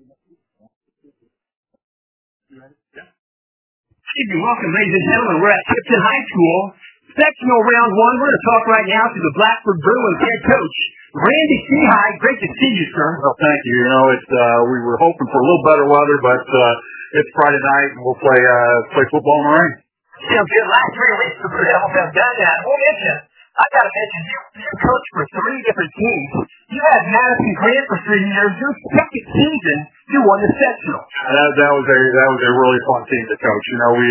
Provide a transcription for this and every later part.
Welcome, ladies and gentlemen. We're at Tipton High School. Sectional round one. We're going to talk right now to the Blackford Bruins head coach, Randy Seehigh. Great to see you, sir. Well, thank you. You know, we were hoping for a little better weather, but it's Friday night, and we'll play football in the rain. Sounds good. Last 3 weeks, the Blue Devils have done that. We'll mention. I got to mention, you coached for 3 different teams. You had Madison Grant for 3 years. Your second season, you won the sectional. That was a really fun team to coach. You know,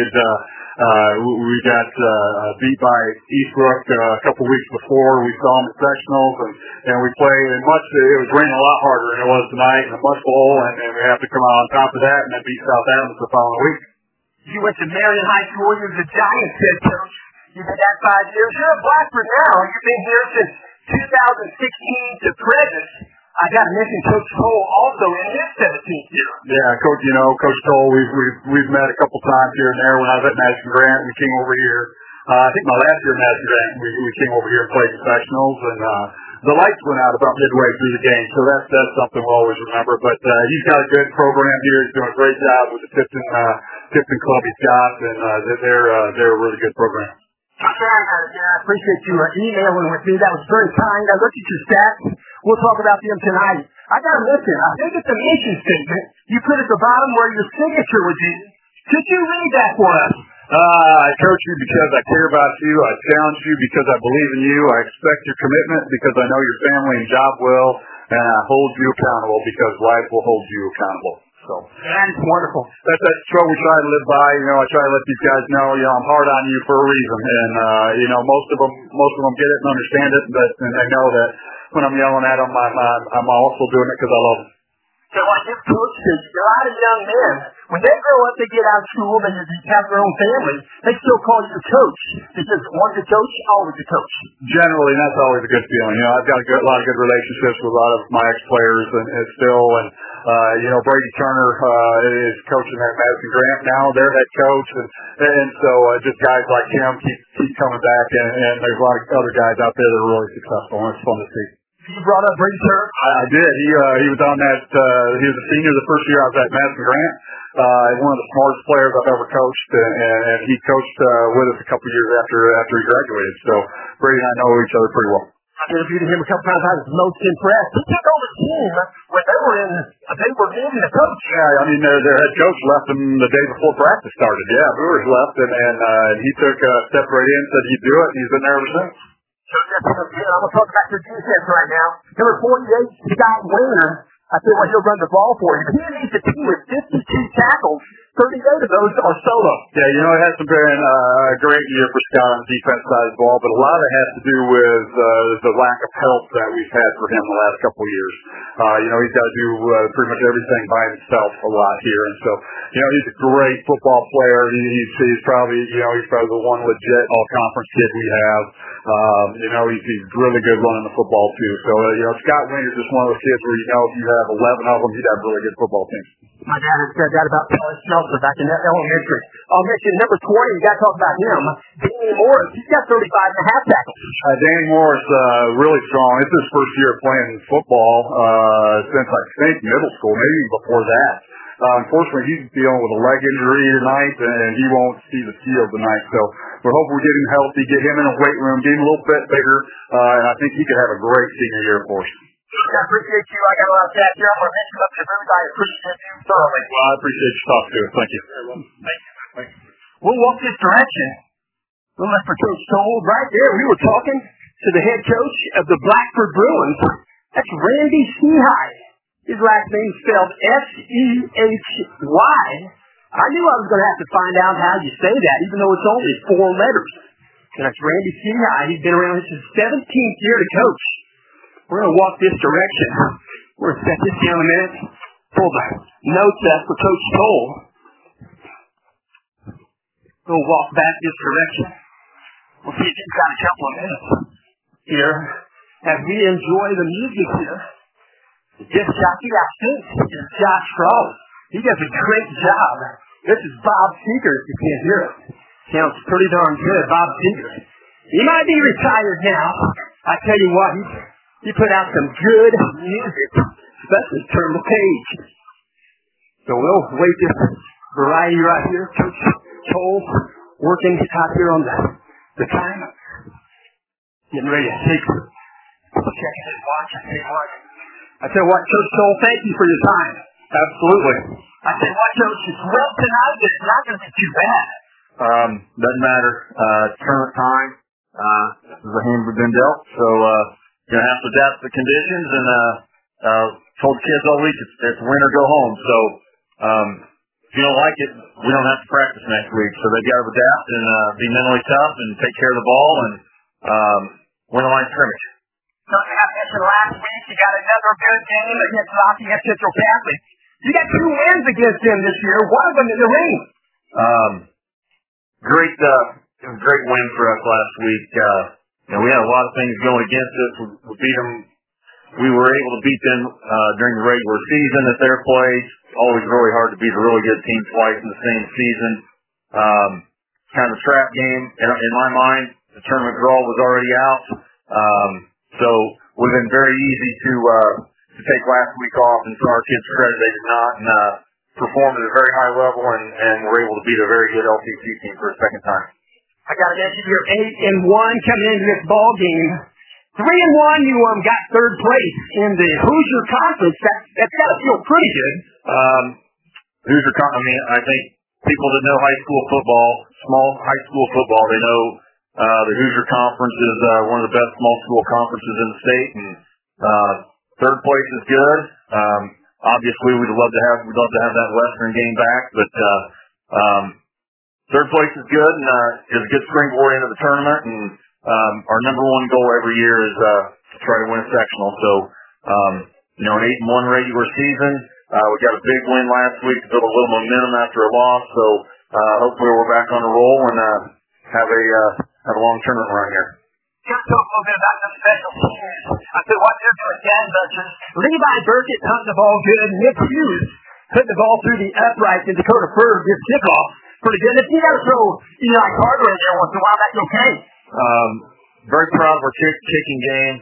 we got beat by Eastbrook a couple weeks before. We saw them at sectionals, and we played. And it was raining a lot harder than it was tonight in the Mush Bowl, and we have to come out on top of that, and then beat South Adams the following week. You went to Marion High School. You're the Giants head coach. You did that 5 years. You're at Blackford now. You've been here since 2016 to present. I got to mention Coach Cole also in his 17th year. Yeah, Coach Cole, we've met a couple times here and there. When I was at Madison Grant, we came over here. I think my last year at Madison Grant, we came over here and played professionals, and the lights went out about midway through the game, so that's something we'll always remember. But he's got a good program here. He's doing a great job with the Tipton club he's got, and they're a really good program. I appreciate you emailing with me. That was very kind. I looked at your stats. We'll talk about them tonight. I got to mention, I think it's a mission statement you put at the bottom where your signature was in. Could you read that for us? I coach you because I care about you. I challenge you because I believe in you. I expect your commitment because I know your family and job will. And I hold you accountable because life will hold you accountable. So that's wonderful. That's what we try to live by. You know, I try to let these guys know, I'm hard on you for a reason. And most of them get it and understand it, and they know that when I'm yelling at them, I'm also doing it because I love them. So like your coaches, a lot of young men, when they grow up, they get out of school, they have their own family, they still call you coach because once a coach, always a coach. Generally, that's always a good feeling. You know, I've got a lot of good relationships with a lot of my ex-players and still, Brady Turner is coaching at Madison Grant now, their head coach, and so just guys like him keep coming back, and there's a lot of other guys out there that are really successful, and it's fun to see. You brought up Brady Turner? I did. He was on that. He was a senior the first year I was at Madison Grant. One of the smartest players I've ever coached, and he coached with us a couple years after he graduated. So Brady and I know each other pretty well. I interviewed him a couple times. I was most impressed. He took over the team when they were moving the coach. Yeah, I mean their head coach left them the day before practice started. Yeah, Brewers left, and he took a step right in, said he'd do it, and he's been there ever since. I'm going to talk about your defense right now. Number 48, Scott Wayner. I feel like he'll run the ball for you. He leads the team with 52 tackles. 38 of those are solo. Yeah, it hasn't been a great year for Scott on the defense side of the ball, but a lot of it has to do with the lack of help that we've had for him the last couple of years. He's got to do pretty much everything by himself a lot here, and so he's a great football player. He's probably the one legit all-conference kid we have. He's really good running the football too. So Scott Wayner's just one of those kids where if you have 11 of them, he'd have a really good football team. My dad had said that about Charles Smeltzer back in elementary. I'll mention number 20, you got to talk about him. Danny Morris, he's got 35 and a half tackles. Danny Morris, really strong. It's his first year playing football since I think middle school, maybe even before that. Unfortunately, he's dealing with a leg injury tonight, and he won't see the field tonight. So we're hoping we get him healthy, get him in a weight room, get him a little bit bigger, and I think he could have a great senior year for us. I appreciate you. I got a lot of chat here. I'm going to mention up to the booth. I appreciate you thoroughly. Well, I appreciate you talking to us. Thank you. Thank you. We'll walk this direction. We'll look for Coach Cole. Right there, we were talking to the head coach of the Blackford Bruins. That's Randy Seehigh. His last name spelled Sehy. I knew I was going to have to find out how you say that, even though it's only 4 letters. And that's Randy Seehigh. He's been around his 17th year to coach. We're going to walk this direction. We're going to set this down a minute. Pull the notes up for Coach Cole. We'll walk back this direction. We'll see if he's got a couple of minutes here as we enjoy the music here. The disc jockey, I think, is Josh Frawley. He does a great job. This is Bob Seeger, if you can't hear it. Sounds pretty darn good, Bob Seeger. He might be retired now. I tell you what, he put out some good music, especially Turn the Page. So we'll wait this variety right here. Coach Toll working out here on the time. Getting ready to take checking his watch. I tell you what, Coach Toll, thank you for your time. Absolutely. I tell you what, Coach, it's well tonight, but it's not going to be too bad. Doesn't matter. Tournament time. This is a hand we've been dealt, so you're gonna have to adapt to the conditions. And told the kids all week it's win or go home. So if you don't like it, we don't have to practice next week. So they've got to adapt and be mentally tough and take care of the ball and win the line of scrimmage. So you have mentioned last week you got another good game against Lafayette Central Catholic. You got 2 wins against them this year. One of them in the ring. Great. It was a great win for us last week. We had a lot of things going against us. We beat them. We were able to beat them during the regular season at their place. Always really hard to beat a really good team twice in the same season. Kind of a trap game. In my mind, the tournament draw was already out. So it would have been very easy to take last week off, and to our kids' credit, they did not, and performed at a very high level and were able to beat a very good LCC team for a second time. I got to mention you're 8-1 coming into this ball game. 3-1, you got 3rd place in the Hoosier Conference. That's got to feel pretty good. Hoosier Conference. I think people that know high school football, small high school football, they know the Hoosier Conference is one of the best small school conferences in the state, and 3rd place is good. Obviously, we'd love to have that Western game back, but 3rd place is good and is a good springboard into the tournament. And our number 1 goal every year is to try to win a sectional. So, an 8-1 regular season. We got a big win last week to build a little momentum after a loss. So, hopefully, we're back on a roll and have a long tournament run here. Let's talk a little bit about the special teams. I said what they're doing, gangbusters. Levi Burkett hunting the ball good. Nick Hughes putting the ball through the uprights, and Dakota Ferg gets kickoff pretty good. If you got to throw Eli Carter in there once in a while, that's okay. Very proud of our kicking game.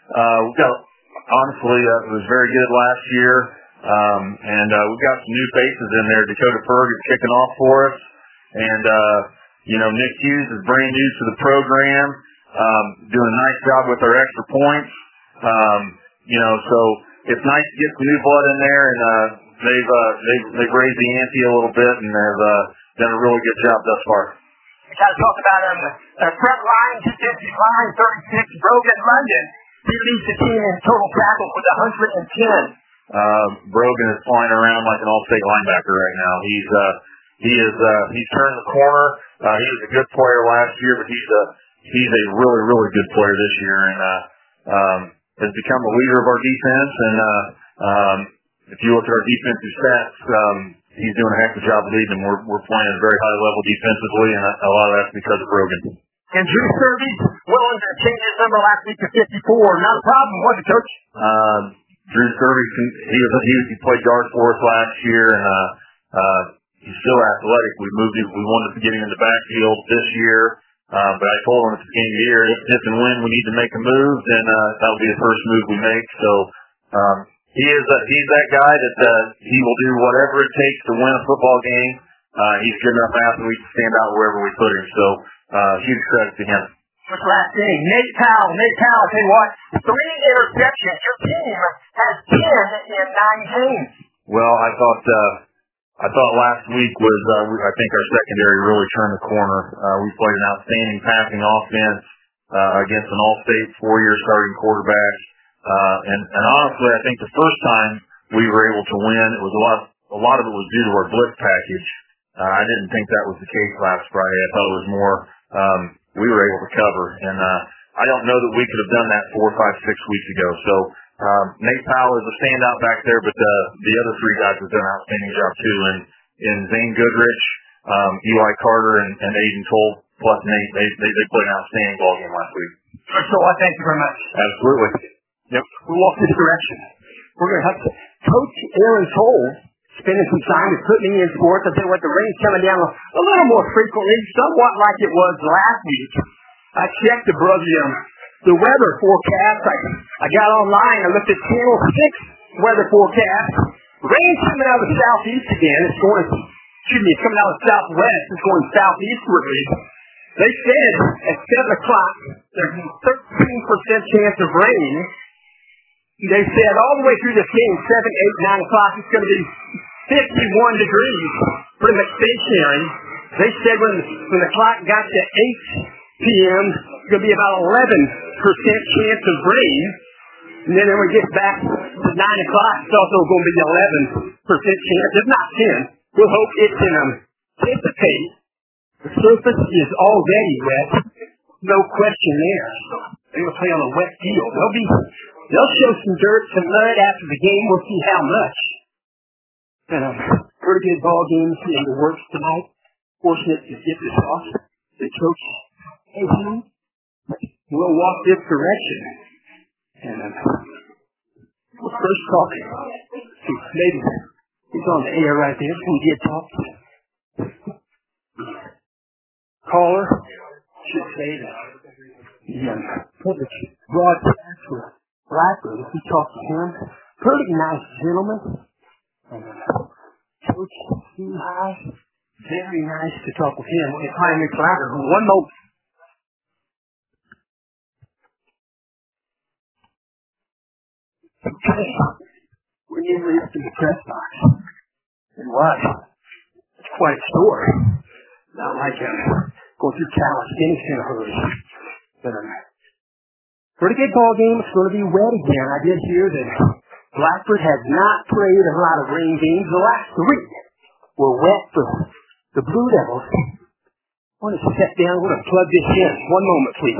Honestly, it was very good last year, and we've got some new faces in there. Dakota Ferg is kicking off for us, and Nick Hughes is brand new to the program. Doing a nice job with our extra points. So it's nice to get some new blood in there, and they've raised the ante a little bit and have done a really good job thus far. We got to talk about front line, defensive line, 36, Brogan London. He leads the team in total tackles with 110. Brogan is flying around like an all-state linebacker right now. He's turned the corner. He was a good player last year, but he's a really, really good player this year, and has become a leader of our defense. And if you look at our defensive stats, he's doing a heck of a job leading them. We're playing at a very high level defensively, and a lot of that's because of Brogan. And Drew Serby, willing to change his number last week to 54. Not a problem, was it, Coach? Drew Serby, he played guard for us last year, and he's still athletic. We wanted to get him in the backfield this year. But I told him at the beginning of the year, if and when we need to make a move, then that'll be the first move we make. So he's that guy that he will do whatever it takes to win a football game. He's a good enough athlete to stand out wherever we put him. So huge credit to him. What's last thing? Nate Powell, I'll tell you what, 3 interceptions. Your team has 10 in 9 games. Well, I thought last week was, I think our secondary really turned the corner. We played an outstanding passing offense against an all-state 4-year starting quarterback. And honestly, I think the first time we were able to win, it was a lot of it was due to our blitz package. I didn't think that was the case last Friday. I thought it was more we were able to cover. And I don't know that we could have done that 4, 5, 6 weeks ago. So Nate Powell is a standout back there, but the other 3 guys have done an outstanding job too. And Zane Goodrich, Eli Carter, and Aiden Toll, plus Nate, they played an outstanding ball game last week. So I thank you very much. Absolutely. Yep. We walk this direction. We're going to have Coach Aaron Toll spending some time and putting me in sports. I tell you what, the rain's coming down a little more frequently, somewhat like it was last week. I checked the weather forecast. I got online. I looked at Channel 6 weather forecast. Rain coming out of the southeast again. It's coming out of the southwest. It's going southeastwardly. They said at 7 o'clock there's a 13% chance of rain. They said all the way through this game, 7, 8, 9 o'clock, it's going to be 51 degrees, pretty much stationary. They said when the clock got to 8 p.m., it's going to be about 11% chance of rain. And then when we get back to 9 o'clock, it's also going to be 11% chance, if not 10. We'll hope it can dissipate. The surface is already wet. No question there. They will play on a wet field. They'll show some dirt, some mud after the game. We'll see how much. And pretty good ball games in the works tonight. Fortunate to get this off. The coach, hey, we'll walk this direction. And we'll first talk to maybe he's on the air right there. Can we get talk? Caller should say that the public broadcast for Blackbird, if we talk to him, pretty nice gentleman. Coach Steve High, very nice to talk with him. We'll find Mick Blackbird. One moment. Okay. We're nearly up to the press box. And what? It's quite a story. Not like going through calisthenics in a hurry. But pretty good ball game. It's going to be wet again. I did hear that Blackford has not played a lot of rain games. The last 3 were wet for the Blue Devils. I want to step down. I want to plug this in. One moment, please.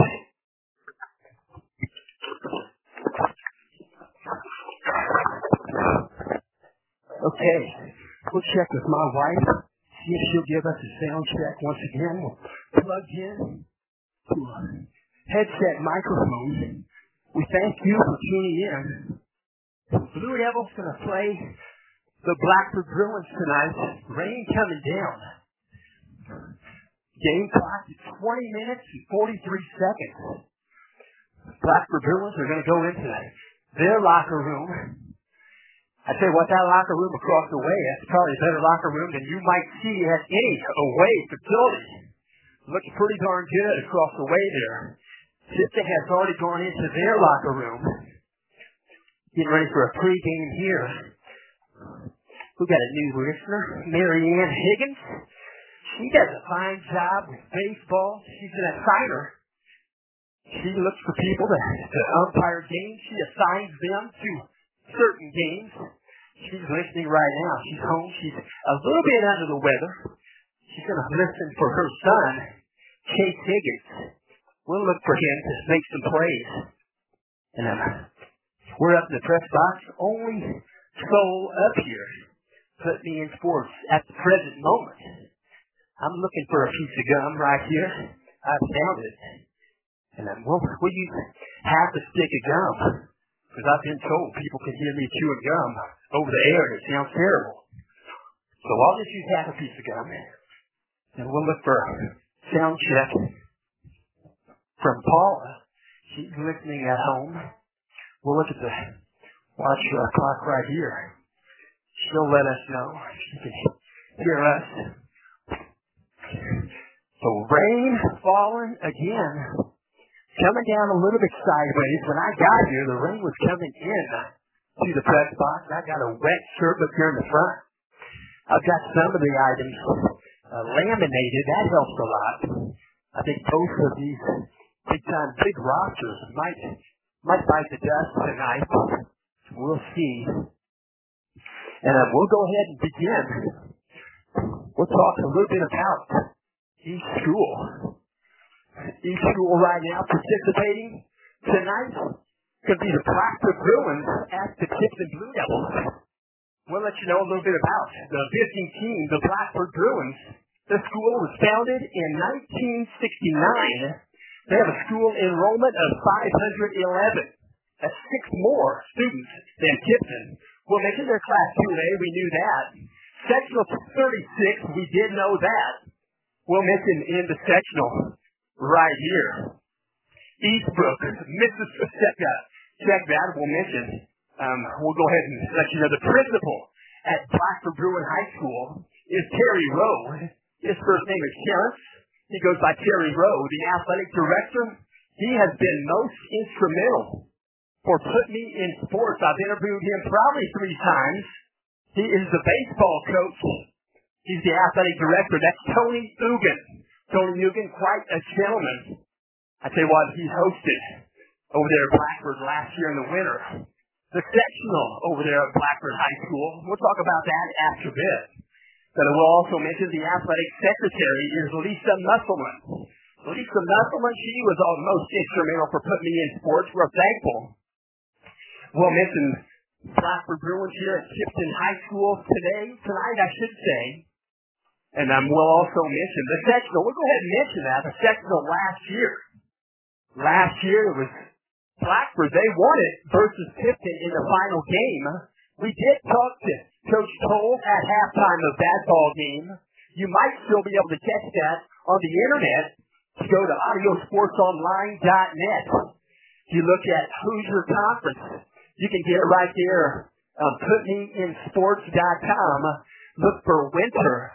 Okay. We'll check with my wife. See if she'll give us a sound check once again. We'll plug in to a headset microphone. We thank you for tuning in. The Blue Devils going to play the Blackford Bruins tonight. Rain coming down. Game clock is 20 minutes and 43 seconds. Blackford Bruins are going to go into their locker room. I tell you what, that locker room across the way, that's probably a better locker room than you might see at any away facility. Looks pretty darn good across the way there. Tipton has already gone into their locker room. Getting ready for a pregame here. We've got a new listener, Marianne Higgins. She does a fine job with baseball. She's an assigner. She looks for people to umpire games. She assigns them to certain games. She's listening right now. She's home. She's a little bit under the weather. She's going to listen for her son, Chase Higgins. We'll look for him to make some plays. And we're up in the press box. Only soul up here put me in sports at the present moment. I'm looking for a piece of gum right here. I've found it. And we'll use half a stick of gum. Because I've been told people can hear me chewing gum over the air. It sounds terrible. So I'll just use half a piece of gum. And we'll look for a sound check from Paula. She's listening at home. We'll look at the watch clock right here. She'll let us know. She can hear us. So rain falling again. Coming down a little bit sideways. When I got here, the rain was coming in to the press box. I got a wet shirt up here in the front. I've got some of the items laminated. That helps a lot. I think both of these big rosters might bite the dust tonight. We'll see. And we'll go ahead and begin. We'll talk a little bit about each school. Each school right now participating tonight could be the Blackford Bruins at the Tipton Blue Devils. We'll let you know a little bit about the visiting team, the Blackford Bruins. The school was founded in 1969. They have a school enrollment of 511. That's 6 more students than Tipton. Well, they did their Class 2A. We knew that. Sectional 36, we did know that. We'll mention in the sectional right here. Eastbrook, Mississippi. Check that. We'll mention. We'll go ahead and let you know the principal at Blackford Bruin High School is Terry Rowe. His first name is Terrence. He goes by Terry Rowe, the athletic director. He has been most instrumental for Put Me in Sports. I've interviewed him probably 3 times. He is the baseball coach. He's the athletic director. That's Tony Ugan. Tony Ugan, quite a gentleman. I tell you what, he hosted over there at Blackford last year in the winter. The sectional over there at Blackford High School. We'll talk about that after this. But we'll also mention the athletic secretary is Lisa Musselman. Lisa Musselman, she was most instrumental for Put Me in Sports. We're thankful. We'll mention Blackford Bruins here at Tipton High School tonight, I should say. And we'll also mention the sectional. We'll go ahead and mention that. The sectional last year. Last year it was Blackford. They won it versus Tipton in the final game. We did talk to Coach Toll at halftime of that ball game. You might still be able to catch that on the internet. Go to audiosportsonline.net. If you look at Hoosier Conference, you can get it right there on putmeinsports.com. Look for winter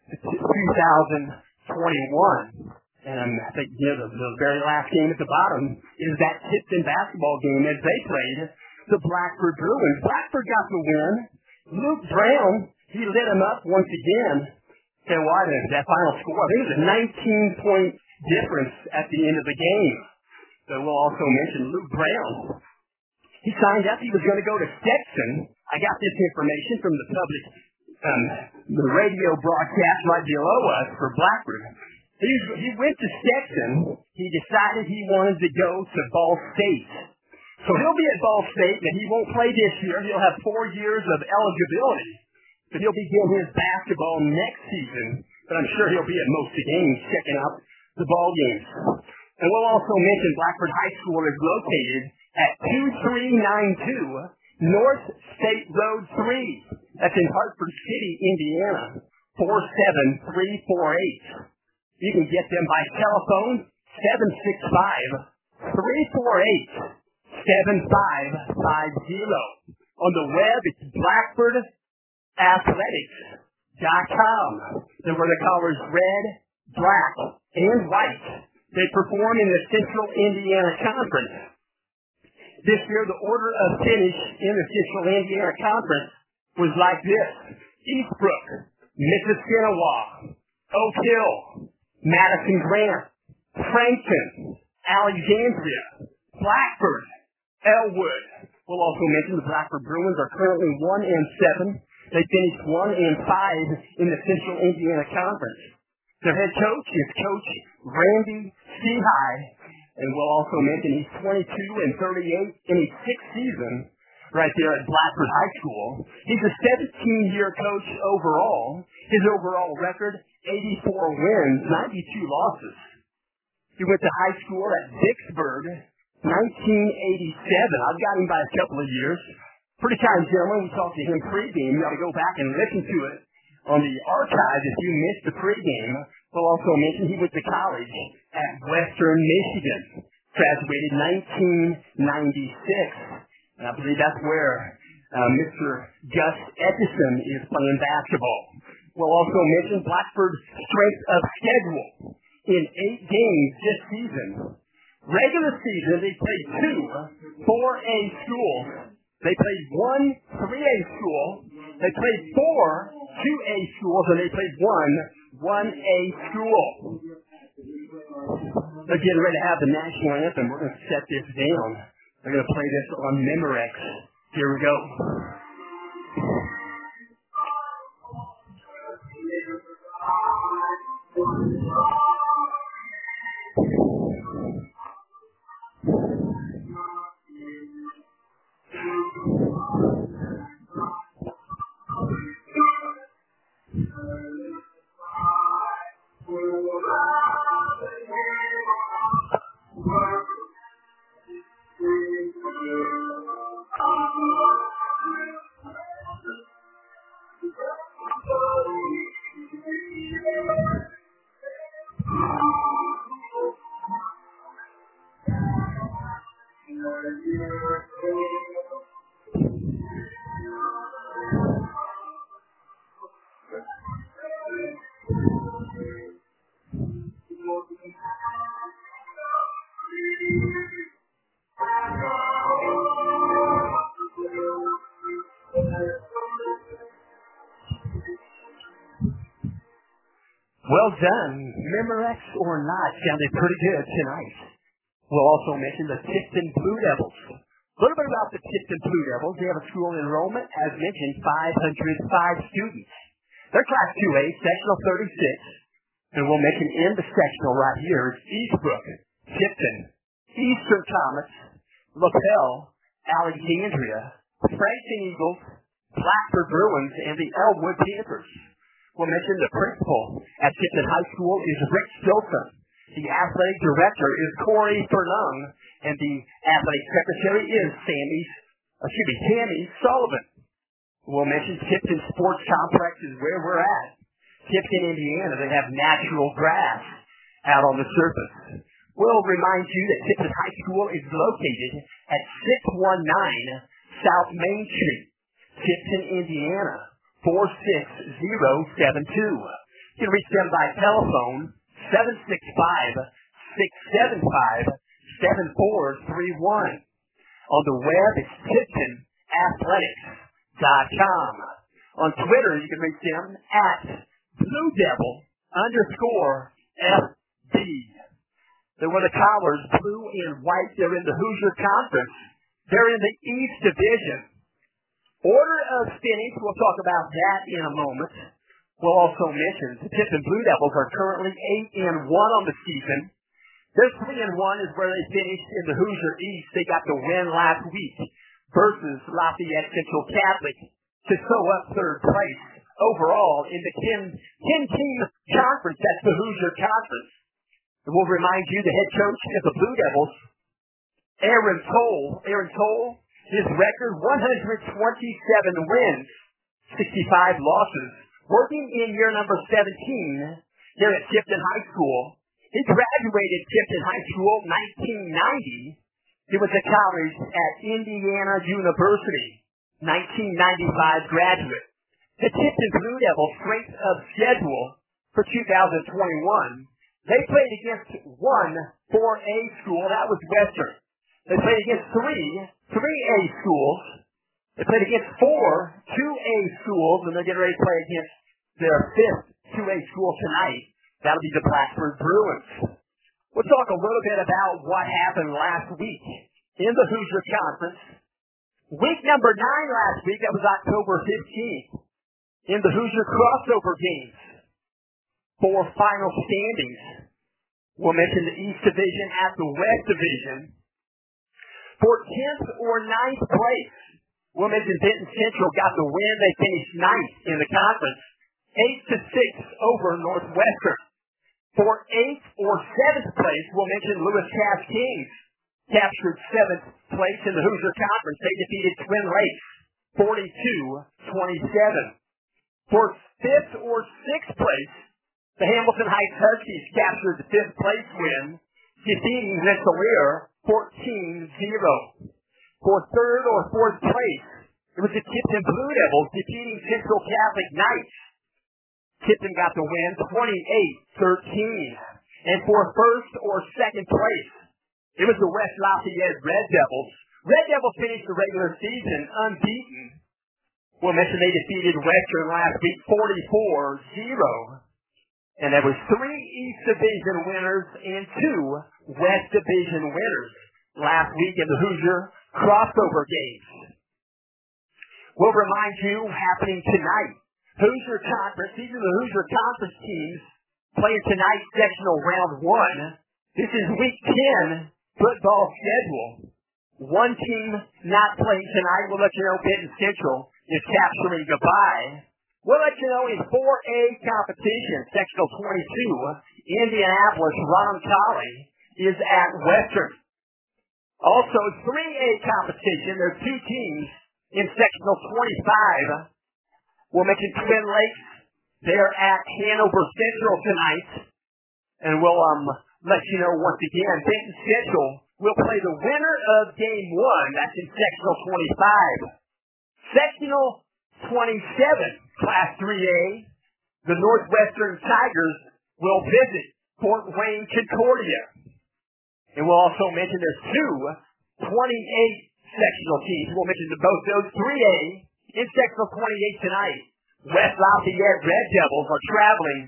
2021. And I think the very last game at the bottom is that Tipton basketball game as they played the Blackford Bruins. Blackford got the win. Luke Brown, he lit him up once again. And what is that final score? I think it was a 19-point difference at the end of the game. So we'll also mention Luke Brown. He signed up. He was going to go to Stetson. I got this information from the public, the radio broadcast right below us for Blackford. He went to Stetson. He decided he wanted to go to Ball State. So he'll be at Ball State, and he won't play this year. He'll have 4 years of eligibility. But he'll begin his basketball next season. But I'm sure he'll be at most of the games checking out the ball games. And we'll also mention Blackford High School is located at 2392 North State Road 3. That's in Hartford City, Indiana, 47348. You can get them by telephone, 765-348-7550. On the web, it's blackfordathletics.com. They wear the colors red, black, and white. They perform in the Central Indiana Conference. This year, the order of finish in the Central Indiana Conference was like this: Eastbrook, Mississinewa, Oak Hill, Madison Grant, Franklin, Alexandria, Blackford, Elwood. We'll also mention the Blackford Bruins are currently 1-7. They finished 1-5 in the Central Indiana Conference. Their head coach is Coach Randy Seahigh, and we'll also mention he's 22-38 in his 6th season right there at Blackford High School. He's a 17-year coach overall. His overall record, 84 wins, 92 losses. He went to high school at Vicksburg, 1987. I've got him by a couple of years. Pretty kind gentleman. We talked to him pregame. You got to go back and listen to it on the archive if you missed the pregame. We'll also mention he went to college at Western Michigan. Graduated 1996. And I believe that's where Mr. Gus Etchison is playing basketball. We'll also mention Blackford's strength of schedule in 8 games this season. Regular season, they played 2 4A schools. They played 1 3A school. They played 4 2A schools, and they played 1 1A school. They're getting ready to have the national anthem. We're going to set this down. They're going to play this on Memorex. Here we go. Well done. Memorex or not sounded pretty good tonight. We'll also mention the Tifton Blue Devils. A little bit about the Tifton Blue Devils. They have a school enrollment, as mentioned, 505 students. They're Class 2A, Sectional 36. And we'll mention in the sectional right here is Eastbrook, Tifton, Eastern Comets, LaPel, Alexandria, Franklin Eagles, Blackford Bruins, and the Elmwood Panthers. We'll mention the principal at Tifton High School is Rick Stilson. The athletic director is Corey Fernung, and the athletic secretary is Tammy Sullivan. We'll mention Tifton Sports Complex is where we're at. Tifton, Indiana, they have natural grass out on the surface. We'll remind you that Tifton High School is located at 619 South Main Street, Tifton, Indiana, 46072. You can reach them by telephone, 765-675-7431. On the web, it's TiftonAthletics.com. On Twitter, you can reach them at BlueDevil_FB. They're one of the Collars, blue and white. They're in the Hoosier Conference. They're in the East Division. Order of finish, we'll talk about that in a moment. We'll also mention the Tifton Blue Devils are currently 8-1 on the season. Their 3-1 is where they finished in the Hoosier East. They got the win last week versus Lafayette Central Catholic to sew up third place overall in the 10-team conference. That's the Hoosier Conference. And we'll remind you the head coach of the Blue Devils, Aaron Toll, his record 127 wins, 65 losses. Working in year number 17 here at Tifton High School. He graduated Tifton High School 1990. He was a college at Indiana University, 1995 graduate. The Tifton Blue Devils strength of schedule for 2021. They played against one 4A school, that was Western. They played against three 3A schools. They played against 4 2A schools, and they're getting ready to play against their 5th 2A school tonight. That'll be the Blackford Bruins. We'll talk a little bit about what happened last week in the Hoosier Conference. Week number 9 last week, that was October 15th, in the Hoosier crossover games for final standings. We'll mention the East Division at the West Division. For 10th or 9th place, we'll mention Benton Central got the win. They finished 9th in the conference, 8-6 over Northwestern. For 8th or 7th place, we'll mention Lewis Cass Kings captured 7th place in the Hoosier Conference. They defeated Twin Lakes 42-27. For 5th or 6th place, the Hamilton Heights Huskies captured the 5th place win, defeating Rensselaer 14-0. For 3rd or 4th place, it was the Tifton Blue Devils defeating Central Catholic Knights. Tifton got the win 28-13. And for 1st or 2nd place, it was the West Lafayette Red Devils. Red Devils finished the regular season unbeaten. We'll mention they defeated Western last week 44-0. And there was 3 East Division winners and 2 West Division winners last week in the Hoosier crossover games. We'll remind you happening tonight. Hoosier Conference, these are the Hoosier Conference teams playing tonight, sectional round 1. This is week 10 football schedule. One team not playing tonight. We'll let you know Benton Central is capturing goodbye. We'll let you know in 4A competition, sectional 22, Indianapolis Roncalli is at Western. Also, 3A competition, there's 2 teams in sectional 25. We'll mention Twin Lakes. They're at Hanover Central tonight. And we'll let you know once again, Benton Central will play the winner of game 1. That's in sectional 25. Sectional 27, Class 3A, the Northwestern Tigers will visit Fort Wayne Concordia. And we'll also mention there's 28 sectional teams. We'll mention both those 3A in sectional 28 tonight. West Lafayette Red Devils are traveling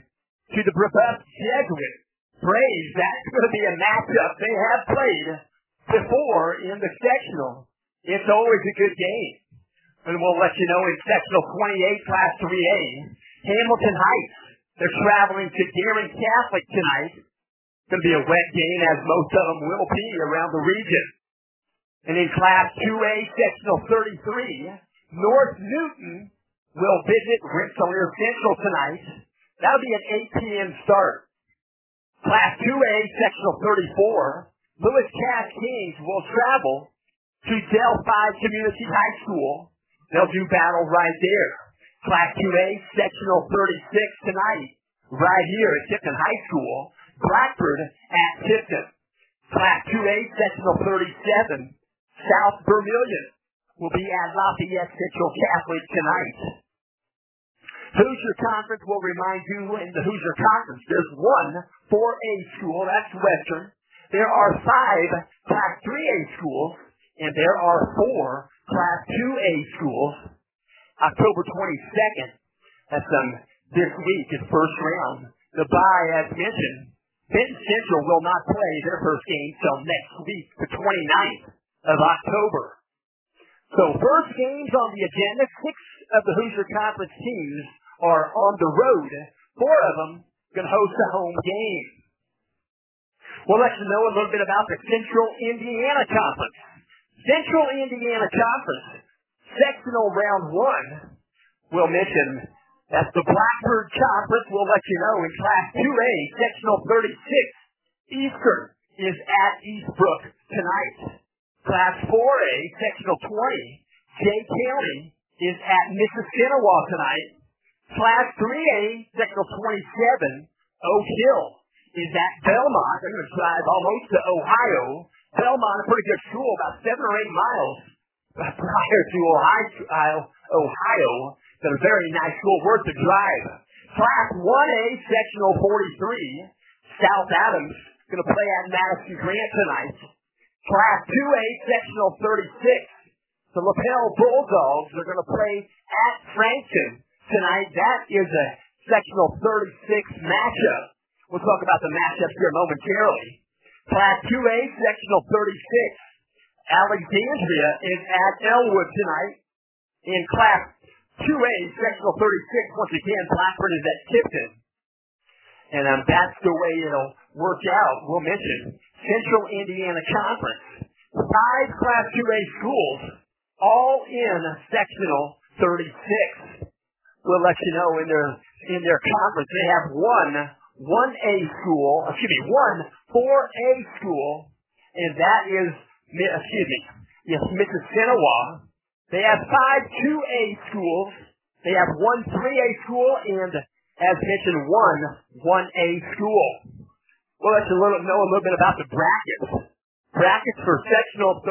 to the Brebeuf Jesuit Braves. That's going to be a matchup they have played before in the sectional. It's always a good game. And we'll let you know in sectional 28, Class 3A, Hamilton Heights. They're traveling to Deering Catholic tonight. It's going to be a wet game, as most of them will be around the region. And in Class 2A, sectional 33, North Newton will visit Rensselaer Central tonight. That'll be an 8 p.m. start. Class 2A, sectional 34, Lewis Cass Kings will travel to Delphi Community High School. They'll do battle right there. Class 2A, sectional 36 tonight, right here at Tipton High School. Blackford at Tipton. Class 2A, sectional 37, South Vermilion will be at Lafayette Central Catholic tonight. Hoosier Conference will remind you in the Hoosier Conference, there's one 4A school, that's Western. There are 5 Class 3A schools, and there are 4 Class 2A schools. October 22nd, that's this week is first round. The bye, as mentioned, Benton Central will not play their first game till next week, the 29th of October. So first games on the agenda, 6 of the Hoosier Conference teams are on the road. 4 of them going to host a home game. We'll let you know a little bit about the Central Indiana Conference. Central Indiana Conference, sectional round 1, we'll mention that's the Blackbird Conference. We'll let you know in Class 2A, sectional 36, Eastern is at Eastbrook tonight. Class 4A, sectional 20, Jay County is at Mississinewa tonight. Class 3A, sectional 27, Oak Hill is at Belmont. They're going to drive almost to Ohio. Belmont, a pretty good school, about 7 or 8 miles prior to Ohio. It's a very nice school, worth the drive. Class 1A, sectional 43, South Adams going to play at Madison Grant tonight. Class 2A, sectional 36, the Lapel Bulldogs are going to play at Frankton tonight. That is a sectional 36 matchup. We'll talk about the matchups here momentarily. Class 2A, sectional 36, Alexandria is at Elwood tonight. In Class 2A, sectional 36, once again, Blackburn is at Tipton. And that's the way it'll work out. We'll mention Central Indiana Conference. 5 Class 2A schools, all in sectional 36. We'll let you know in their conference they have one 4A school, and that is, Mississinewa. They have 5 2A schools. They have 1 3A school, and as mentioned, 1 1A school. We'll let you know a little bit about the brackets. Brackets for sectional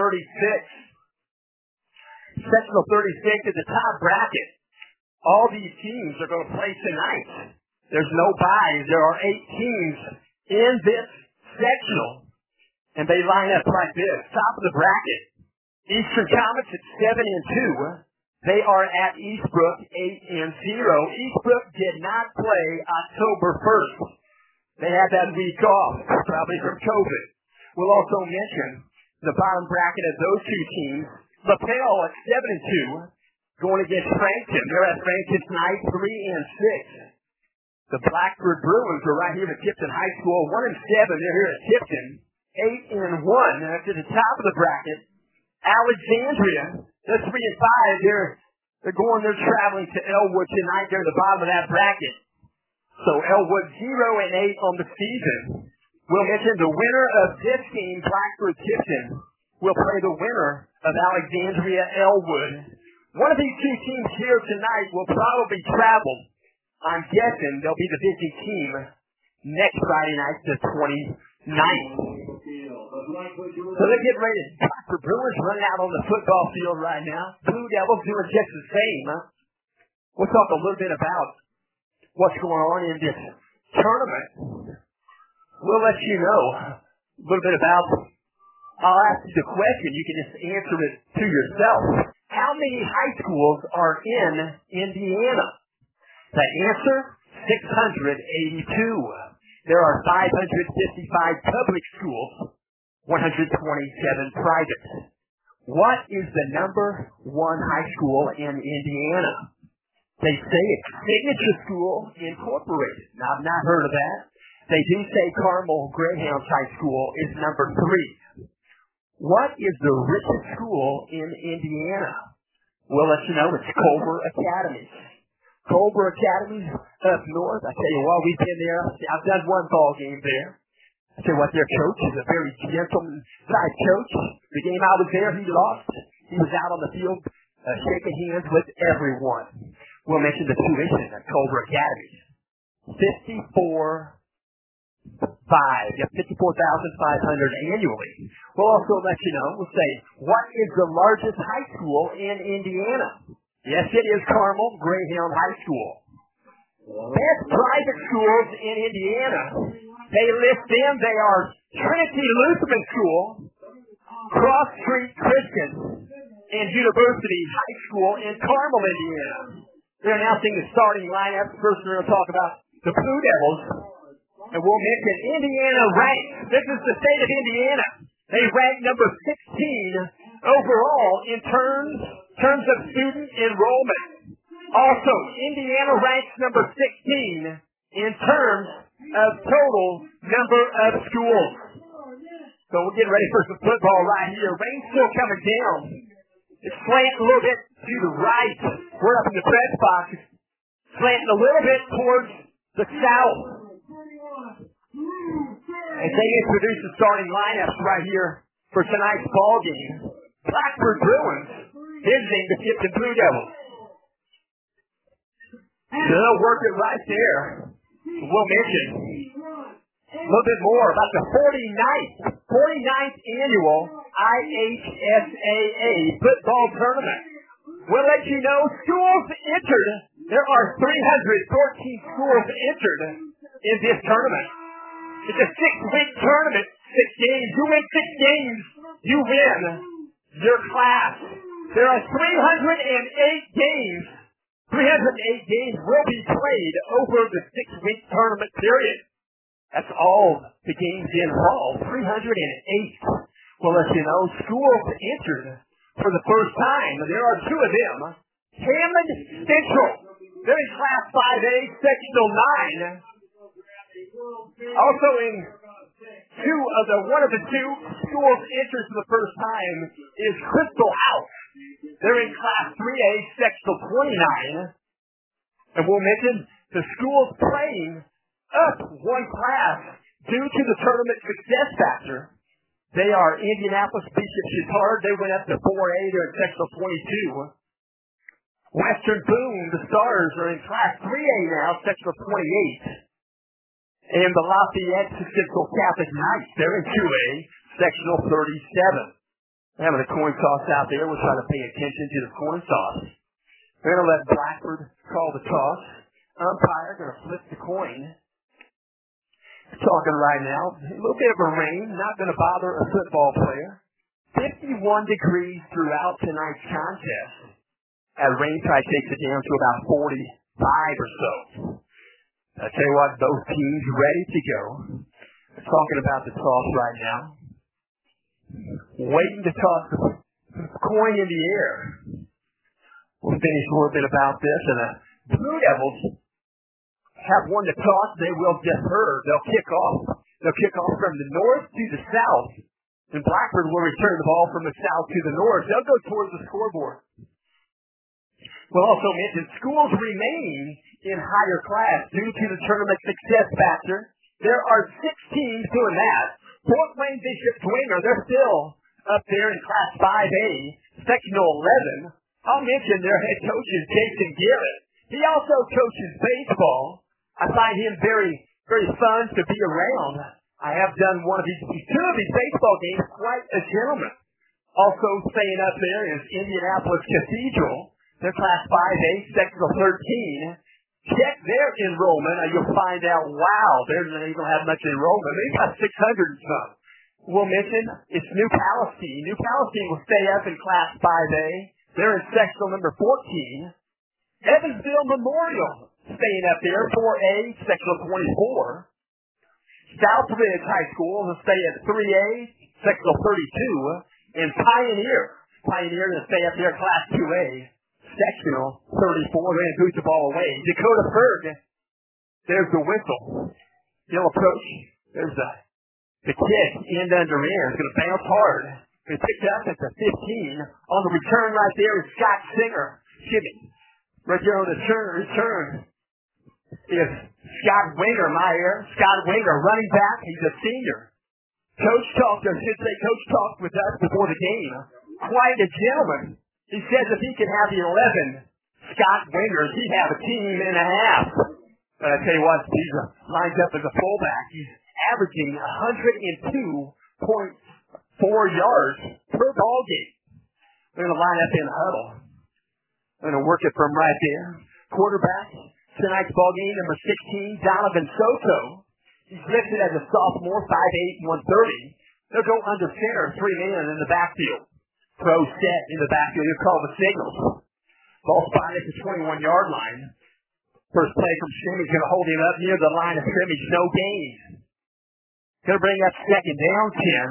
36. Sectional 36 is the top bracket. All these teams are going to play tonight. There's no buys. There are 8 teams in this sectional, and they line up like this. Top of the bracket, Eastern Comets at 7-2. They are at Eastbrook 8-0. Eastbrook did not play October 1st. They had that week off, probably from COVID. We'll also mention the bottom bracket of those 2 teams. Lapel at 7-2, going against Frankton. They're at Frankton tonight, 3-6. The Blackbird Bruins are right here at Tipton High School, 1-7. They're here at Tipton, 8-1. That's at the top of the bracket. Alexandria, they're 3-5. They're traveling to Elwood tonight. They're at the bottom of that bracket. So Elwood 0-8 on the season. We'll mention the winner of this game, Blackbird Tipton, will play the winner of Alexandria Elwood. One of these 2 teams here tonight will probably travel. I'm guessing they'll be the visiting team next Friday night, the 29th. So they're getting ready to the Bruins running out on the football field right now. Blue Devils doing just the same. We'll talk a little bit about what's going on in this tournament. We'll let you know a little bit about, I'll ask you the question, you can just answer it to yourself. How many high schools are in Indiana? The answer, 7. 682. There are 555 public schools, 127 private. What is the number one high school in Indiana? They say it's Signature School Incorporated. Now, I've not heard of that. They do say Carmel Greyhounds High School is number 3. What is the richest school in Indiana? We'll let you know. It's Culver Academy. Culver Academy up north. I tell you what, we've been there. I've done one ball game there. I tell you what, their coach is a very gentleman-type coach. The game I was there, he lost. He was out on the field shaking hands with everyone. We'll mention the tuition at Culver Academy. $54,500 annually. We'll also let you know, we'll say, what is the largest high school in Indiana? Yes, it is Carmel Greyhound High School. Best private schools in Indiana. They list them. They are Trinity Lutheran School, Cross Street Christian, and University High School in Carmel, Indiana. They're announcing the starting lineup. First, we're going to talk about the Blue Devils. And we'll mention Indiana ranks. This is the state of Indiana. They rank number 16 overall in terms of student enrollment. Also, Indiana ranks number 16 in terms of total number of schools. So we're getting ready for some football right here. Rain's still coming down. It's slanting a little bit to the right. We're up in the press box. Slanting a little bit towards the south. As they introduce the starting lineups right here for tonight's ball game. Blackbird Bruins visiting the Tipton Blue Devils. So they'll work it right there. We'll mention a little bit more about the 49th annual IHSAA football tournament. We'll let you know schools entered. There are 314 schools entered in this tournament. It's a 6-week tournament, 6 games. You win 6 games, you win your class. There are 308 games. 308 games will be played over the 6-week tournament period. That's all the games involved. 308. We'll let you know schools entered for the first time. There are 2 of them. Hammond Central. They're in Class 5A, Sectional 9. Also in one of the 2 schools entered for the first time is Crystal House. They're in Class 3A, Sectional 29. And we'll mention the schools playing up 1 class due to the tournament success factor. They are Indianapolis Bishop Chatard. They went up to 4A. They're in Sectional 22. Western Boone, the Stars, are in Class 3A now, Sectional 28. And the Lafayette Central Catholic Knights, they're in 2A, Sectional 37. Having a coin toss out there. We're trying to pay attention to the coin toss. We're going to let Blackbird call the toss. Umpire going to flip the coin. Talking right now. A little bit of a rain. Not going to bother a football player. 51 degrees throughout tonight's contest. That rain probably takes it down to about 45 or so. I tell you what, both teams ready to go. We're talking about the toss right now. Waiting to toss the coin in the air. We'll finish a little bit about this. And the Blue Devils have won the toss. They will defer. They'll kick off. They'll kick off from the north to the south. And Blackbird will return the ball from the south to the north. They'll go towards the scoreboard. We'll also mention schools remain in higher class due to the tournament success factor. There are 6 teams doing that. Fort Wayne Bishop Dwenger, they're still up there in Class 5A, Sectional 11. I'll mention their head coach is Jason Garrett. He also coaches baseball. I find him very, very fun to be around. I have done 2 of these baseball games, quite a gentleman. Also staying up there is Indianapolis Cathedral. They're Class 5A, Sectional 13. Check their enrollment, and you'll find out, wow, they don't even have much enrollment. They've got 600 and some. We'll mention it's New Palestine. New Palestine will stay up in Class 5A. They're in Sectional number 14. Evansville Memorial, staying up there, 4A, section 24. Southridge High School will stay at 3A, section 32. And Pioneer will stay up there, class 2A, sectional 34. They're going to boot the ball away. Dakota Berg, there's the whistle. He'll approach. There's the kick, end under end. It's going to bounce hard. It's picked up at the 15. On the return right there is Scott Singer. Right there on the return is Scott Winger, Scott Winger, running back. He's a senior. Coach talked with us before the game. Quite a gentleman. He says if he could have the 11 Scott Wingers, he'd have a team and a half. But I tell you what, he's lined up as a fullback. He's averaging 102.4 yards per ball game. They're going to line up in the huddle. They're going to work it from right there. Quarterback, tonight's ball game, number 16, Donovan Soto. He's listed as a sophomore, 5'8", 130. They'll go under center, 3 men in the backfield. Pro set in the backfield. He'll call the signals. Ball spotted at the 21-yard line. First play from scrimmage, going to hold him up near the line of scrimmage. No gain. Going to bring up second down,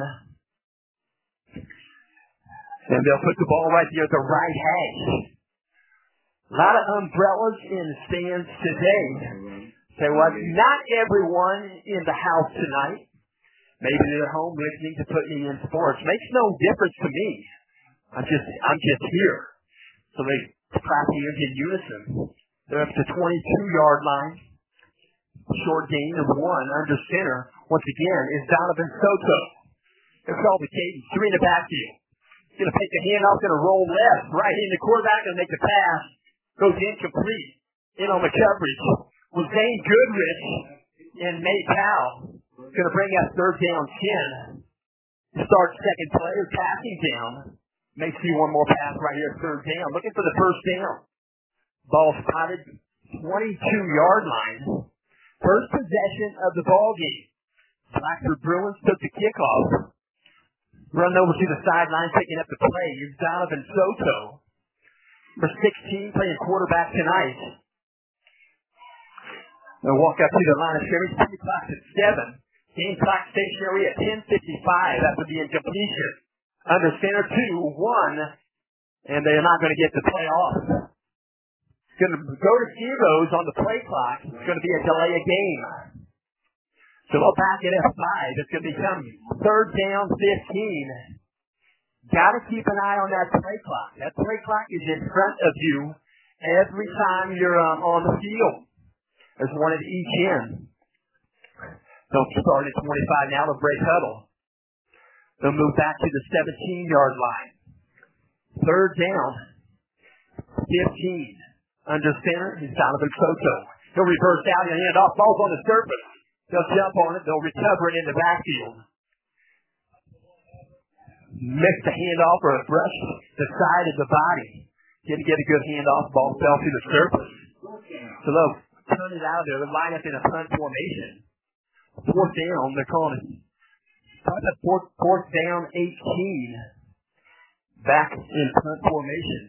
10. And they'll put the ball right there at the right hash. A lot of umbrellas in the stands today. Say what? Not everyone in the house tonight. Maybe they're home listening to Put Me in Sports. Makes no difference to me. I'm just here. So they clap hands in unison. They're up to 22-yard line. Short gain of 1 under center. Once again, is Donovan Soto. They'll call the cadence. 3 in the backfield. Going to take the handoff, going to roll left. Right in the quarterback, going to make the pass. Goes incomplete. In on the coverage was Zane Goodrich and Nate Powell. Going to bring up third down 10. Start second play or passing down. May see one more pass right here, third down. Looking for the first down. Ball spotted, 22-yard line. First possession of the ball game. Blackford Bruins took the kickoff. Run over to the sideline, picking up the play is Donovan Soto. Number 16, playing quarterback tonight. They'll walk up to the line of scrimmage. Time clock at 7. Game clock stationary at 10:55 after the incompletion. Under center 2-1, and they are not going to get the play off. It's going to go to zeros on the play clock. It's going to be a delay of game. So they'll back it at 5. It's going to become third down 15. Got to keep an eye on that play clock. That play clock is in front of you every time you're on the field. There's one at each end. They'll start at 25 now. They'll break huddle. They'll move back to the 17-yard line. Third down, 15. Under center is Donovan Soto. He'll reverse out and hand off. Ball's on the surface. They'll jump on it. They'll recover it in the backfield. Missed the handoff or a brush the side of the body. Didn't get a good handoff. Ball fell to the surface. So they'll turn it out of there. They'll line up in a punt formation. Fourth down, they're calling it. Fourth down, 18. Back in punt formation.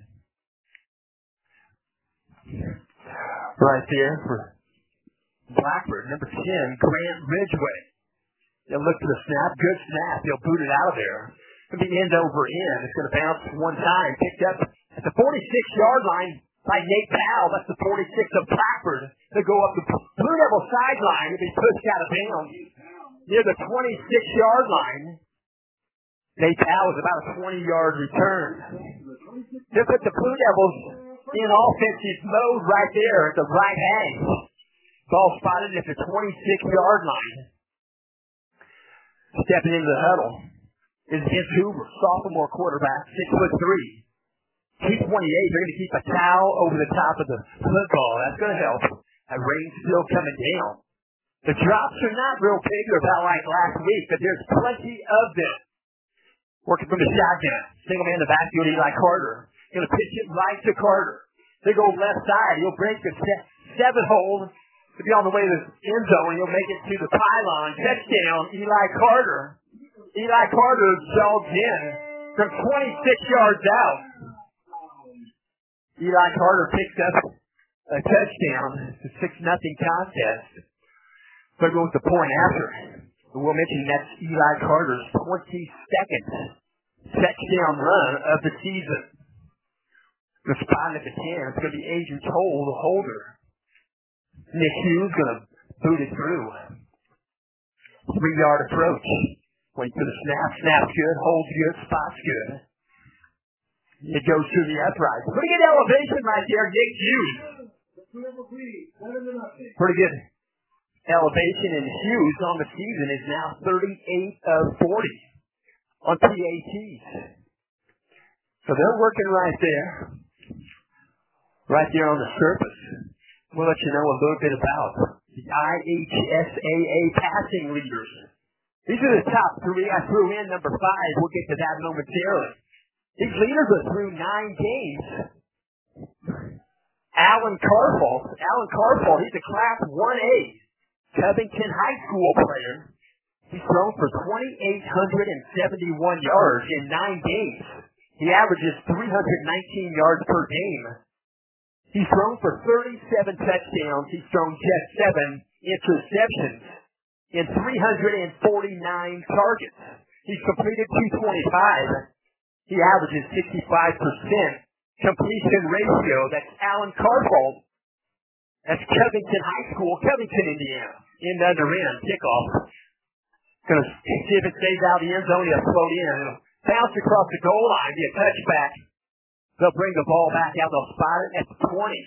Right there for Blackford. Number 10, Grant Ridgway. They'll look for the snap. Good snap. They'll boot it out of there. It'll be end over end. It's going to bounce one time. Picked up at the 46-yard line by Nate Powell. That's the 46 of Blackford. They'll go up the Blue Devil sideline. It'll be pushed out of bounds near the 26-yard line. Nate Powell is about a 20-yard return. They'll put the Blue Devils in offensive mode right there at the right hand. Ball spotted at the 26-yard line. Stepping into the huddle is Vince Hoover, sophomore quarterback, 6'3". 228. They're going to keep a towel over the top of the football. That's going to help. That rain's still coming down. The drops are not real big. They're about like last week, but there's plenty of them. Working from the shotgun. Single man in the backfield, Eli Carter. Going to pitch it right to Carter. They go left side. He'll break the 7-hole. He'll be on the way to the end zone. He'll make it to the pylon. Touchdown, Eli Carter. Eli Carter jogged in from 26 yards out. Eli Carter picks up a touchdown. It's a 6-0 contest. But go with the point after. We'll mention that's Eli Carter's 22nd touchdown run of the season. The spot at the 10. It's going to be Adrian Toll, the holder. Nick Hughes going to boot it through. 3-yard approach. Wait for the snap. Snap's good. Holds good. Spot's good. It goes through the upright. Pretty good elevation right there, Nick Hughes. Pretty good elevation, and Hughes on the season is now 38 of 40 on PATs. So they're working right there on the surface. We'll let you know a little bit about the IHSAA passing leaders. These are the top 3. I threw in number 5. We'll get to that momentarily. These leaders are through 9 games. Alan Carfault, he's a Class 1A Covington High School player. He's thrown for 2,871 yards in 9 games. He averages 319 yards per game. He's thrown for 37 touchdowns. He's thrown just 7 interceptions in 349 targets. He's completed 225. He averages 65% completion ratio. That's Alan Carfault. That's Covington High School, Covington, Indiana. End under end, kickoff. Going to see if it stays out of the end zone. He'll float in. It'll bounce across the goal line. Be a touchback. They'll bring the ball back out. They'll spot it at the 20.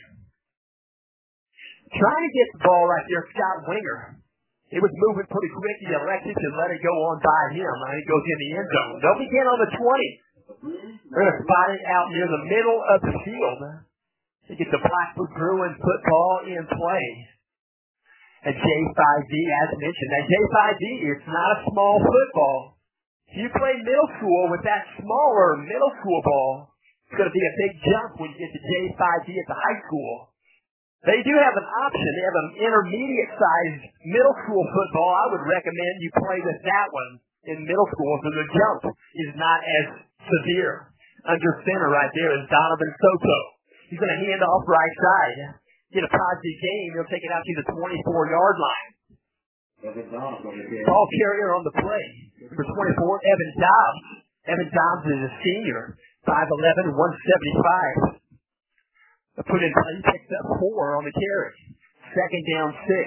Trying to get the ball right there, Scott Winger. He was moving pretty quick. He elected to let it go on by him. And it goes in the end zone. They'll begin on the 20. They're going to spot it out near the middle of the field. To get the Blackfoot Bruin football in play. At J5D, as mentioned. At J5D, it's not a small football. If you play middle school with that smaller middle school ball, it's going to be a big jump when you get to J5D at the high school. They do have an option. They have an intermediate-sized middle school football. I would recommend you play with that one in middle school, so the jump is not as severe. Under center right there is Donovan Soto. He's going to hand off right side. Get a positive gain. He'll take it out to the 24-yard line. Ball carrier on the play. Number 24, Evan Dobbs. Evan Dobbs is a senior. 5'11", 175. Put in play, picks up 4 on the carry. Second down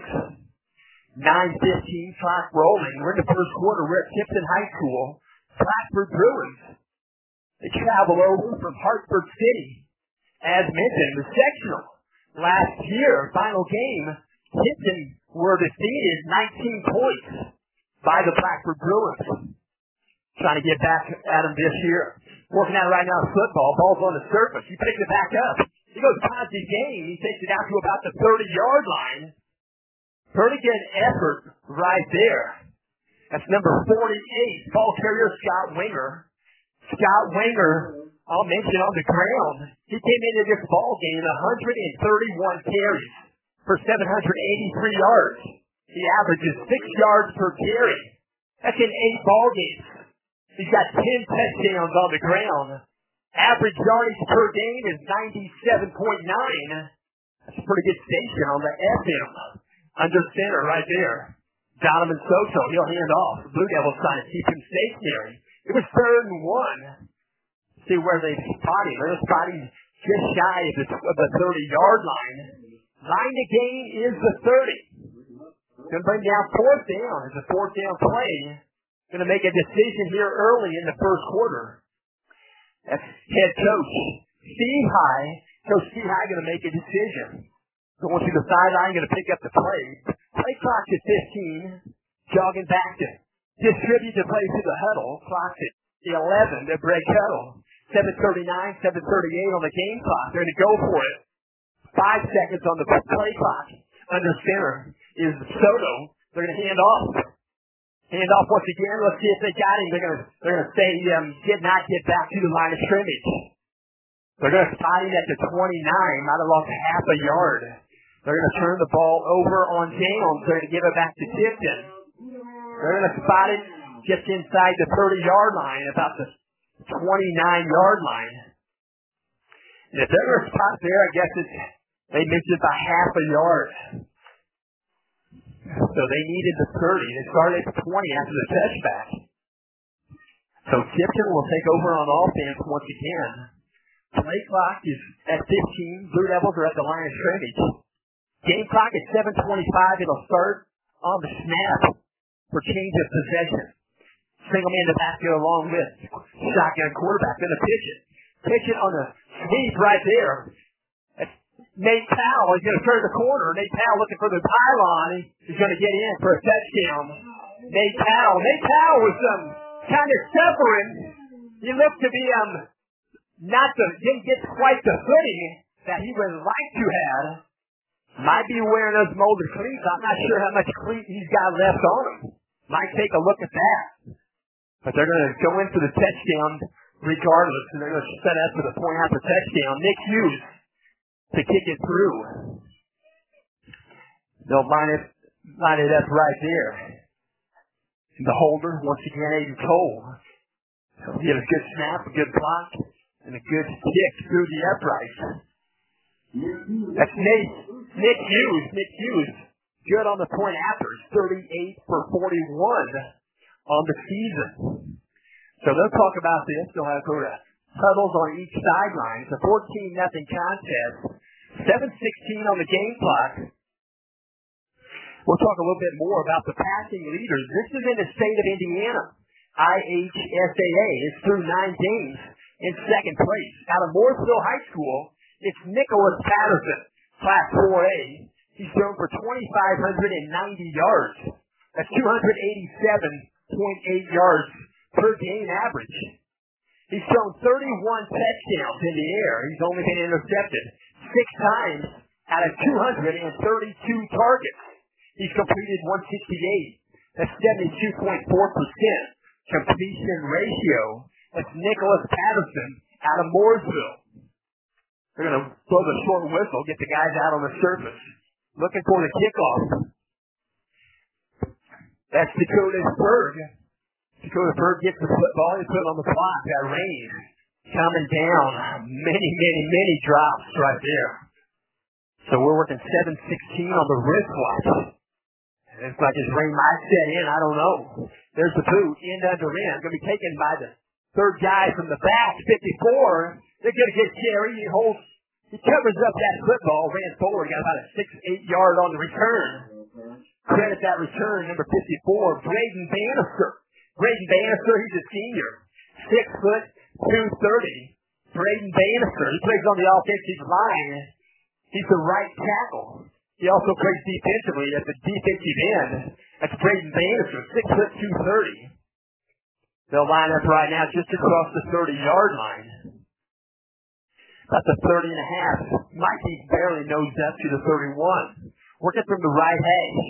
6. 9:15 clock rolling. We're in the first quarter. We're at Tipton High School. Blackford Bruins. They travel over from Hartford City. As mentioned, the sectional. Last year, final game, Tipton were defeated 19 points by the Blackford Bruins. Trying to get back at them this year. Working out right now in football. Ball's on the surface. He picks it back up. He goes positive gain. He takes it out to about the 30-yard line. Pretty good effort right there. That's number 48, ball carrier Scott Winger. Scott Winger, I'll mention on the ground, he came into this ball game 131 carries for 783 yards. He averages 6 yards per carry. That's in 8 ball games. He's got 10 touchdowns on the ground. Average yardage per game is 97.9. That's a pretty good station on the FM. Under center right there. Donovan Soto, he'll hand off. The Blue Devils trying to keep him stationary. It was 3rd and 1. See where they spot him. They're spotting just shy of the 30-yard line. Line to gain is the 30. Going to bring down 4th down. It's a 4th down play. Going to make a decision here early in the first quarter. That's head coach Steve High. Coach Steve High going to make a decision. Going to the sideline, going to pick up the play. Play clock at 15. Jogging back to distribute the play to the huddle. Clock at 11 to break huddle. 7:39, 7:38 on the game clock. They're going to go for it. 5 seconds on the play clock. Under center is Soto. They're going to hand off. Hand off once again. Let's see if they got him. They're going to say did not get back to the line of scrimmage. They're going to spot him at the 29. Might have lost half a yard. They're going to turn the ball over on James. They're going to give it back to Tipton. They're going to spot it just inside the 30-yard line, about the 29-yard line. And if they're going to spot there, I guess it's They missed it by half a yard. So they needed the 30. They started at the 20 after the touchback. So Tipton will take over on offense once again. Play clock is at 15. Blue Devils are at the line of scrimmage. Game clock at 7:25. It'll start on the snap for change of possession. Single man to backfield along with shotgun quarterback. Going to pitch it. Pitch it on the sweep right there. Nate Powell is going to turn the corner. Nate Powell looking for the pylon. He's going to get in for a touchdown. Nate Powell was kind of suffering. He looked to be didn't get quite the footing that he would like to have. Might be wearing those molded cleats. I'm not sure how much cleat he's got left on him. Might take a look at that. But they're going to go in for the touchdown regardless, and they're going to set up for the point after touchdown. Nick Hughes to kick it through. They'll line it up right there. And the holder, once again, Aiden Cole. He'll get a good snap, a good block, and a good kick through the uprights. That's Nick Hughes. Nick Hughes, good on the point after. 38 for 41 on the season. So they'll talk about this. They'll have huddles on each sideline. It's a 14-0 contest. 7:16 on the game clock. We'll talk a little bit more about the passing leaders. This is in the state of Indiana. IHSAA is through 9 games in second place. Out of Mooresville High School, it's Nicholas Patterson, Class 4A. He's thrown for 2,590 yards. That's 287.8 yards per game average. He's thrown 31 touchdowns in the air. He's only been intercepted 6 times out of 232 targets. He's completed 168. That's 72.4% completion ratio. That's Nicholas Patterson out of Mooresville. They're going to throw the short whistle, get the guys out on the surface. Looking for the kickoff. That's Dakota Berg. Dakota Berg gets the football. He's put it on the clock. That rain coming down. Many drops right there. So we're working 7:16 on the wristwatch. It's like this rain might set in. I don't know. There's the boot. End under end. Going to be taken by the third guy from the back. 54. They're going to get Jerry. He covers up that football. Ran forward. Got about a 6-8 yard on the return. Credit that return. Number 54. Braden Bannister. Braden Bannister. He's a senior. 6 foot 230. Braden Bannister. He plays on the offensive line. He's the right tackle. He also plays defensively at the defensive end. That's Braden Bannister, 6 foot 230. They'll line up right now just across the 30-yard line. About the 30 and a half. Might be barely nosed up to the 31. Working from the right hash.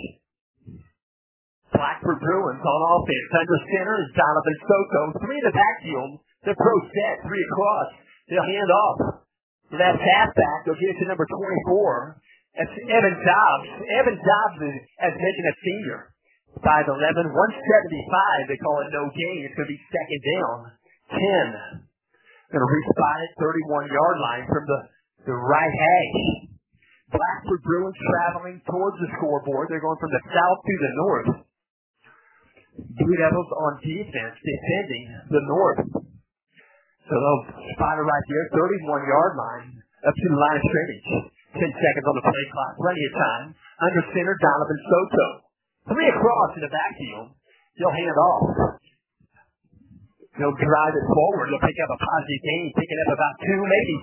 Blackford Bruins on offense. Under center is Donovan Soto. 3 in the backfield. They're pro set. 3 across. They'll hand off. So that's halfback. They'll get it to number 24. That's Evan Dobbs. Evan Dobbs has taken a senior. 5'11", 175. They call it no gain. It's going to be second down. 10. Going to respot it 31-yard line from the right hash. Blackford Bruins traveling towards the scoreboard. They're going from the south to the north. Blue Devils on defense defending the north. So they'll spot it right there, 31-yard line, up to the line of scrimmage. 10 seconds on the play clock, plenty of time. Under center, Donovan Soto. 3 across in the backfield. He'll hand off. They'll drive it forward. They'll pick up a positive gain, picking up about 2, maybe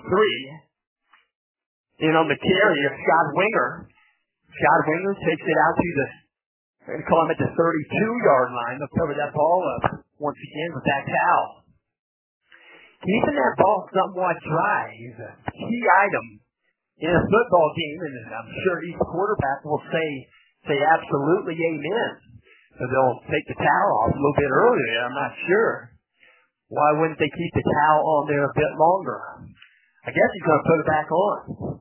3. And on the carry of Scott Winger. Scott Winger takes it out to they're going to call him at the 32-yard line. They'll cover that ball up once again with that towel. Keeping that ball somewhat dry is a key item in a football game, and I'm sure each quarterback will say absolutely amen. So they'll take the towel off a little bit earlier. I'm not sure. Why wouldn't they keep the towel on there a bit longer? I guess he's going to put it back on.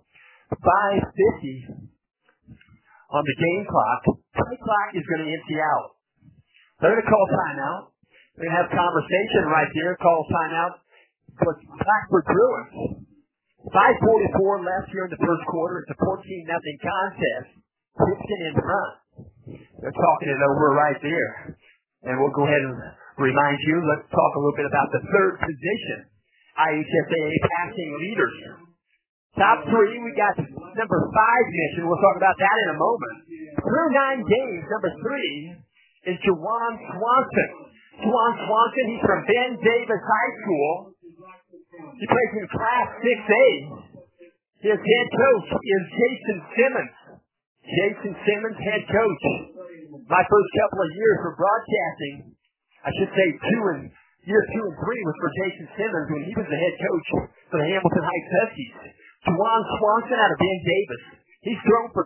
5:50 on the game clock. Play clock is going to empty out. They're going to call timeout. They're going to have conversation right there. Call timeout. But Blackford Bruins. 5:44 left here in the first quarter. It's a 14-0 contest. Houston in front. They're talking it over right there. And we'll go ahead and remind you, let's talk a little bit about the third position. IHSAA passing leaders. Top three, we got number 5 mission. We'll talk about that in a moment. Through 9 games, number 3 is Juwan Swanson. Juwan Swanson, he's from Ben Davis High School. He plays in Class 6A. His head coach is Jason Simmons. Jason Simmons, head coach. My first couple of years for broadcasting, I should say year 2 and 3 was for Jason Simmons when he was the head coach for the Hamilton Heights Huskies. Juwan Swanson out of Ben Davis. He's thrown for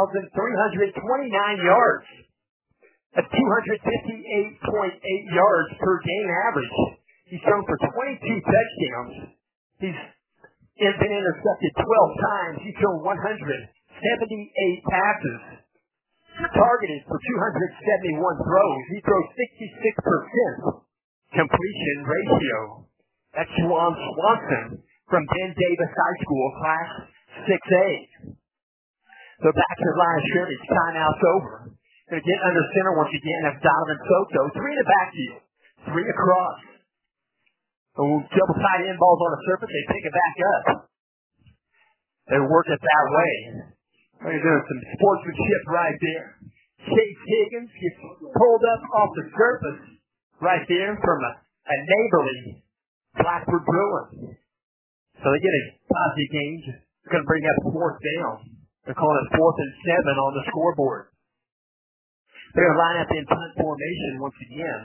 2,329 yards. That's 258.8 yards per game average. He's thrown for 22 touchdowns. He's been intercepted 12 times. He's thrown 178 passes. Targeted for 271 throws. He throws 66% completion ratio. That's Juwan Swanson from Ben Davis High School, Class 6A. So back to the line of scrimmage. Timeout's over. Going to get under center once again. That's Donovan Soto. 3 in the backfield. 3 across. Double tight end balls on the surface. They pick it back up. They work it that way. They're doing some sportsmanship right there. Chase Higgins gets pulled up off the surface right there from a neighborly Blackford Bruin. So they get a positive gain. They're going to bring up 4th down. They're calling it 4th and 7 on the scoreboard. They're going to line up in punt formation once again.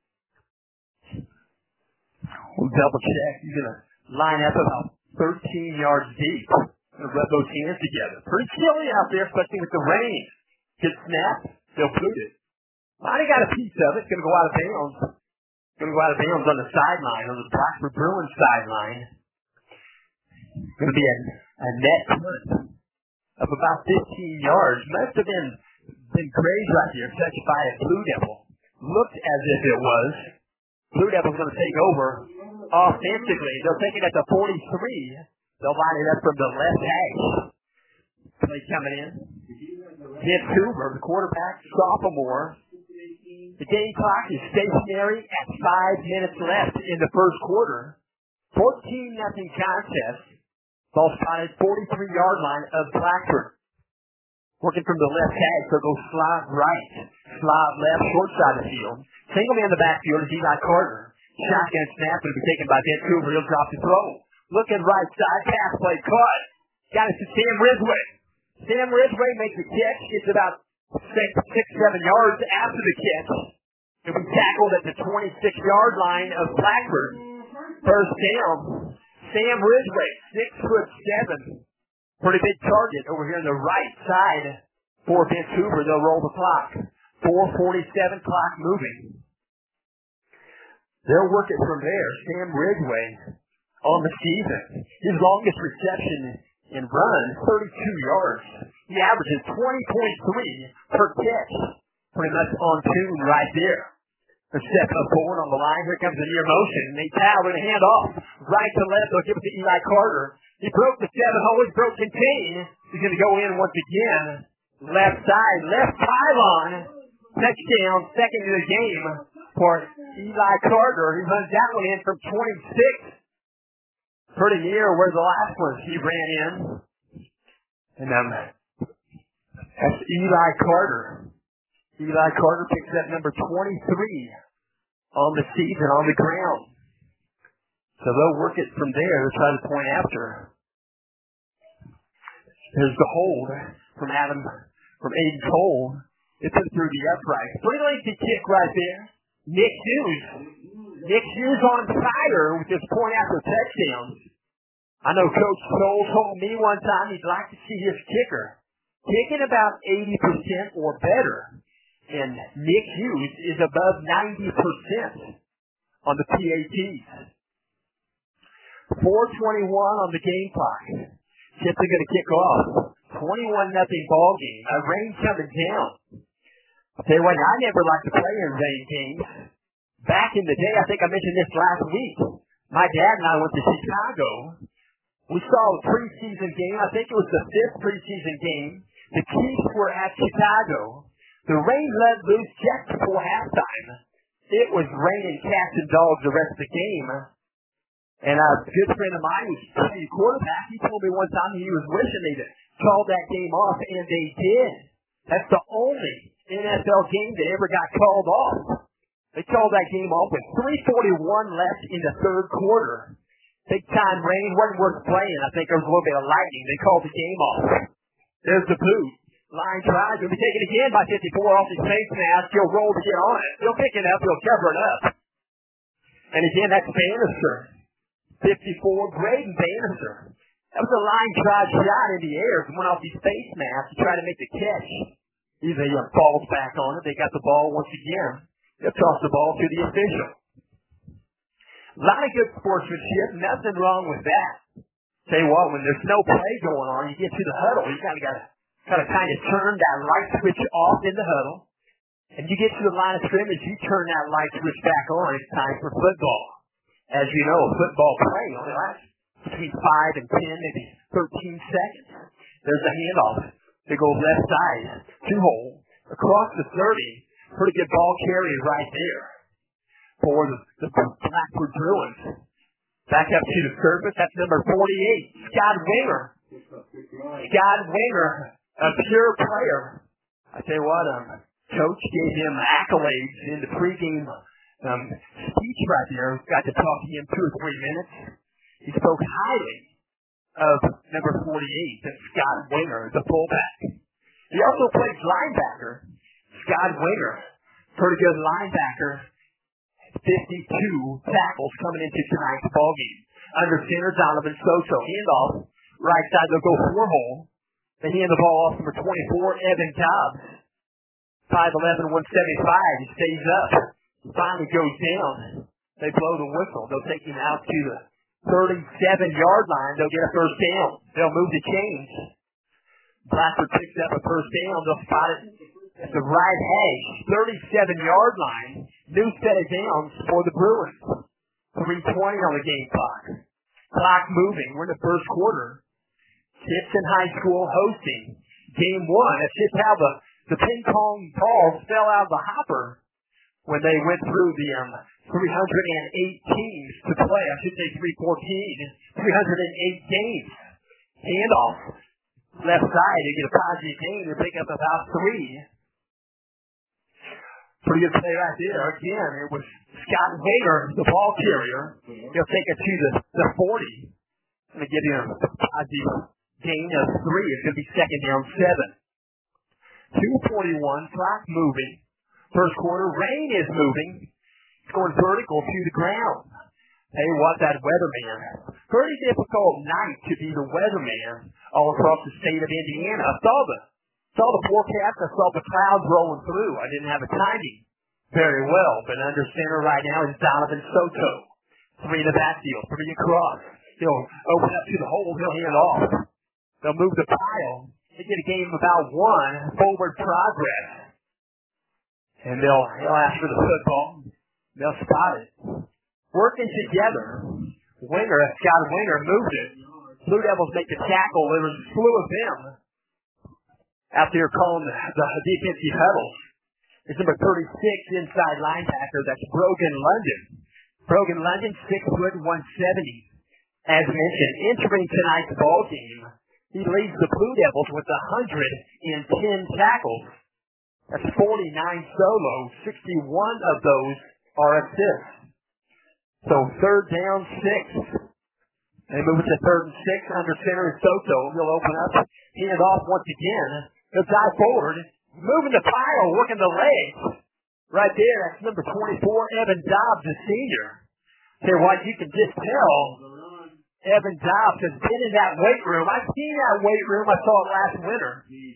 We'll double check. He's going to line up about 13 yards deep. Going to rub those hands together. Pretty chilly out there, especially with the rain. Get snapped, they'll boot it. Might have got a piece of it. Going to go out of bounds. Going to go out of bounds on the sideline, on the Blackford Bruins sideline. Going to be a net punt of about 15 yards. Must have been grazed right here, touched by a Blue Devil. Looked as if it was. Blue Devil's going to take over offensively. They'll take it at the 43. They'll line it up from the left hash. Play coming in. Vince Hoover, the quarterback, sophomore. The game clock is stationary at 5 minutes left in the first quarter. 14-0 contest. Ball spotted 43-yard line of Blackford. Working from the left hash, they'll go slot right, slot left, short side of the field. Single man in the backfield is Eli Carter. Shotgun snap will be taken by Vince Hoover. He'll drop the throw. Looking right side, pass play caught. Got it to Sam Ridgway. Sam Ridgway makes the catch. Gets about 6-7 yards after the catch. He'll be tackled at the 26-yard line of Blackford. First down. Sam Ridgway, 6'7". Pretty big target over here on the right side for Vince Hoover. They'll roll the clock. 4:47 clock moving. They'll work it from there. Sam Ridgway on the season. His longest reception in run, 32 yards. He averages 20.3 per catch. Pretty much on tune right there. A step up forward on the line. Here comes the near motion. Nate Powell going to hand off. Right to left. They'll give it to Eli Carter. He broke the 7 hole. He's broke contain. He's going to go in once again. Left side. Left pylon. Touchdown. Second of the game for Eli Carter. He runs that one in from 26. Pretty near where the last one he ran in. And that's Eli Carter. Eli Carter picks up number 23 on the season on the ground. So they'll work it from there. They'll try to point after. There's the hold from Aiden Cole. It put through the upright. Pretty lengthy kick right there. Nick Hughes. Nick Hughes on fire with this point after touchdown. I know Coach Cole told me one time he'd like to see his kicker kicking about 80% or better. And Nick Hughes is above 90% on the PATs. 4:21 on the game clock. Chips are going to kick off. 21-0 ball game. A rain coming down. I'll tell you what, I never liked to play in rain games. Back in the day, I think I mentioned this last week, my dad and I went to Chicago We saw a preseason game. I think it was the 5th preseason game. The Chiefs were at Chicago. The rain let loose just before halftime. It was raining cats and dogs the rest of the game. And a good friend of mine was playing quarterback. He told me one time he was wishing they'd called that game off, and they did. That's the only NFL game that ever got called off. They called that game off with 3:41 left in the 3rd quarter. Big time rain, wasn't worth playing. I think there was a little bit of lightning. They called the game off. There's the boot. Line tries. He'll be taken again by 54 off his face mask. He'll roll to get on it. He'll pick it up. He'll cover it up. And again, that's Bannister. 54, Braden Bannister. That was a line drive shot in the air. It went off his face mask to try to make the catch. Either he falls back on it. They got the ball once again. They'll toss the ball to the official. A lot of good sportsmanship. Nothing wrong with that. Tell you what, when there's no play going on, you get to the huddle. You kind of turn that light switch off in the huddle. And you get to the line of scrimmage, you turn that light switch back on. It's time for football. As you know, football play only lasts between 5 and 10, maybe 13 seconds. There's a handoff. They go left side, 2-hole, across the 30. Pretty good ball carrier right there for the Blackford Bruins. Back up to the surface. That's number 48, Scott Winger. Scott Winger, a pure player. I tell you what, Coach gave him accolades in the pregame speech right there. Got to talk to him 2 or 3 minutes. He spoke highly of number 48, that's Scott Winger, the fullback. He also plays linebacker. Scott Winger, pretty good linebacker. 52 tackles coming into tonight's ballgame. Under center, Donovan Soto. Handoff, right side, they'll go 4-hole. They hand the ball off to number 24, Evan Dobbs. 5'11", 175. He stays up. Finally goes down. They blow the whistle. They'll take him out to the 37-yard line. They'll get a first down. They'll move the chains. Blackford picks up a first down. They'll spot it at the right hash. 37-yard line. New set of downs for the Bruins. 3:20 on the game clock. Clock moving. We're in the first quarter. Gibson High School hosting game 1. That's just how the ping pong balls fell out of the hopper when they went through the 308 teams to play. I should say 314. 308 games. Handoff. Left side, they get a positive gain. They pick up about 3. Pretty good play right there. Again, it was Scott Winger, the ball carrier. He'll take it to the 40. Going to give you a positive gain of 3. It's going to be second down 7. 2:41, clock moving. First quarter, rain is moving. It's going vertical to the ground. Hey, what that weatherman. Pretty difficult night to be the weatherman all across the state of Indiana. I saw the forecast. I saw the clouds rolling through. I didn't have a timing very well, but under center right now is Donovan Soto. 3 in the backfield, 3 across. He'll open up to the hole. He'll hand off. They'll move the pile. They get a game of about 1 forward progress. And they'll ask for the football. They'll spot it. Working together. Winger, Scott Winger, moved it. Blue Devils make the tackle. There was a slew of them out there calling the defensive huddles. It's number 36 inside linebacker. That's Brogan London. Brogan London, 6'170". As mentioned, entering tonight's ball game, he leads the Blue Devils with 110 tackles. That's 49 solos. 61 of those are assists. So 3rd down 6. They move it to 3rd and 6. Under center is Soto. He'll open up. Hand off once again. He'll dive forward. Moving the pile. Working the legs. Right there. That's number 24, Evan Dobbs, the senior. Tell you what, you can just tell Evan Dobbs has been in that weight room. I've seen that weight room. I saw it last winter.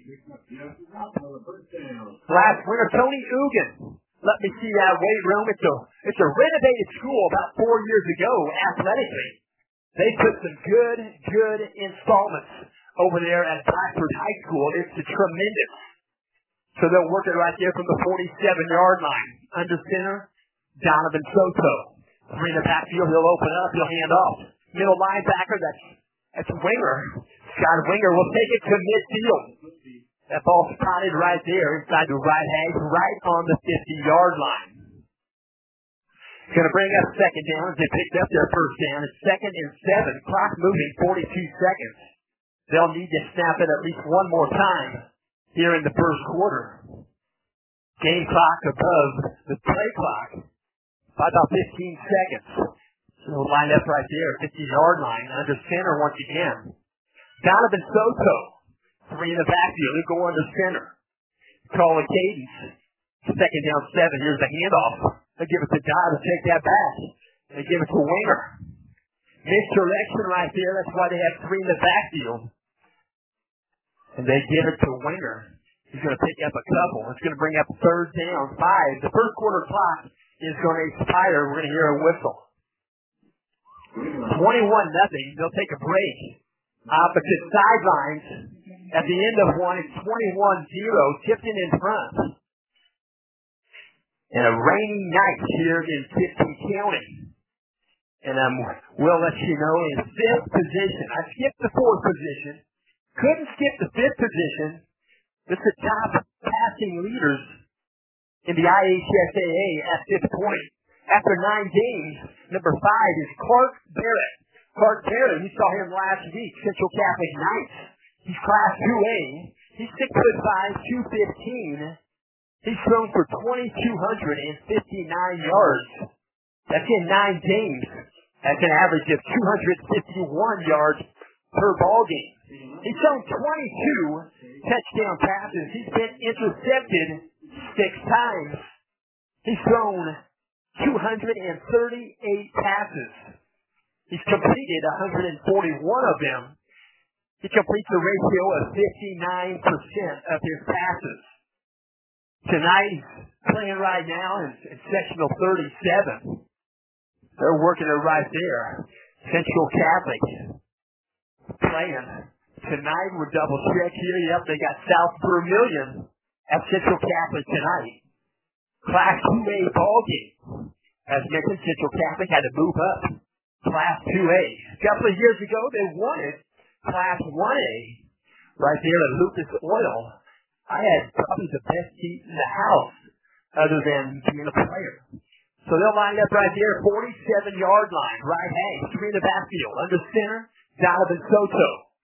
Last winter, Tony Ugan let me see that weight room. It's a renovated school about 4 years ago, athletically. They put some good installments over there at Blackford High School. It's tremendous. So they'll work it right there from the 47-yard line. Under center, Donovan Soto. 3 in the backfield. He'll open up. He'll hand off. Middle linebacker, that's That's Winger. Scott Winger will take it to midfield. That ball spotted right there inside the right hash, right on the 50-yard line. Going to bring up second down as they picked up their first down. It's 2nd and 7. Clock moving 42 seconds. They'll need to snap it at least one more time here in the first quarter. Game clock above the play clock by about 15 seconds. So we'll line up right there, 50-yard line, under center once again. Donovan Soto, 3 in the backfield. He'll go under center. Call a cadence. 2nd down 7. Here's the handoff. They give it to Dodd to take that back. They give it to Winger. Misdirection right there. That's why they have 3 in the backfield. And they give it to Winger. He's going to pick up a couple. It's going to bring up 3rd down 5. The first quarter clock is going to expire. We're going to hear a whistle. 21-0. They'll take a break. Opposite sidelines. At the end of one, it's 21-0. Tipton in front. And a rainy night here in Tipton County. And we'll let you know in 5th position. I skipped the 4th position. Couldn't skip the 5th position. This is the top passing leaders in the IHSAA at this point. After 9 games, number 5 is Clark Barrett. Clark Barrett, you saw him last week, Central Catholic Knights. He's Class 2A. He's 6'5", 215. He's thrown for 2,259 yards. That's in 9 games. That's an average of 251 yards per ball game. He's thrown 22 touchdown passes. He's been intercepted 6 times. He's thrown 238 passes. He's completed 141 of them. He completes a ratio of 59% of his passes. Tonight, he's playing right now in sectional 37. They're working it right there. Central Catholic playing. Tonight, we're double check here. Yep, they got South Vermilion at Central Catholic tonight. Class 2A ball game. As mentioned, Central Catholic had to move up. Class 2A. A couple of years ago, they won it. Class 1A. Right there at Lucas Oil. I had probably the best seat in the house other than being a player. So they'll line up right there, 47-yard line, right hand, 3 in the backfield. Under center, Donovan Soto.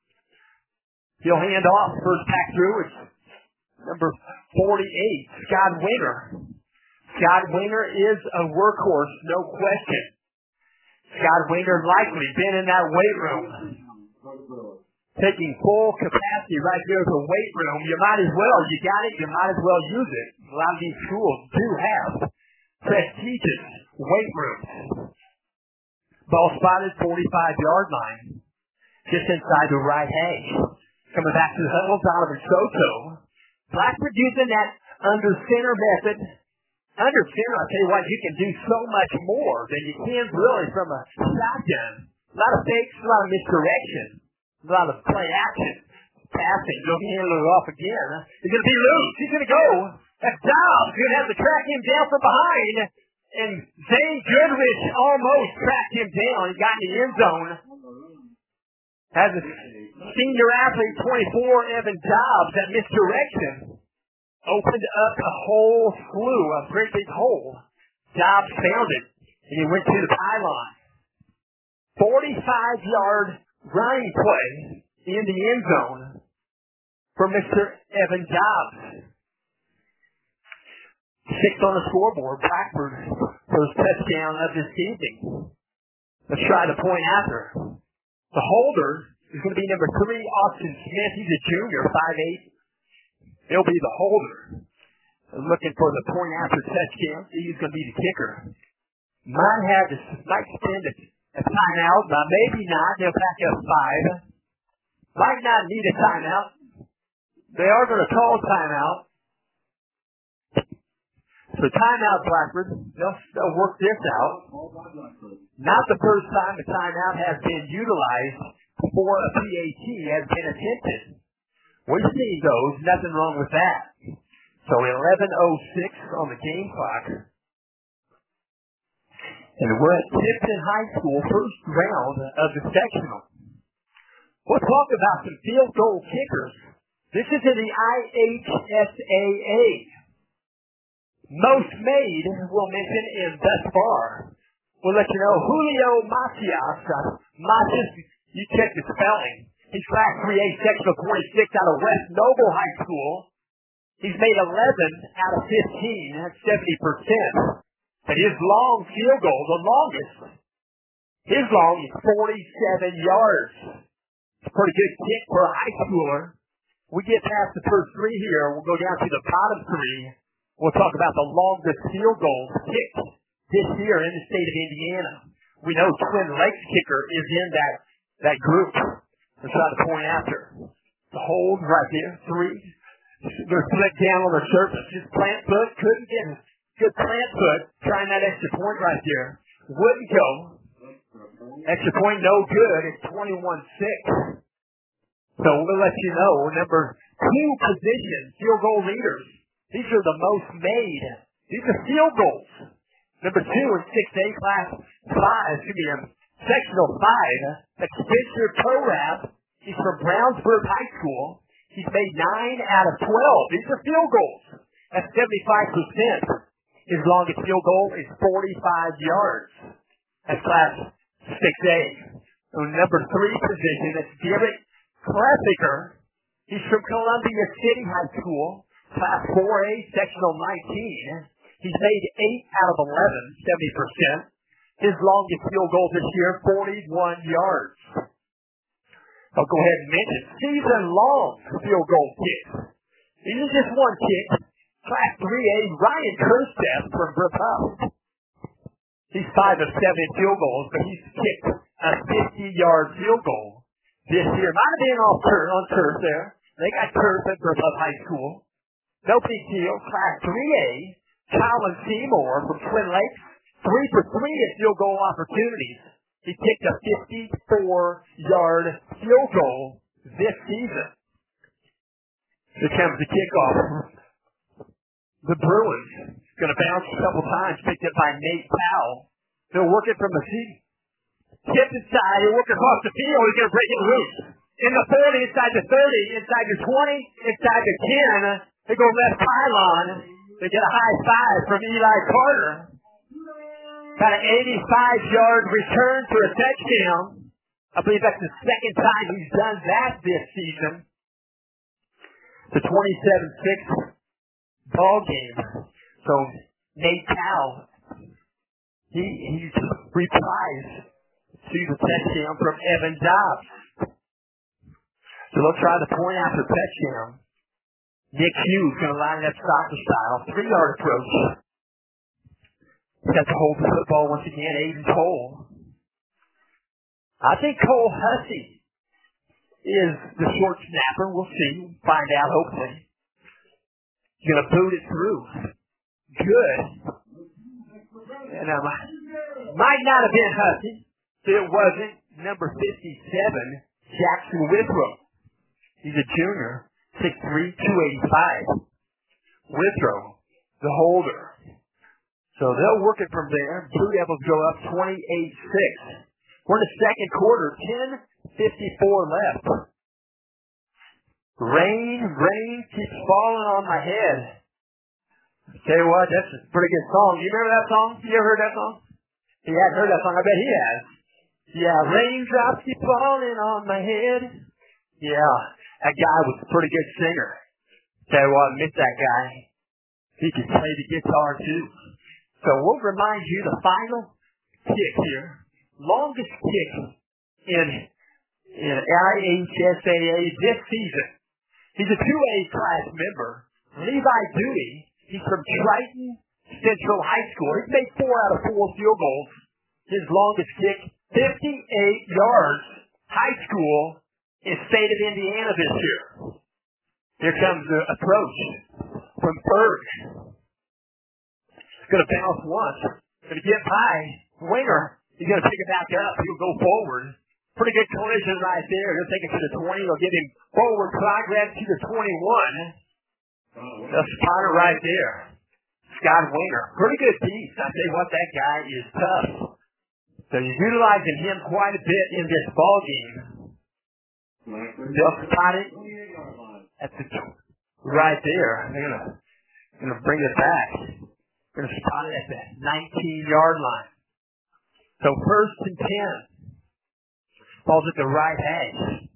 He'll hand off, first back through, it's number 48, Scott Winger. Scott Winger is a workhorse, no question. Scott Winger likely been in that weight room. Taking full capacity right there at the weight room. You might as well, you got it, you might as well use it. A lot of these schools do have prestigious weight rooms. Ball spotted, 45-yard line. Just inside the right hash. Coming back to the huddle, Donovan Soto. Blackford using that under center method. Under center, I'll tell you what, you can do so much more than you can really from a shotgun. A lot of fakes, a lot of misdirection. A lot of play action. Passing. He'll handle it off again. He's going to be loose. He's going to go. That's Dobbs. He's going to have to track him down from behind. And Zane Goodrich almost tracked him down. He got in the end zone. Has a senior athlete, 24, Evan Dobbs, that misdirection opened up a whole slew, a great big hole. Dobbs found it. And he went to the pylon. 45-yard running play in the end zone for Mr. Evan Dobbs. 6 on the scoreboard. Blackford first touchdown of this evening. Let's try the point after. The holder is going to be number 3, Austin Smith. He's a junior, 5'8". He'll be the holder. Looking for the point after touchdown. He's going to be the kicker. Might spend a timeout, but maybe not. They'll back up 5. Might not need a timeout. They are going to call a timeout. So timeout, Blackford. They'll work this out. Not the first time a timeout has been utilized before a PAT has been attempted. We've seen those. Nothing wrong with that. So 11:06 on the game clock. And we're at Tipton High School, first round of the sectional. We'll talk about some field goal kickers. This is in the IHSAA. Most made, we'll mention, in thus far. We'll let you know Julio Macias. Macias, you check the spelling. He's class 3A, section of 26 out of West Noble High School. He's made 11 out of 15. That's 70%. But his long field goal, the longest, his long is 47 yards. It's a pretty good kick for a high schooler. We get past the first three here. We'll go down to the bottom three. We'll talk about the longest field goals kicked this year in the state of Indiana. We know Twin Lakes kicker is in that group. We're trying to point after. The hold right there, three. They're split down on the surface. Just plant foot, couldn't get it. Good plant foot, trying that extra point right there. Wouldn't go. Extra point no good. It's 21-6. So we'll let you know. Number two position, field goal leaders. These are the most made. These are field goals. Number two in 6A class 5, sectional 5. That's Spencer Torab. He's from Brownsburg High School. He's made 9 out of 12. These are field goals. That's 75%. His longest field goal is 45 yards. That's class 6A. So number three position, that's Derek Classicer. He's from Columbia City High School, class 4A, sectional 19. He's made 8 out of 11, 70%. His longest field goal this year, 41 yards. I'll go ahead and mention season-long field goal kicks. This is just one kick. Class 3A, Ryan Kerstedt from Brapel. He's 5 of 7 field goals, but he's kicked a 50-yard field goal this year. Might have been on turf there. They got turf at Brapel High School. No big deal. Class 3A, Colin Seymour from Twin Lakes. 3 for 3 at field goal opportunities. He kicked a 54-yard field goal this season. Here comes the kickoff. The Bruins going to bounce a couple times, picked up by Nate Powell. He'll work it from the seat. Tip inside, he'll work across the field, he's going to break it loose. In the 40, inside the 30, inside the 20, inside the 10. They go left pylon. They get a high five from Eli Carter. Got an 85-yard return for a touchdown. I believe that's the second time he's done that this season. The 27-6 ball game. So Nate Powell, he replies to the touchdown from Evan Dobbs. So they'll try to point after touchdown. Nick Hughes going to line it up soccer style. 3-yard approach. He's got to hold the football once again. Aiden Cole. I think Cole Hussey is the short snapper. We'll see. Find out, hopefully. He's going to boot it through. Good. And might not have been Hussey. It wasn't. Number 57, Jackson Withrow. He's a junior. 6'3", 285. Withrow, the holder. So they'll work it from there. Blue Devils go up 28-6. We're in the second quarter. 10:54 left. Rain keeps falling on my head. Tell you what, that's a pretty good song. You remember that song? You ever heard that song? He hadn't heard that song. I bet he has. Yeah, raindrops keep falling on my head. Yeah, that guy was a pretty good singer. Tell you what, miss that guy. He could play the guitar too. So we'll remind you the final kick here. Longest kick in IHSAA this season. He's a 2A class member. Levi Dewey. He's from Triton Central High School. He's made 4 out of 4 field goals. His longest kick, 58 yards. High school in the state of Indiana this year. Here comes the approach from Berg. He's going to bounce once. Going to get by. Winger. He's going to pick it back up. He'll go forward. Pretty good collision right there. He'll take it to the 20. He'll give him forward progress to the 21. The spotter right there. Scott Winger. Pretty good piece. I tell you what, that guy is tough. So you're utilizing him quite a bit in this ball game. They'll spot it at the right there. They're gonna bring it back. They're gonna spot it at the 19-yard line. So 1st and 10. Ball's at the right hash.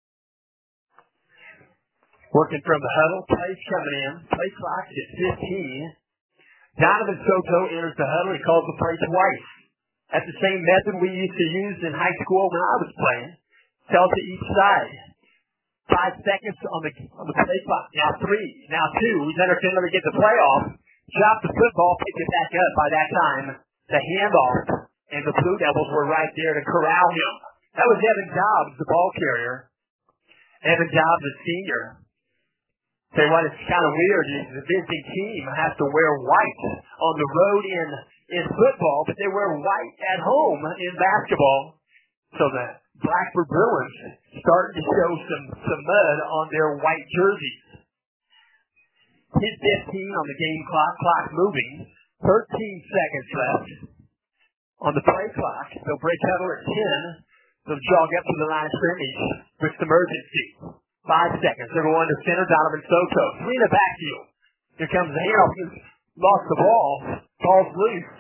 Working from the huddle. Plays coming in. Play clock at 15. Donovan Soto enters the huddle. He calls the play twice. That's the same method we used to use in high school when I was playing. Tell to each side. 5 seconds on the play clock. Now 3. Now 2. He's entertaining to get the play off. Drop the football. Pick it back up. By that time, the handoff. And the Blue Devils were right there to corral him. That was Evan Dobbs, the ball carrier. Evan Dobbs, a senior. Say what, it's kind of weird. The visiting team has to wear white on the road in football, but they wear white at home in basketball. So the Blackford Bruins starting to show some mud on their white jerseys. Hit 15 on the game clock. Clock moving. 13 seconds left on the play clock. They'll break huddle at 10. They'll jog up to the line of scrimmage with some urgency. 5 seconds. They're going to center. Donovan Soto. 3 in the backfield. Here comes the handoff. He lost the ball. Ball's loose.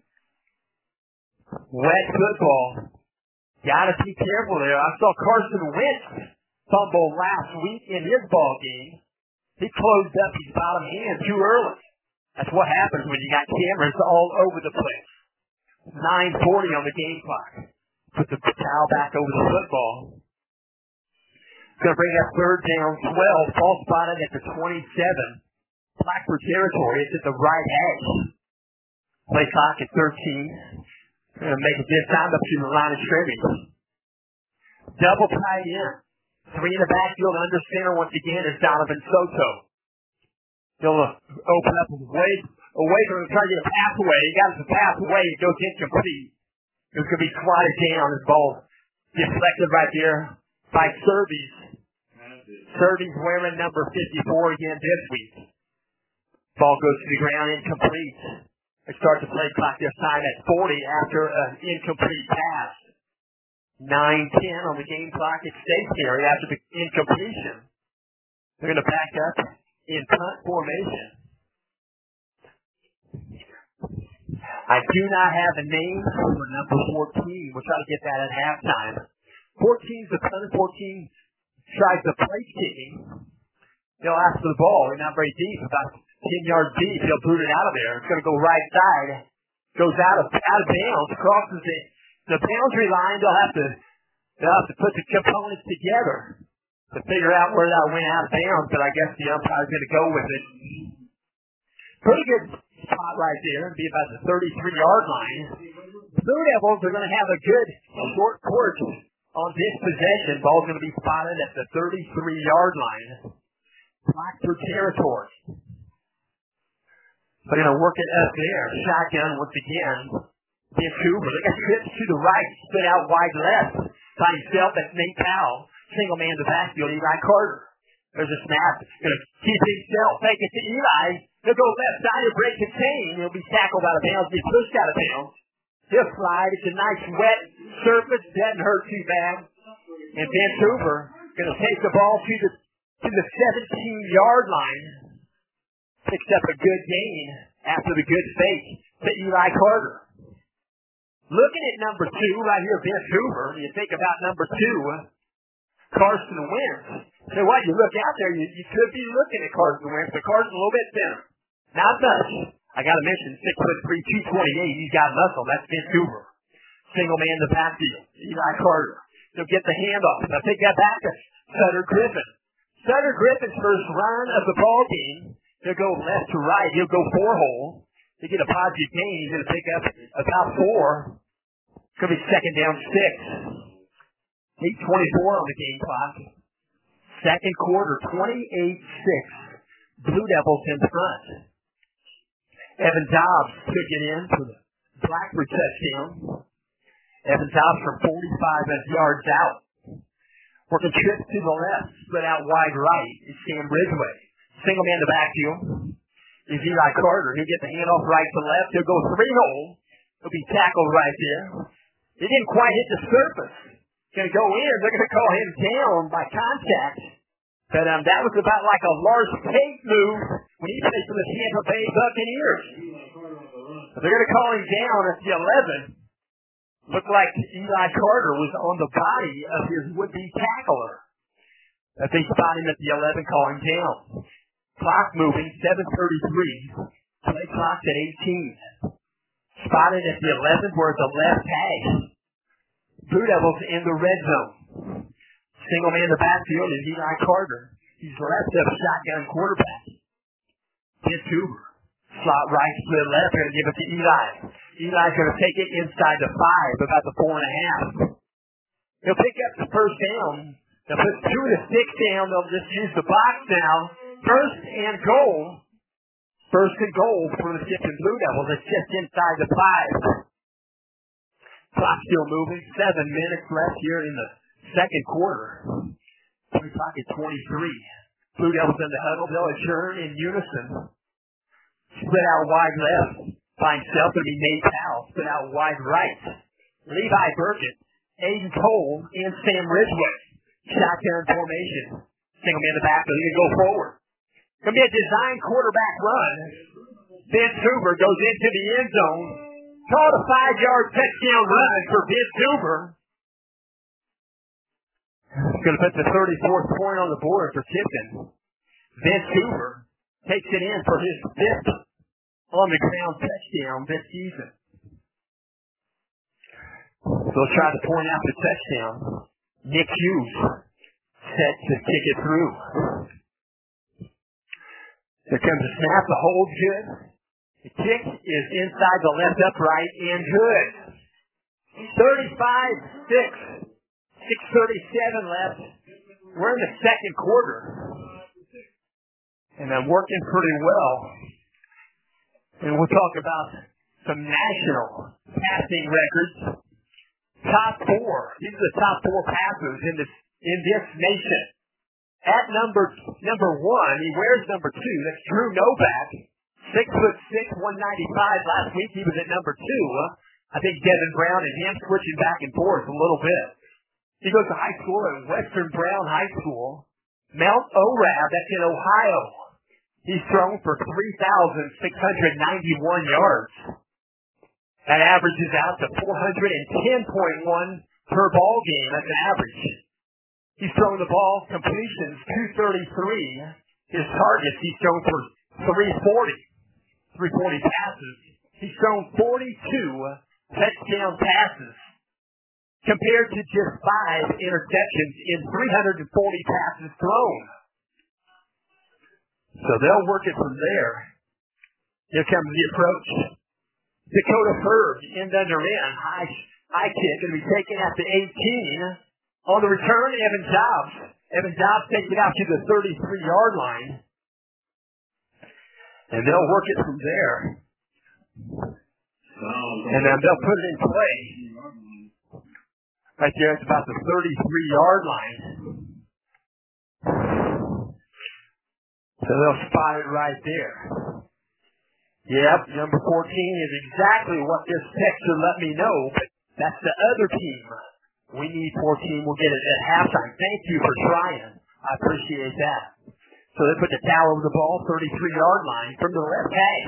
Wet football. Gotta be careful there. I saw Carson Wentz fumble last week in his ball game. He closed up his bottom hand too early. That's what happens when you got cameras all over the place. 9:40 on the game clock. Put the towel back over the football. Going to bring up 3rd down, 12. Ball spotted at the 27. Blackford territory. It's at the right hash. Play clock at 13. Going to make it this time up to the line of scrimmage. Double tight end. 3 in the backfield under center once again is Donovan Soto. He'll open up away from him, trying to get a pass away. He got the pass away. It goes incomplete. It's going to be swatted down. His ball deflected right there by Serbies. Serbies wearing number 54 again this week. Ball goes to the ground, incomplete. They start the play clock this time at 40 after an incomplete pass. 9:10 on the game clock. It's stationary after the incompletion. They're going to back up in punt formation. I do not have a name for number 14. We'll try to get that at halftime. 14's the punter. 14 tries the plate kicking. They'll ask for the ball. They're not very deep, about 10 yards deep. They'll boot it out of there. It's going to go right side. Goes out of bounds, crosses the boundary line. They'll have to put the components together to figure out where that went out of bounds, but I guess the umpire's going to go with it. Pretty good spot right there. It'll be about the 33-yard line. The Blue Devils are going to have a good short court on this possession. Ball's going to be spotted at the 33-yard line. Blackford territory. They're going to work it up there. Shotgun once again. Vancouver. They got trips to the right. Split out wide left. Find himself. That's Nate Powell. Single man in the backfield. Eli Carter. There's a snap. Going to keep himself. Take it to Eli. He'll go left side. He'll break the chain. He'll be tackled out of bounds. Be pushed out of bounds. He'll slide. It's a nice wet surface. Doesn't hurt too bad. And Vancouver going to take the ball to the 17-yard line. Picks up a good gain after the good fake to Eli Carter. Looking at number 2 right here, Vancouver, you think about number 2, Carson Wentz. So what, you look out there, you could be looking at Carson Wentz, but Carson's a little bit thinner. Not much. I got to mention, 6'3", 228, he's got muscle. That's Vancouver. Single man in the backfield, Eli Carter. He'll get the handoff. Now take that back to Sutter Griffin. Sutter Griffin's first run of the ball game. He'll go left to right. He'll go 4-hole. To get a positive gain, he's going to pick up about 4. It's going to be second down 6. 8:24 on the game clock. Second quarter, 28-6. Blue Devils in front. Evan Dobbs took it in for the Blackford touchdown. Evan Dobbs from 45 yards out. Working trips to the left, split out wide right. It's Sam Ridgway. Single man in the backfield is Eli Carter. He'll get the handoff right to left. He'll go 3-hole. He'll be tackled right there. It didn't quite hit the surface. going to go in. They're going to call him down by contact. But that was about like a Lars Tate move when he played for the Tampa Bay Buccaneers. They're going to call him down at the 11. Looked like Eli Carter was on the body of his would-be tackler. But they spot him at the 11, call him down. Clock moving, 7:33. Play clock's at 18. Spotted at the 11 where the left tag. Blue Devils in the red zone. Single man in the backfield is Eli Carter. He's left of shotgun quarterback. Vince Hoover. Slot right, split left. Going to give it to Eli. Eli's going to take it inside the 5, about the 4.5. He'll pick up the first down. They'll put 2 and a 6 down. They'll just use the box now. First and goal. First and goal for the Tipton Blue Devils. It's just inside the 5. Clock still moving. 7 minutes left here in the second quarter. Play clock at 23. Blue Devils in the huddle. They'll adjourn in unison. Split out wide left. By himself. It'll be Nate Powell. Split out wide right. Levi Burkett, Aiden Cole, and Sam Ridgeway. Shotgun formation. Single man in the back. They're going to go forward. Going to be a design quarterback run. Vince Hoover goes into the end zone. Called a 5-yard touchdown run for Vince Hoover. Going to put the 34th point on the board for Tipton. Vince Hoover takes it in for his 5th on-the-ground touchdown this season. They'll try to point out the touchdown. Nick Hughes set to kick it through. Here comes the snap. The hold good. The kick is inside the left upright and good. 35-6. 6:37 left. We're in the second quarter. And I'm working pretty well. And we'll talk about some national passing records. Top 4. These are the top 4 passers in this nation. At number 1, he wears number 2. That's Drew Novak. 6'6", 195. Last week he was at number 2. I think Devin Brown and him switching back and forth a little bit. He goes to high school at Western Brown High School. Mount Orab, that's in Ohio. He's thrown for 3,691 yards. That averages out to 410.1 per ball game. That's an average. He's thrown the ball, completions, 233. His targets, he's thrown for 340 passes. He's thrown 42 touchdown passes compared to just 5 interceptions in 340 passes thrown. So they'll work it from there. Here comes the approach. Dakota Ferg, end under end. High kick, going to be taken at the 18. On the return, Evan Dobbs. Evan Dobbs takes it out to the 33-yard line. And they'll work it from there. And then they'll put it in play. Right there, it's about the 33-yard line. So they'll spot it right there. Yep, number 14 is exactly what this texter let me know, but that's the other team. We need 14. We'll get it at halftime. Thank you for trying. I appreciate that. So they put the towel over the ball, 33-yard line from the left hash.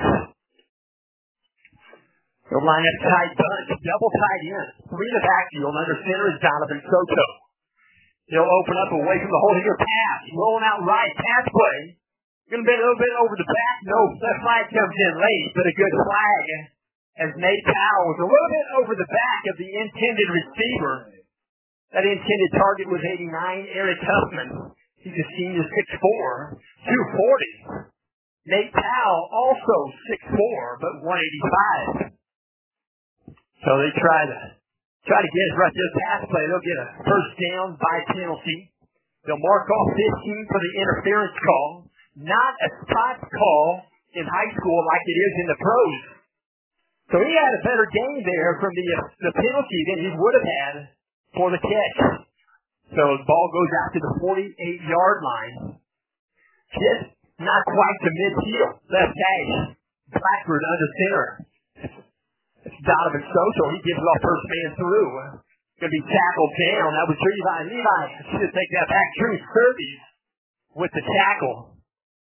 They'll line up tight bunch, double tight end. 3 in the backfield. Under center is Donovan Soto. He'll open up away from the hole here. Pass. Rolling out right. Pass play. Going to be a little bit over the back. No, that flag comes in late, but a good flag as Nate Powell was a little bit over the back of the intended receiver. That intended target was 89, Eric Huffman. He's a senior, 6'4", 240. Nate Powell, also 6'4", but 185. So they try to get it right there. Pass play. They'll get a first down by penalty. They'll mark off 15 for the interference call. Not a spot call in high school like it is in the pros. So he had a better game there from the penalty than he would have had for the catch. So the ball goes out to the 48-yard line. Just not quite to midfield. Left hash. Blackford under center. It's Donovan Soto. He gives it off first man through. going to be tackled down. That was Levi. Levi should take that back. Drew Serbies with the tackle.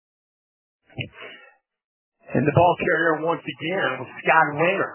And the ball carrier once again was Scott Winger.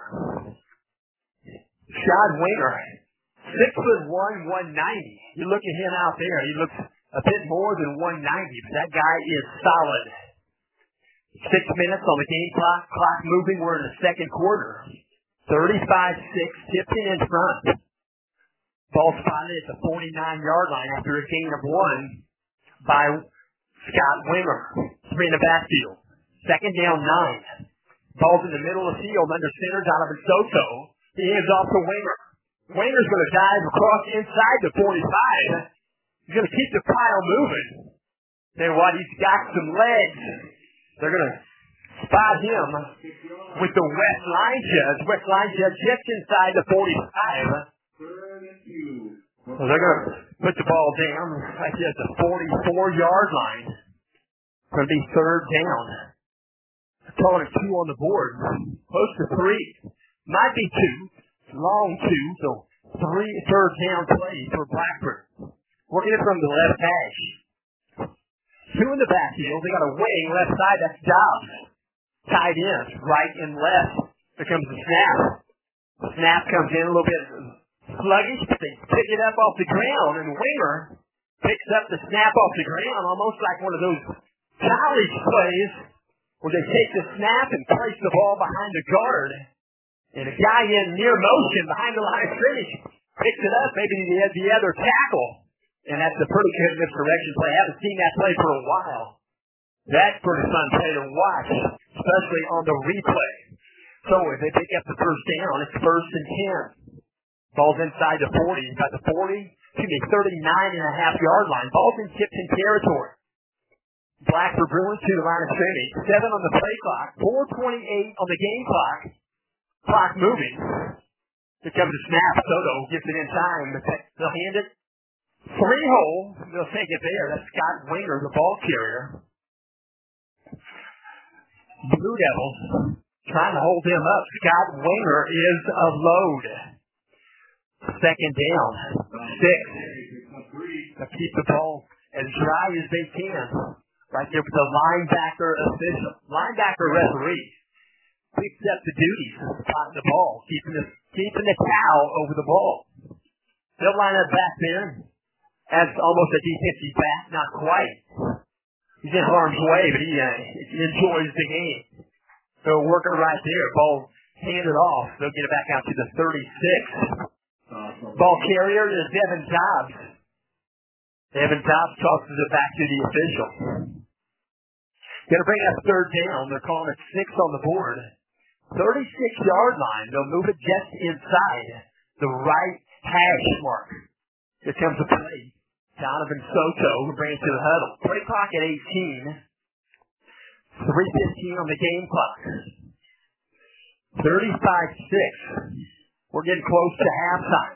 Scott Winger, 6'1", 190. You look at him out there, he looks a bit more than 190, but that guy is solid. 6 minutes on the game clock. Clock moving. We're in the second quarter. 35-6, Tipton in front. Ball spotted at the 49-yard line after a gain of 1 by Scott Winger. 3 in the backfield. Second down, 9. Ball's in the middle of the field under center, Donovan Soto. He hands off to Winger. Winger's going to dive across inside the 45. He's going to keep the pile moving. Then what? He's got some legs. They're going to spot him with the West line judge. West line judge just inside the 45. So they're going to put the ball down right here at the 44-yard line. It's going to be third down. Calling it 2 on the board. Close to 3. Might be 2. Long 2. So 3 third down plays for Blackburn. Working it from the left hash. 2 in the backfield. They got a wing left side. That's Dobbs. Tight ends. Right and left. Here comes the snap. The snap comes in a little bit sluggish, but they pick it up off the ground, and Winger picks up the snap off the ground almost like one of those college plays where they take the snap and place the ball behind the guard, and a guy in near motion behind the line of scrimmage picks it up, maybe the other tackle, and that's a pretty good misdirection play. I haven't seen that play for a while. That's pretty fun play to watch, especially on the replay. So if they pick up the first down, it's 1st and 10. Ball's inside the 40. Got the 39.5-yard line. Ball's in Tipton territory. Blackford Bruins to the line of scrimmage. 7 on the play clock. 4:28 on the game clock. Clock moving. Here comes the snap. Soto gets it in time. They'll hand it. 3-hole. They'll take it there. That's Scott Winger, the ball carrier. Blue Devils trying to hold him up. Scott Winger is a load. Second down. 6. They'll keep the ball as dry as they can. Right there with the linebacker official. Linebacker referee picks up the duties of spotting the ball, keeping the towel over the ball. They'll line up back there as almost a defensive back, not quite. He's in harm's way, but he enjoys the game. So working right there, ball handed off. They'll get it back out to the 36. Ball carrier is Devin Dobbs. Devin Dobbs tosses it back to the official. Going to bring up third down. They're calling it 6 on the board. 36-yard line. They'll move it just inside the right hash mark. Here comes the play. Donovan Soto will bring it to the huddle. Play clock at 18. 3:15 on the game clock. 35-6. We're getting close to halftime.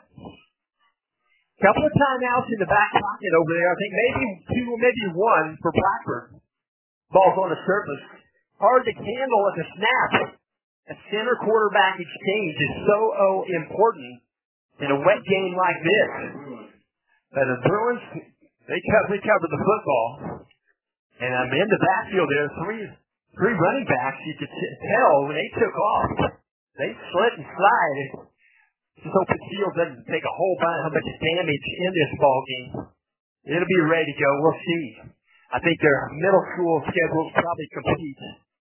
Couple of timeouts in the back pocket over there. I think maybe 2, maybe 1 for Blackburn. Ball's on the surface. Hard to handle at the snap. A center quarterback exchange is so important in a wet game like this. But the Bruins, they covered the football. And in the backfield there, three running backs, you could tell when they took off. They slid and slide. Just hope the field doesn't take a whole bunch of damage in this ball game. It'll be ready to go. We'll see. I think their middle school schedule is probably complete.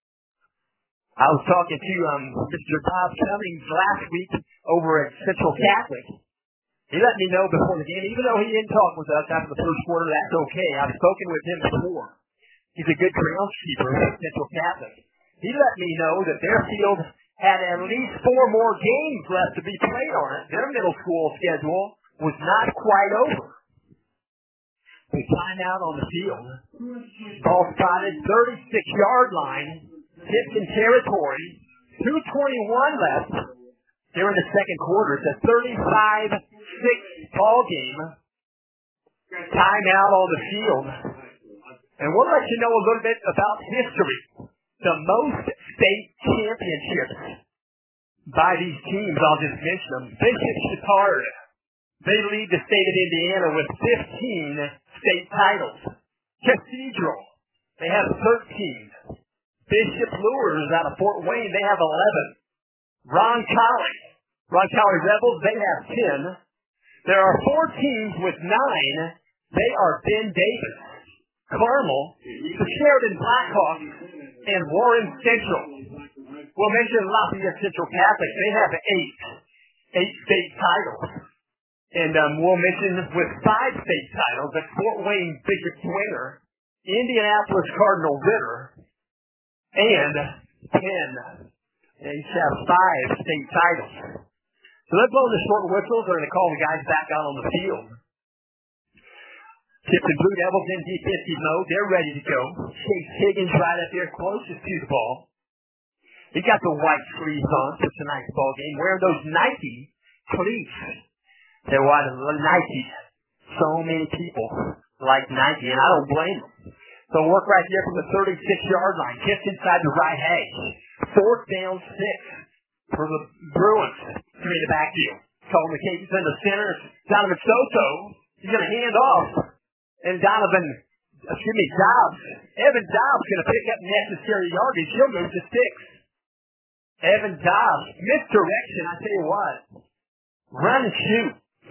I was talking to Mr. Bob Cummings last week over at Central Catholic. He let me know before the game, even though he didn't talk with us after the first quarter, that's okay. I've spoken with him before. He's a good groundskeeper at Central Catholic. He let me know that their field had at least 4 more games left to be played on it. Their middle school schedule was not quite over. We find out on the field. Ball spotted, 36-yard line. Tipton territory. 2:21 left. Here in the second quarter. It's a 35-6 ball game. Timeout on the field. And we'll let you know a little bit about history. The most state championships by these teams, I'll just mention them. Bishop Chatard, They lead the state of Indiana with 15 state titles. Cathedral, they have 13. Bishop Luers out of Fort Wayne, they have 11. Roncalli Rebels, they have 10. There are 4 teams with 9. They are Ben Davis, Carmel, the Sheridan Blackhawks, and Warren Central. We'll mention Lafayette Central Catholic. They have 8 state titles. And we'll mention with 5 state titles at Fort Wayne Bishop Swinger, Indianapolis Cardinal Ritter, and Penn. They each have 5 state titles. So they're blowing the short whistles. They're going to call the guys back out on the field. Tipton Blue Devils in defensive mode. They're ready to go. Chase Higgins right up there closest to the ball. He got the white sleeves on for tonight's ball game, wearing those Nike cleats. They're white Nike. So many people like Nike, and I don't blame them. So work right there from the 36-yard line, just inside the right hash. 4th down 6 for the Bruins. Three to back you. Colin McCabe's in the center. Donovan Soto. He's going to hand off. And Dobbs. Evan Dobbs going to pick up necessary yardage. He'll move to 6. Evan Dobbs. Misdirection, I tell you what. Run and shoot.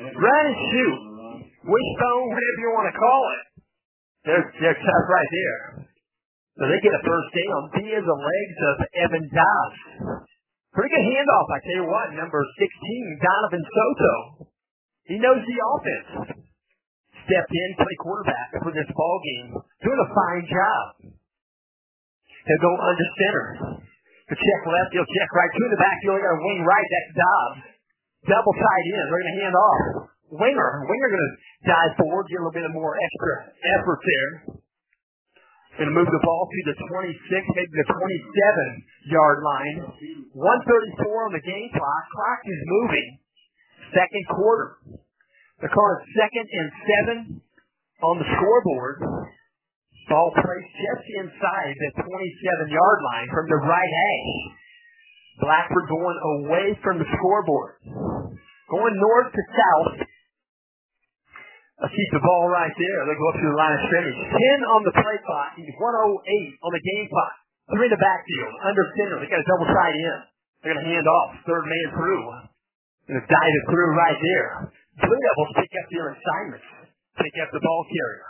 Wishbone, whatever you want to call it. They're tough right there. So they get a first down via the legs of Evan Dobbs. Pretty good handoff, I tell you what. Number 16, Donovan Soto. He knows the offense. Stepped in, play quarterback for this ball game. Doing a fine job. He'll go under center. He'll check left, he'll check right. To the back, he'll got a wing right. That's Dobbs. Double tight end. They're going to hand off. Winger going to dive forward, get a little bit more extra effort there. Going to move the ball to the 26, maybe the 27-yard line. 1:34 on the game clock. Clock is moving. Second quarter. They're calling it 2nd and 7 on the scoreboard. Ball placed just inside the 27-yard line from the right hash. Blackford going away from the scoreboard. Going north to south. Let's keep the ball right there. They'll go up to the line of scrimmage. 10 on the play clock. 1:08 on the game clock. 3 in the backfield. Under center. They got a double tight end. They're going to hand off. Third man through. Going to dive it through right there. Blue Devils pick up their assignments. Pick up the ball carrier.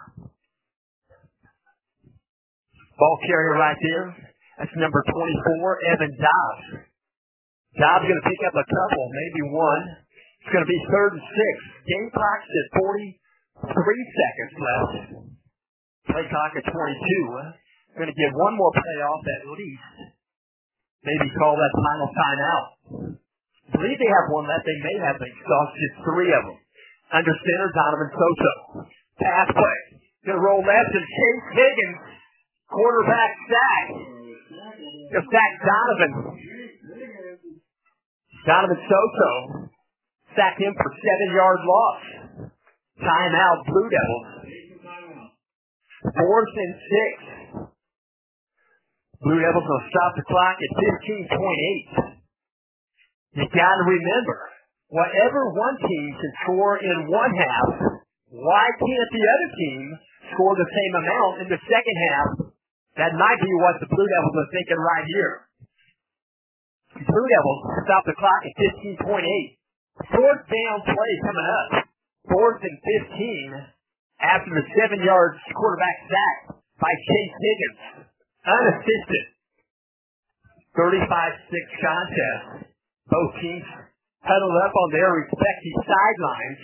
Ball carrier right there. That's number 24, Evan Dobbs. Dobbs going to pick up a couple, maybe one. It's going to be 3rd and 6. Game clock's at 43 seconds left. Play clock at 22. Going to get one more play off at least. Maybe call that final timeout. I believe they have one left. They may have exhausted 3 of them. Under center, Donovan Soto. Pass play. Going to roll left and Chase Higgins. Quarterback sack. Just sack Donovan. Donovan Soto. Sacked him for 7-yard loss. Timeout, Blue Devils. 4th and 6. Blue Devils will stop the clock at 15:28. You got to remember, whatever one team can score in one half, why can't the other team score the same amount in the second half? That might be what the Blue Devils are thinking right here. Blue Devils stop the clock at 15:28. 4th down play coming up. 4th and 15 after the 7-yard quarterback sack by Chase Higgins. Unassisted. 35-6 contest. Both teams huddled up on their respective sidelines.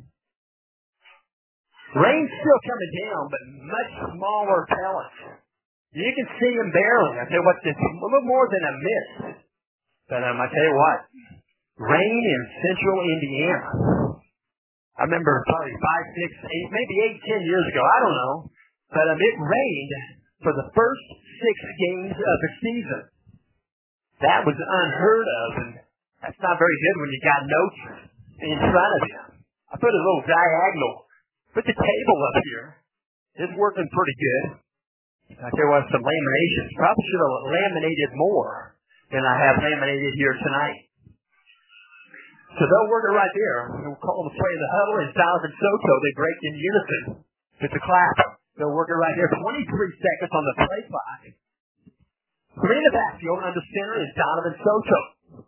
Rain's still coming down, but much smaller pellets. You can see them barely. I tell you what, it's a little more than a mist. But I tell you what, rain in central Indiana. I remember probably 5, 6, 8, maybe 8, 10 years ago. I don't know. But it rained for the first 6 games of the season. That was unheard of, and that's not very good when you got notes in front of you. I put a little diagonal. Put the table up here. It's working pretty good. I tell you what, some laminations. Probably should have laminated more than I have laminated here tonight. So they'll work it right there. We'll call them a play in the huddle, and Donovan Soto, they break in unison. It's a clap. They'll work it right there. 23 seconds on the play clock. Three in the backfield under center is Donovan Soto.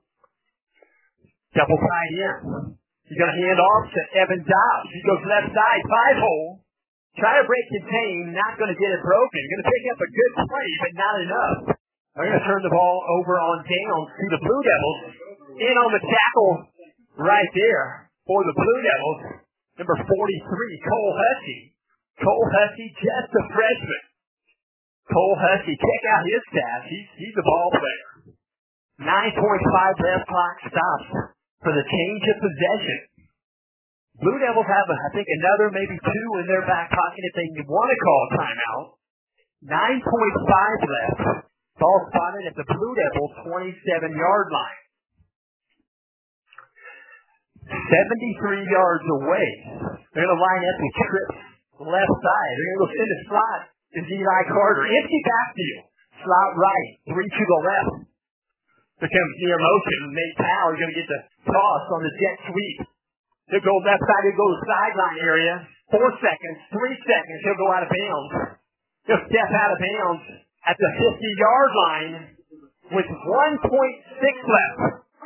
Double tight end. He's going to hand off to Evan Dobbs. He goes left side, 5-hole. Try to break contain, not going to get it broken. Going to pick up a good play, but not enough. They're going to turn the ball over on downs to the Blue Devils. In on the tackle right there for the Blue Devils. Number 43, Cole Hussey. Cole Hussey, just a freshman. Cole Hussey, check out his stats. He's a ball player. 9.5 left clock stops for the change of possession. Blue Devils have, I think, another, maybe two in their back pocket if they want to call a timeout. 9.5 left. Ball spotted at the Blue Devils 27-yard line. 73 yards away. They're going to line up with trips left side. They're going to go send a slot to Eli Carter. Empty backfield. Slot right. 3 to the left. Here comes near motion. Nate Powell is going to get the toss on the jet sweep. He'll go left side. He'll go to the sideline area. 4 seconds. 3 seconds. He'll go out of bounds. He'll step out of bounds at the 50-yard line with 1.6 left.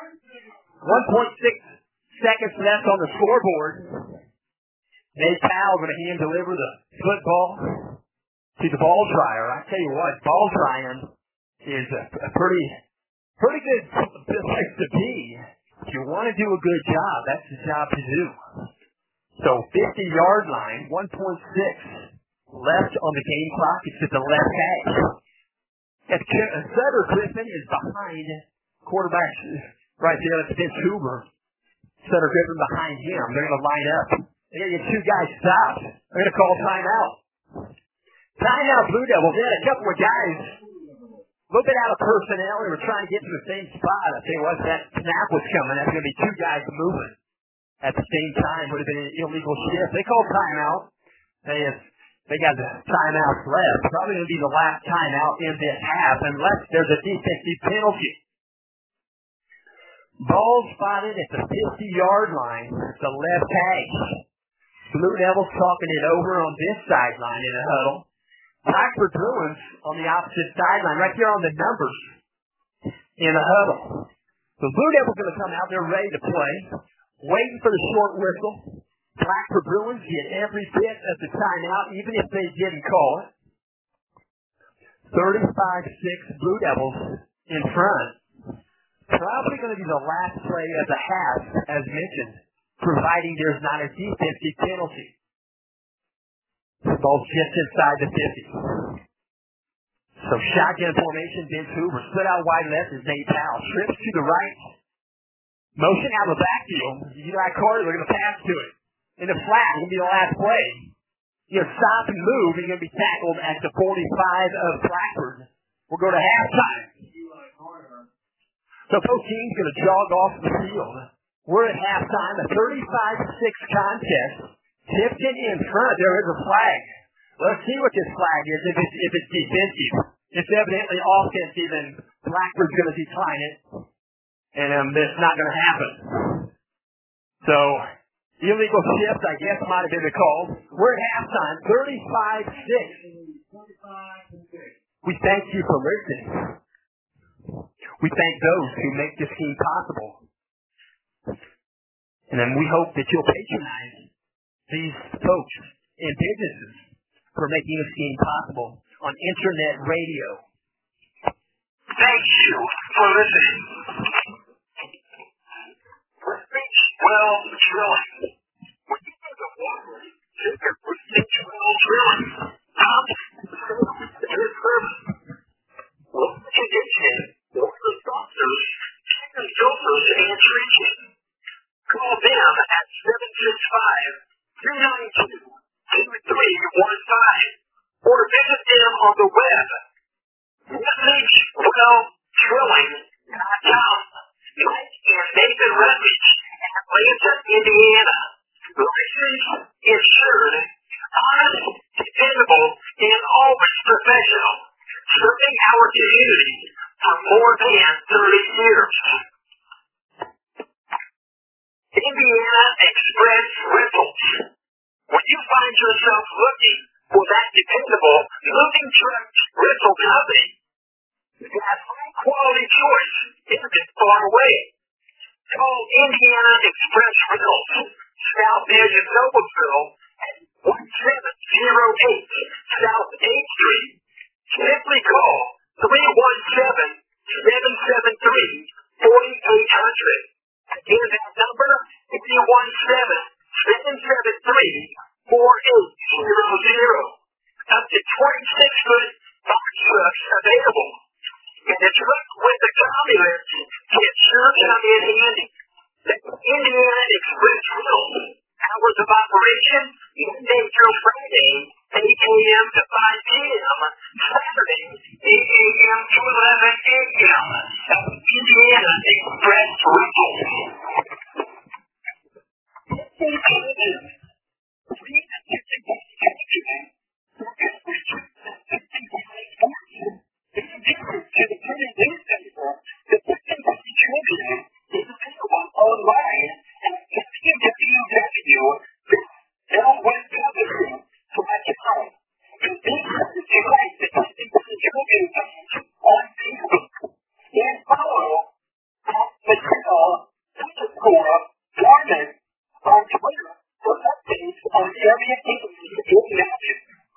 1.6 seconds left on the scoreboard. Nate Powell going to hand deliver the football to the ball dryer. I tell you what, ball drying is a pretty good place to be. If you want to do a good job, that's the job to do. So 50-yard line, 1.6 left on the game clock. It's at the left hash. Sutter Griffin is behind quarterback right there. That's Vince Hoover. Sutter Griffin behind him. They're going to line up. They're going to get two guys stopped. They're going to call timeout. Timeout, Blue Devils. They had a couple of guys a little bit out of personnel. They were trying to get to the same spot. I tell you what, that snap was coming. That's going to be two guys moving at the same time. Would have been an illegal shift. They called timeout. They got the timeouts left. Probably going to be the last timeout in this half unless there's a defensive penalty. Ball spotted at the 50-yard line. The left hash. Blue Devils talking it over on this sideline in a huddle. Blackford Bruins on the opposite sideline, right there on the numbers in a huddle. The Blue Devils going to come out there ready to play, waiting for the short whistle. Blackford Bruins get every bit of the timeout, even if they didn't call it. 35-6 Blue Devils in front. Probably going to be the last play of the half, as mentioned, providing there's not a defensive penalty. Ball's just inside the 50. So shotgun formation, Vince Hoover. Split out wide left is Nate Powell. Trips to the right. Motion out of the backfield. Eli Carter, they're going to pass to it. In the flat, it's going to be the last play. You're going to stop and move. You're going to be tackled at the 45 of Blackford. We'll go to halftime. So both teams going to jog off the field. We're at halftime, a 35-6 contest. Tipton in front. There is a flag. Let's see what this flag is. If it's defensive, it's evidently offensive, and Blackford's going to decline it, and it's not going to happen. So illegal shift, I guess, might have been the call. We're at halftime, 35-6. We thank you for listening. We thank those who make this scheme possible. And then we hope that you'll patronize these folks and businesses for making this scheme possible on internet radio. Thank you for listening. Well Drilling. When you think of water, think of Well Drilling. Top service. Local conditioning, water softeners, chicken filters, and treatment. Call them at 765-392-2315 or visit them on the web. MessageWellDrilling.com. Mike and Nathan Rutledge, Atlanta, Indiana. Licensed, insured, honest, dependable, and always professional. Serving our community for more than 30 years. Moving Truck Rental Company. That high-quality choice isn't far away. Call Indiana Express Rentals, South Edge of Noblesville, at 1708 South 8th Street. Simply call 317-773-4800. Again, that number, 317-773-4800. Up to 26-foot box trucks available. And the truck with the combi lift can sure come in handy. The Indiana Express Rentals. Hours of operation, Monday through Friday, 8 a.m. to 5 p.m. Saturday, 8 a.m. to 11 a.m. Indiana Express Rentals. Online at www.lwpublishing.com. And this is the right that on Facebook and follow @Michelle_Garman on Twitter for updates on area issues in Nashville.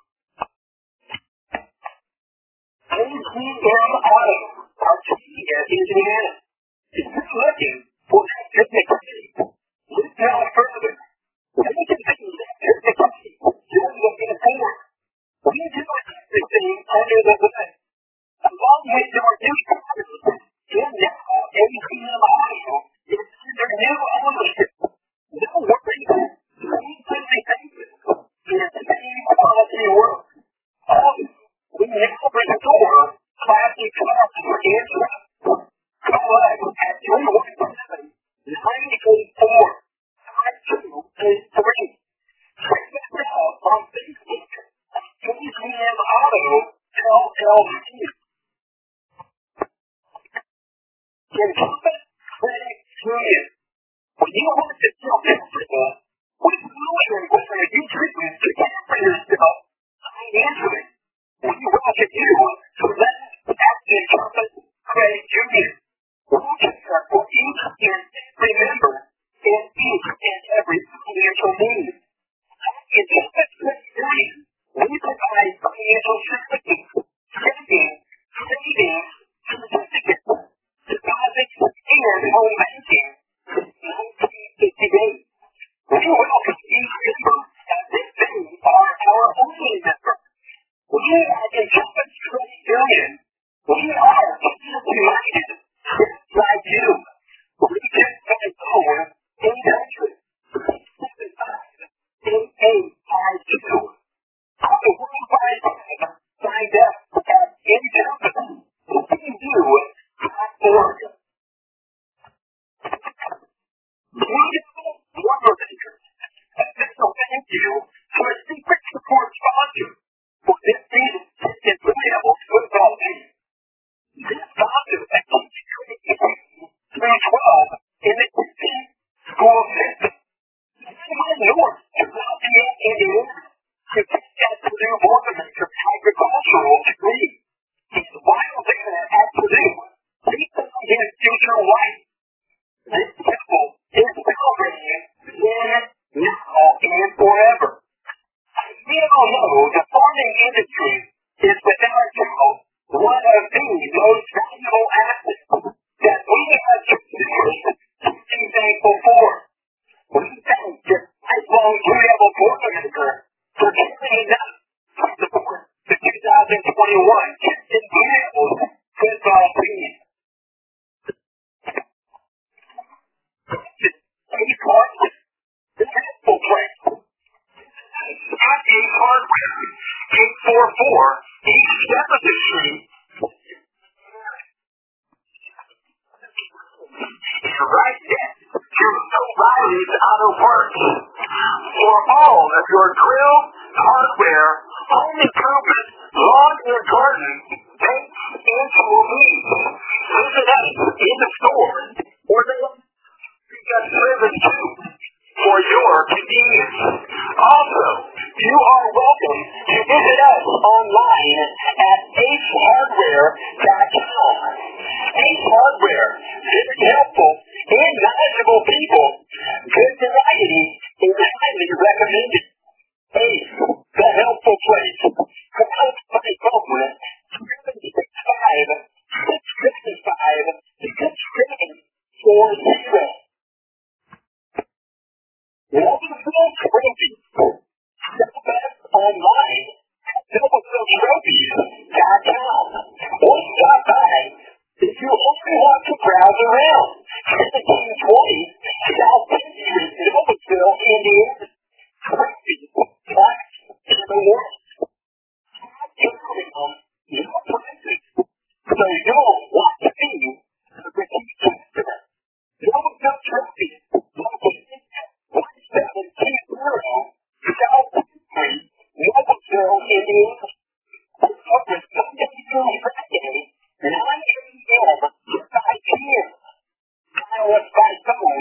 ACM Auto, Arcadia, Indiana. If you're looking for that technicality, look no further. We can see that technicality you're looking for. We do everything under the hood. Along with your new cars, and now ACM Auto is under new ownership. No worries. We simply thank you in the same quality work. Also, we now restore classic cars for Android. Call us at 317-984-5283. Check us out on Facebook at ACM Auto LLC. Incumbent Credit Union. When you want to feel comfortable with knowing whether you treatment to care for yourself financially, we welcome you to let us at the Incumbent Credit Union. We care for each and every member and each and every financial need. At Incumbent Credit Union, we provide financial services, checking, savings, certificates, deposits, and home banking since 1958. We welcome each member as if they are our only member. We at Incumbent Credit Union, we are united just like you. We just got over 800-875-8852. On the worldwide web, find us at incumbent.org. Beautiful Lumbermakers. A special thank you to a secret support sponsor for this season's Texas Available football game. This sponsor at teaches grades 3 through 12 in the Christian school system. Anyone north to Lafayette, Indiana, to take that Purdue Boilermakers agricultural degree. He's while there at Purdue, he found his future wife. This couple is celebrating then, now, and forever. We all know the farming industry is without doubt one of the most valuable assets that we as consumers can be thankful for. We thank this lifelong two-level Boilermaker for giving enough to support the 2021 Texas Available football team. Ace Hardware, the Apple place. At Ace Hardware, 844 East Jefferson Street. Right next to O'Reilly's Auto Parts. For all of your grill, hardware, home improvement, lawn and garden, paint, and tool needs. Visit us in the store or the driven to for your convenience. Also, you are welcome to visit us online hardware, very helpful, and knowledgeable people. Good variety is highly recommended. Ace, the helpful place. Call by phone 765-675-6740. Noblesville Trophy. Sell best online at NoblesvilleTrophies.com. Or stop by if you only want to browse around. 1720 South 10th Street, Noblesville, Indiana. Trophy, class in the world. No prices. So you'll want to be a repeat customer. Noblesville Trophies, located at 1720 South 10th Street, Noblesville, Indiana. Open Monday through Friday, 9 a.m. to 5 p.m. Dial us by phone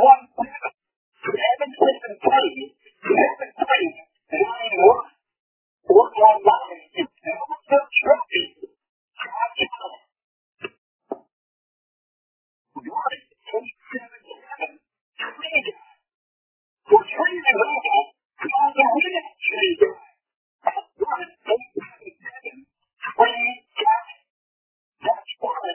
317-773-7391 or online at NoblesvilleTrophies.com. 1-877-TRADE. For trade removal, call the Real Trade Guy at 1-877-TRADE. That's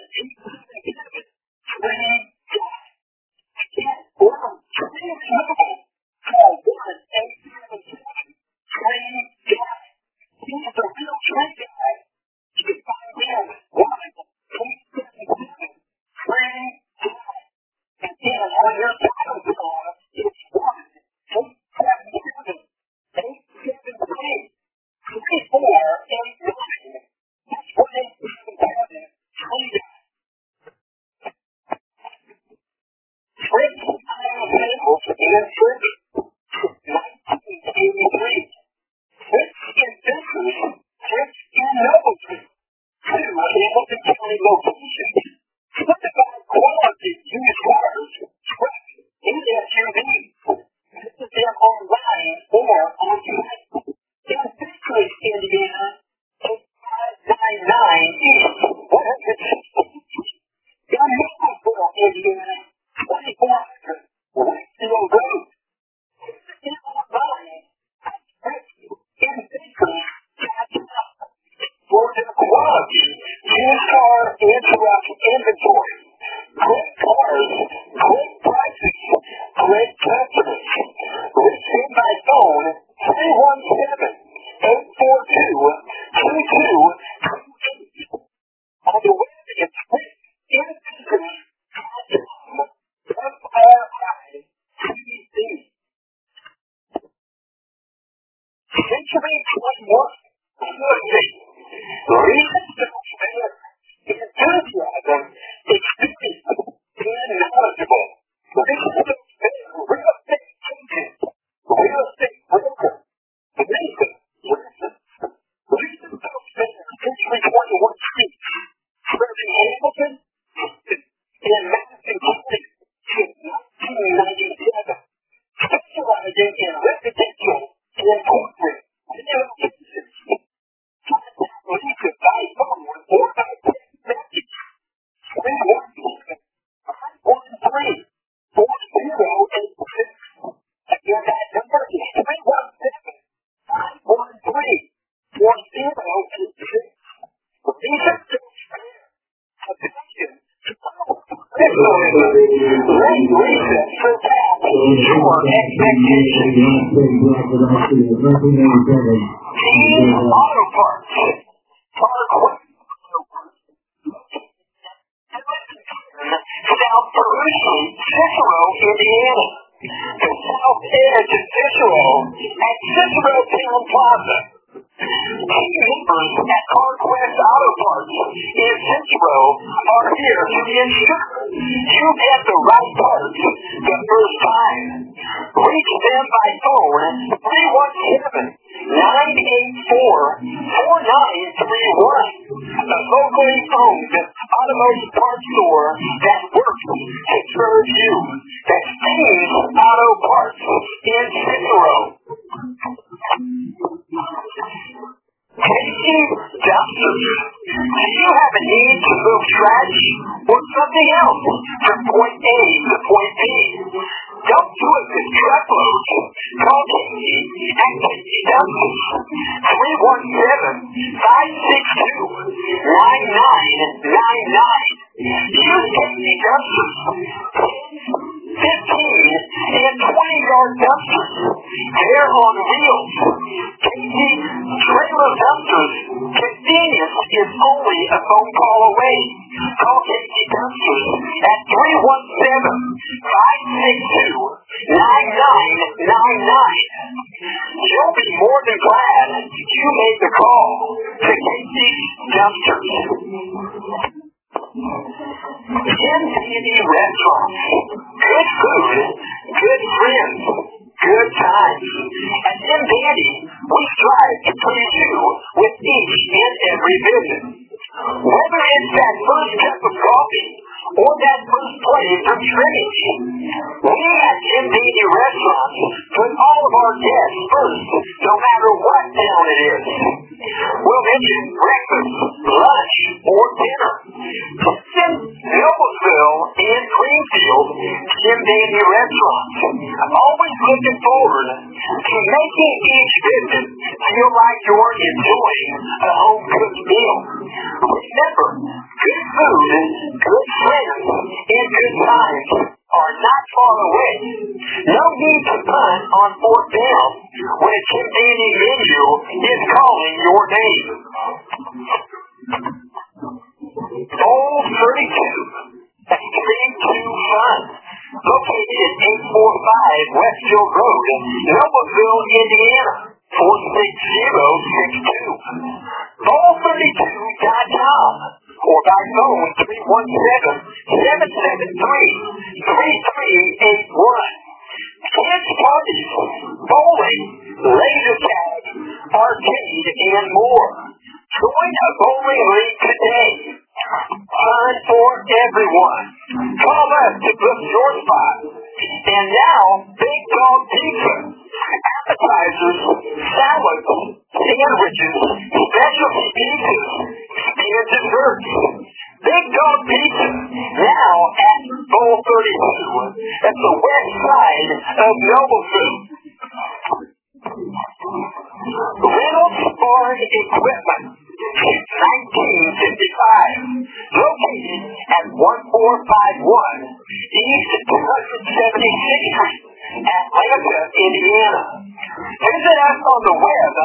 1-877-TRADE. Again, or trade removal, call 1-877-TRADE. He's the Real Trade Guy. You can find him at 1-877-TRADE. Again, on your dial phone, it's 1-877-873-3489. That's 1-877-TRADE. Fritz Tile Tables and Service since 1983. Fritz in Business, Fritz in Noblesville. 2 Hamilton County locations. Certified quality used cars, trucks, and SUVs. Visit them online or on site. In Bickley, Indiana, 8599 East 160th Street. In Noblesville, Indiana, 2400 Westfield Road. Visit them online at FritzInBickley.com. For the quality used car and truck inventory. Great cars, great prices, great customers. Reach him by phone 317-842-2228. On the web it's FritzInBickley.com. FRITC. Century 21. Recent fair, enthusiasm, experience, and knowledgeable. Recent fair, real estate agent, real estate broker. Recent fair, Century 21 Street, serving Hamilton, and Madison County since 1997. Specializing in residential and corporate relocations. Lisa by phone or by text message. 317-513-4086. Again, that number is 317-513-4086. Lisa Phillips Fair. A passion to follow. Let Lisa surpass your expectations. Team Auto Parts. South Perugia, Cicero, Indiana. The south edge of Cicero at Cicero Town Plaza. Team members at CarQuest Auto Parts in Cicero are here to ensure you get the right parts the first time. Reach them by phone 317-984-4931. A locally owned automotive parts store that works to serve you. That's Team Auto Parts in Cicero. Tasty Dumpsters. Do you have a need to move trash or something anything else from point A to point B. Don't do it with truckloads. Call Casey at Casey Dumpsters. 317-562-9999. Use Casey Dumpsters. 15 and 20-yard dumpsters. They're on wheels. Casey Trailer Dumpsters. Convenience is only a phone call away. Call Casey Dumpsters at 317-562-9999. You'll be more than glad you made the call to Casey's Dumpsters. Jim Dandy Restaurants. Good food, good friends, good times. At Jim Dandy, we strive to please you with each and every visit. Whether it's that first cup of coffee or that first plate of shrimpage, we at Jim Dandy Restaurants put all of our guests first, no matter what town it is. We'll mention breakfast, lunch, or dinner. In Noblesville and Greenfield, Jim Dandy Restaurants. I'm always looking forward to making each visit feel like you're enjoying a home-cooked meal. Remember, good food, good friends, and good times are not far away. No need to punt on fourth down when a Jim Dandy menu is calling your name. Old 32. That's 32 Fun. Located at 845 Westfield Road, Noblesville, Indiana. 46062. Bowl32.com or by phone 317-773-3381. Kids parties, bowling, laser tag, arcade, and more. Join a bowling league today. Fun for everyone. Call us to book your spot. And now, Big Dog Pizza. Appetizers, salads, sandwiches, specialty pizzas, and desserts. Big Dog Pizza, now at Bowl 32, at the west side of Noblesville. Reynolds Farm Equipment, 1955, located at 1451 East 276th Street, Atlanta, Indiana. Visit us on the web,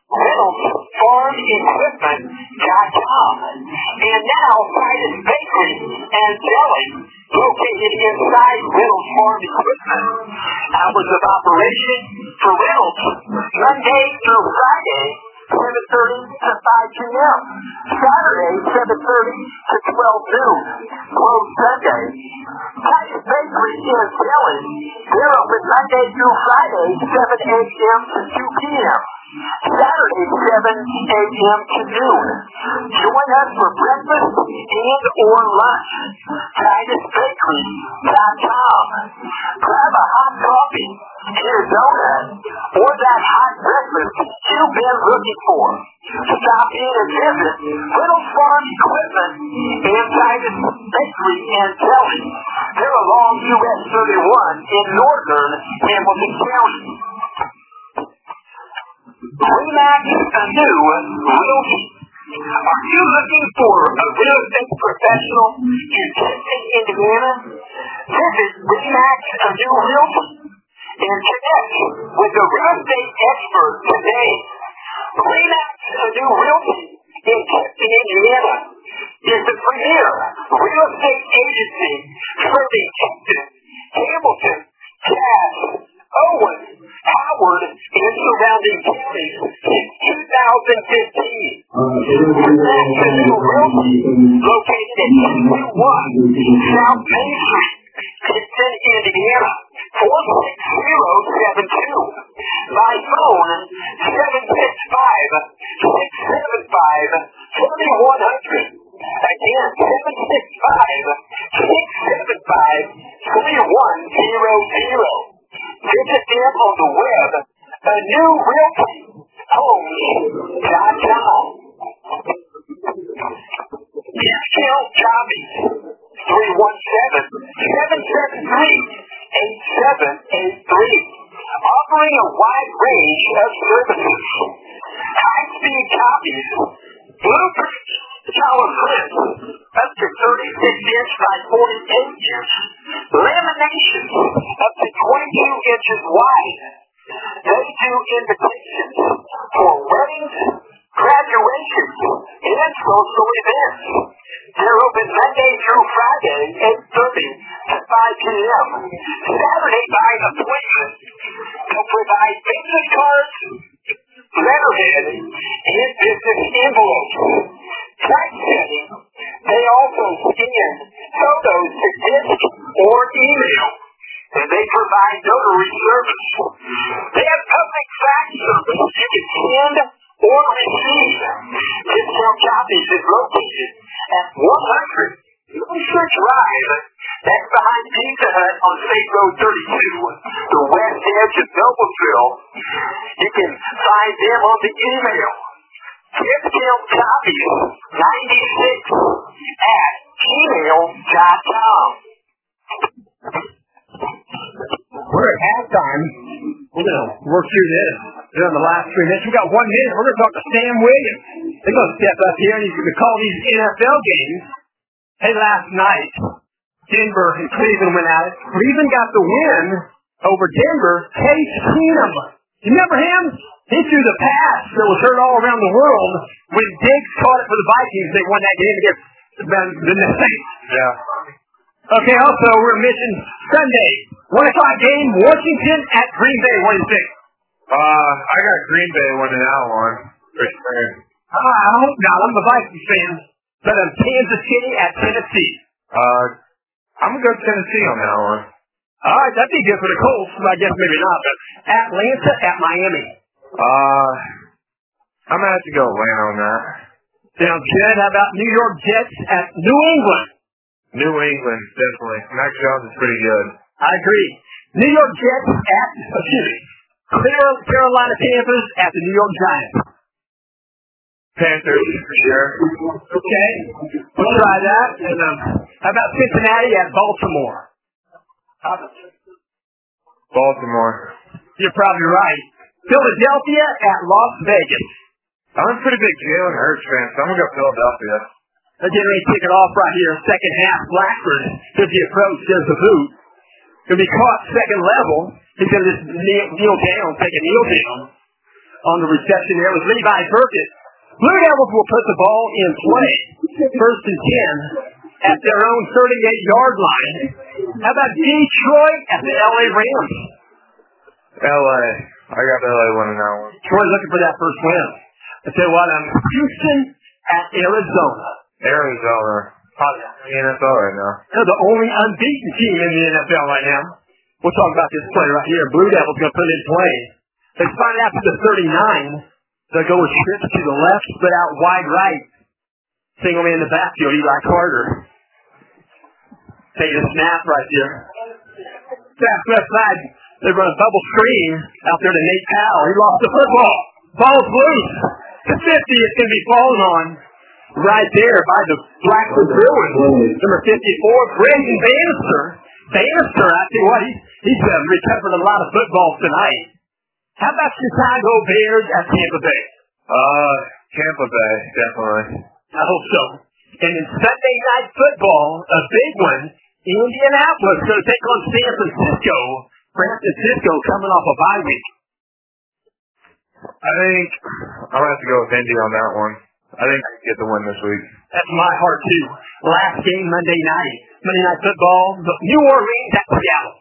ReynoldsFarmEquipment.com, and now Titus Bakery and Deli, located inside Reynolds Farm Equipment. Hours of operation for Reynolds, Monday through Friday, 7:30 to 5 p.m. Saturday, 7:30 to 12 noon. Closed Sunday. Titus Bakery and Deli, they're open Monday through Friday, 7 a.m. to 2 p.m. Saturday, 7 a.m. to noon. Join us for breakfast and or lunch. TitusBakery.com. Grab a hot coffee, Arizona, or that hot breakfast you've been looking for. Stop in and visit Reynolds Farm Equipment and Titus Bakery and Deli. They're along US 31 in northern Hamilton County. Remax New Realty. Are you looking for a real estate professional in Tipton, Indiana? Visit Remax New Realty and connect with a real estate expert today. Remax New Realty in Tipton, Indiana is the premier real estate agency serving Tipton, Hamilton, Cass, Owen, Howard, and surrounding counties since 2015. Remax New Realty, located at 221 South Main Street, Tipton, Indiana, 46072. By phone, 765-675-3100. Again, 765-675-3100. Visit them on the web, anewrealtyhomes.com. Discount Jobbies, offering a wide range of services. High-speed copies, blueprint, color print, up to 36-inch by 48-inch, laminations up to 22 inches wide. They do invitations for weddings, graduations, and social events. They're open Monday through Friday, 8:30 to 5 p.m. Saturday by appointment. They'll provide business cards, letterhead, and business envelopes. Typesetting. They also scan photos to disk or email. And they provide notary service. They have public fax service you can send or receive. Discount Copies is located at 100 Wilshire Drive. That's behind Pizza Hut on State Road 32, the west edge of Noblesville. You can find them on the email. Discount Copies 96 at gmail.com. We're at halftime. We're going to work through this. We're in the last 3 minutes. We've got 1 minute. We're going to talk to Sam Williams. They're going to step up here and he's going to call these NFL games. Hey, last night, Denver and Cleveland went at it. Cleveland got the win over Denver. Case Keenum. You remember him? He threw the pass that was heard all around the world. When Diggs caught it for the Vikings, they won that game against the Saints. Yeah. Okay, also, we're missing Sunday. 1 o'clock game, Washington at Green Bay. What do you think? I got Green Bay winning that one. For sure. I hope not. I'm a Vikings fan. But I'm Kansas City at Tennessee. I'm going to go Tennessee on that one. All right, that'd be good for the Colts. I guess maybe not. But Atlanta at Miami. I'm going to have to go Atlanta on that. Sounds good. How about New York Jets at New England? New England, definitely. Mac Jones is pretty good. I agree. New York Jets at, Carolina Panthers at the New York Giants. Panthers, for sure. Okay. We'll try that. And how about Cincinnati at Baltimore? Baltimore. You're probably right. Philadelphia at Las Vegas. I'm a pretty big Jalen Hurts fan, so I'm going to go Philadelphia. They're getting ready to kick it off right here. Second half, Blackford does the approach, does the boot. Going to be caught second level. He's going to just kneel down, take a kneel down on the reception there with Levi Burkett. Blue Devils will put the ball in play. 1st and 10 at their own 38-yard line. How about Detroit at the LA Rams? LA. I got LA winning that one. Troy looking for that first win. I tell you what, Houston at Arizona. Arizona. Probably in the NFL right now. They're the only unbeaten team in the NFL right now. We'll talk about this play right here. Blue Devils going to put it in play. They find out to the 39. They'll go with trips to the left, split out wide right. Single man in the backfield, Eli Carter. Take a snap right there. Snap left side. They run a bubble screen out there to Nate Powell. He lost the football. Ball's loose. The 50 is going to be fallen on right there by the Blackford Bruins. Number 54, Brandon Bannister. Bannister, I tell you what, he's recovered a lot of footballs tonight. How about Chicago Bears at Tampa Bay? Tampa Bay, definitely. I hope so. And in Sunday night football, a big one, Indianapolis going to take on San Francisco. San Francisco coming off a bye week. I think I'm going to have to go with Indy on that one. I think I can get the win this week. That's my heart, too. Last game Monday night. Monday Night Football. New Orleans at Seattle.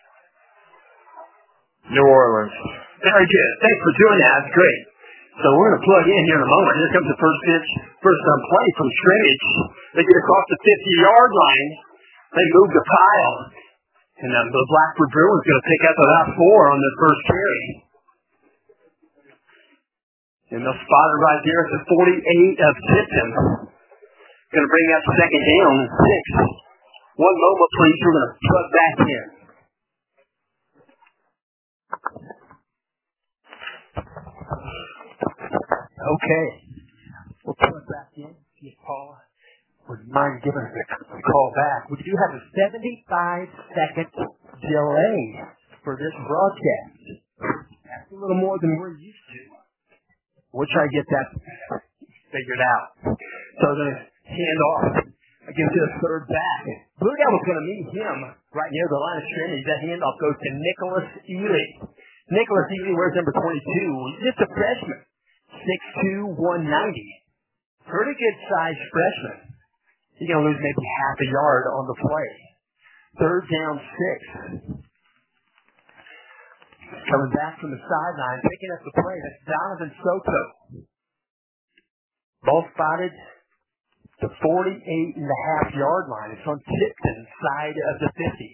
New Orleans. Very good. Thanks for doing that. That's great. So we're going to plug in here in a moment. Here comes the first pitch. First play from scrimmage. They get across the 50-yard line. They move the pile. And the Blackford Bruins going to pick up about 4 on their first carry. And they'll spot it right there at the 48 of Tipton. Going to bring up second down, 6. One moment, please. We're going to plug back in. Okay. We'll plug back in. See if Paula Would you mind giving us a call back? We do have a 75-second delay for this broadcast. That's a little more than we're used to. We'll try to get that figured out. So I'm going to hand off again to the third back. Blue Devil's going to meet him right near the line of scrimmage. That handoff goes to Nicholas Ely. Nicholas Ely wears number 22. He's just a freshman. 6'2", 190. Pretty good sized freshman. He's going to lose maybe half a yard on the play. Third down, 6. Coming back from the sideline, picking up the play. That's Donovan Soto. Ball spotted the 48.5-yard line. It's on Tipton's side of the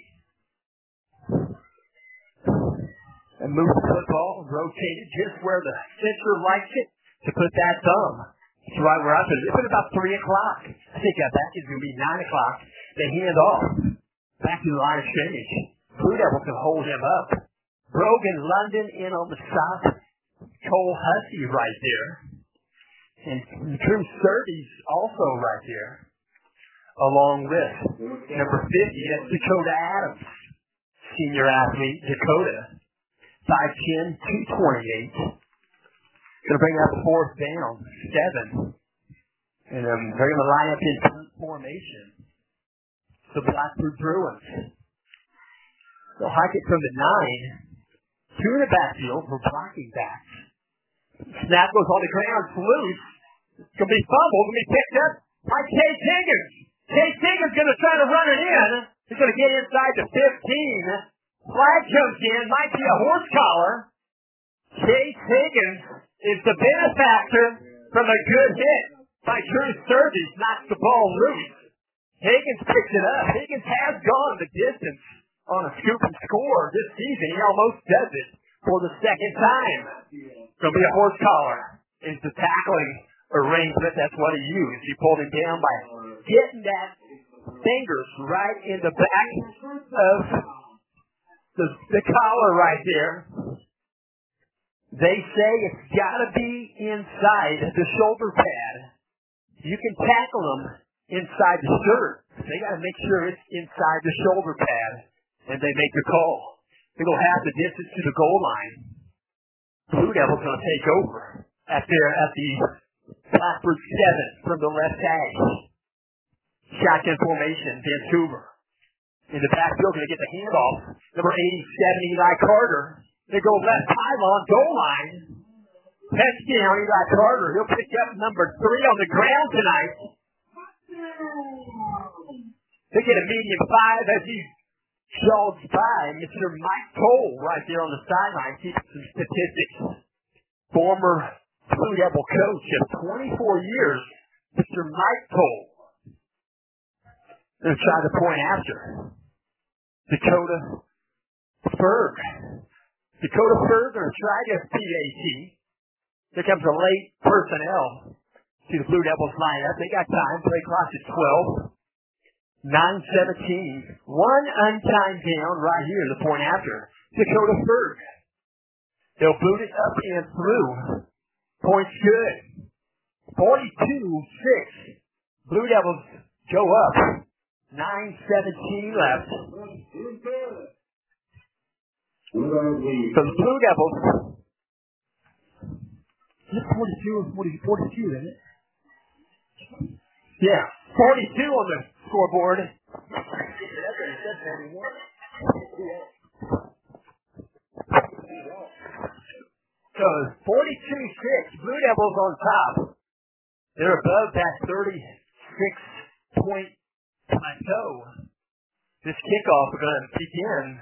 50. And moves the football, rotated just where the center likes it to put that thumb. It's right where I put it. It's at about 3 o'clock. I think that back is going to be 9 o'clock. They hand off. Back to the line of scrimmage. Blue Devils can hold him up. Brogan London in on the stop. Cole Hussey right there. And Drew Surtees also right there. Along with number 50, that's Dakota Adams. Senior athlete, Dakota. 5'10", 228. Going to bring up fourth down, 7. And they're going to line up in formation. The Blackbird Bruins. They'll hike it from the 9. 2 in the backfield for blocking backs. Snap goes on the ground, it's loose. It's going to be fumbled, going to be picked up by Case Higgins. Case Higgins going to try to run it in. He's going to get inside the 15. Flag comes in, might be a horse collar. Case Higgins is the benefactor from a good hit by Drew Surtees, knocks the ball loose. Higgins picks it up. Higgins has gone the distance on a scoop and score this season. He almost does it for the second time. It's going to be a horse collar. Is the tackling arrangement. That's what he used. He pulled him down by getting that fingers right in the back of the collar right there. They say it's got to be inside the shoulder pad. You can tackle them inside the shirt. They got to make sure it's inside the shoulder pad, and they make the call. They go half the distance to the goal line. Blue Devils going to take over at the Blackbird 7 from the left edge. Shotgun formation, Vancouver. In the backfield, going to get the handoff. Number 87, Eli Carter. They go left pylon, goal line. Touchdown, Eli Carter. He'll pick up number 3 on the ground tonight. They get a medium 5 as he jogs by Mr. Mike Cole right there on the sideline. Keeping some statistics. Former Blue Devil coach of 24 years, Mr. Mike Cole. Going to try the point after. Dakota Ferg. Dakota Ferg going to try to PAT. Here comes a late personnel to the Blue Devils lineup. They got time. Play clock is 12. 9:17. One untimed down right here, the point after. Dakota Ferg. They'll boot it up and through. Points good. 42-6. Blue Devils go up. 9:17 left. So the Blue Devils. Is it 42 or 42, isn't it? Yeah, 42 on the scoreboard. So 42-6, Blue Devils on top. They're above that 36-point plateau. This kickoff is going to begin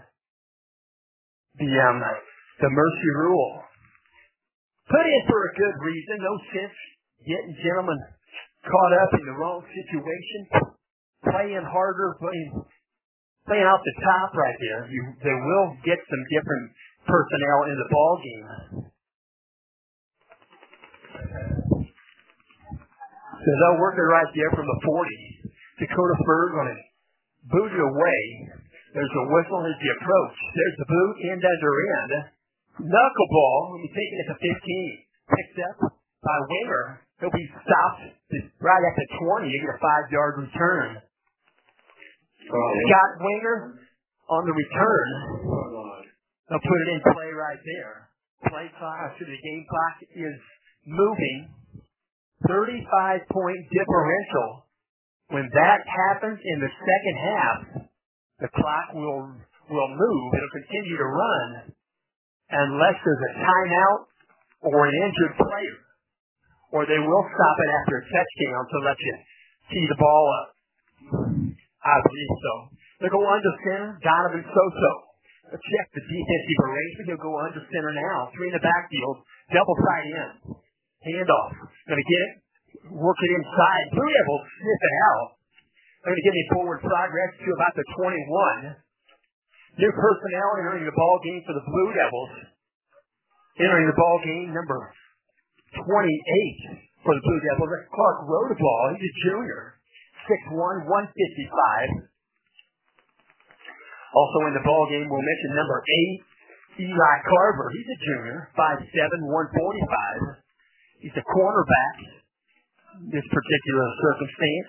the mercy rule. Put in for a good reason. No sense getting gentlemen caught up in the wrong situation. Playing harder, playing off the top right there. They will get some different personnel in the ball game. So they'll work it right there from the 40. Dakota Ferg on it. Boot it away. There's a whistle as the approach. There's the boot, end under end. Knuckleball, when you take it at the 15. Picked up by Winger. He'll be stopped right at the 20. You get a 5-yard return. Scott Winger on the return. They'll put it in play right there. Play clock, the game clock is moving. 35-point differential. When that happens in the second half, the clock will move. It'll continue to run unless there's a timeout or an injured player. Or they will stop it after a touchdown to let you tee the ball up. I believe so. They'll go under center, Donovan Soto. Let's check the defensive arrangement. He'll go under center now. 3 in the backfield, double tight end. Handoff. Going to get it. Work it inside. Blue Devils sniff it out. They're going to give me forward progress to about the 21. New personnel entering the ball game for the Blue Devils. Entering the ball game, number 28 for the Blue Devils. That's Clark Rodeball. He's a junior. 6'1", 155. Also in the ball game, we'll mention number 8, Eli Carver. He's a junior. 5'7", 145. He's a cornerback in this particular circumstance.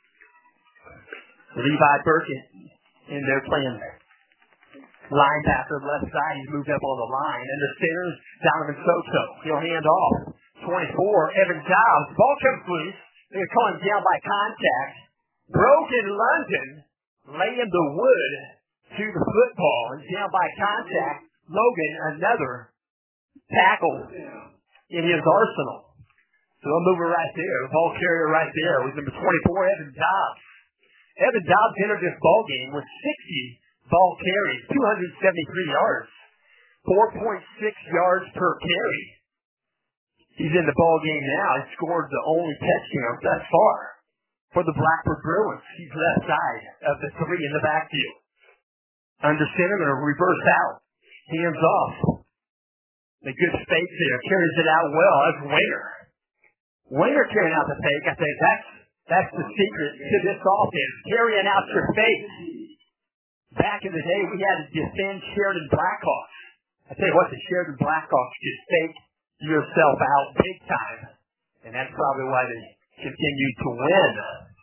Levi Burkett in there playing linebacker left side. He's moved up on the line. And the center is Donovan Soto. He'll hand off. 24, Evan Dobbs. Ball comes loose. They're going to call him down by contact. Broken London laying the wood to the football. And down by contact. Logan, another tackle in his arsenal. So they'll move it right there. The ball carrier right there was number 24, Evan Dobbs. Evan Dobbs entered this ball game with 60 ball carries, 273 yards, 4.6 yards per carry. He's in the ball game now. He scored the only touchdown thus far for the Blackbird Bruins. He's left side of the 3 in the backfield. Under center, going to reverse out. Hands off. The good fake there. Carries it out well. That's Winger. Winger carrying out the fake. I think that's the secret to this offense. Carrying out your fake. Back in the day, we had to defend Sheridan Blackhawks. I tell you what, the Sheridan Blackhawks just fake yourself out big time. And that's probably why they continue to win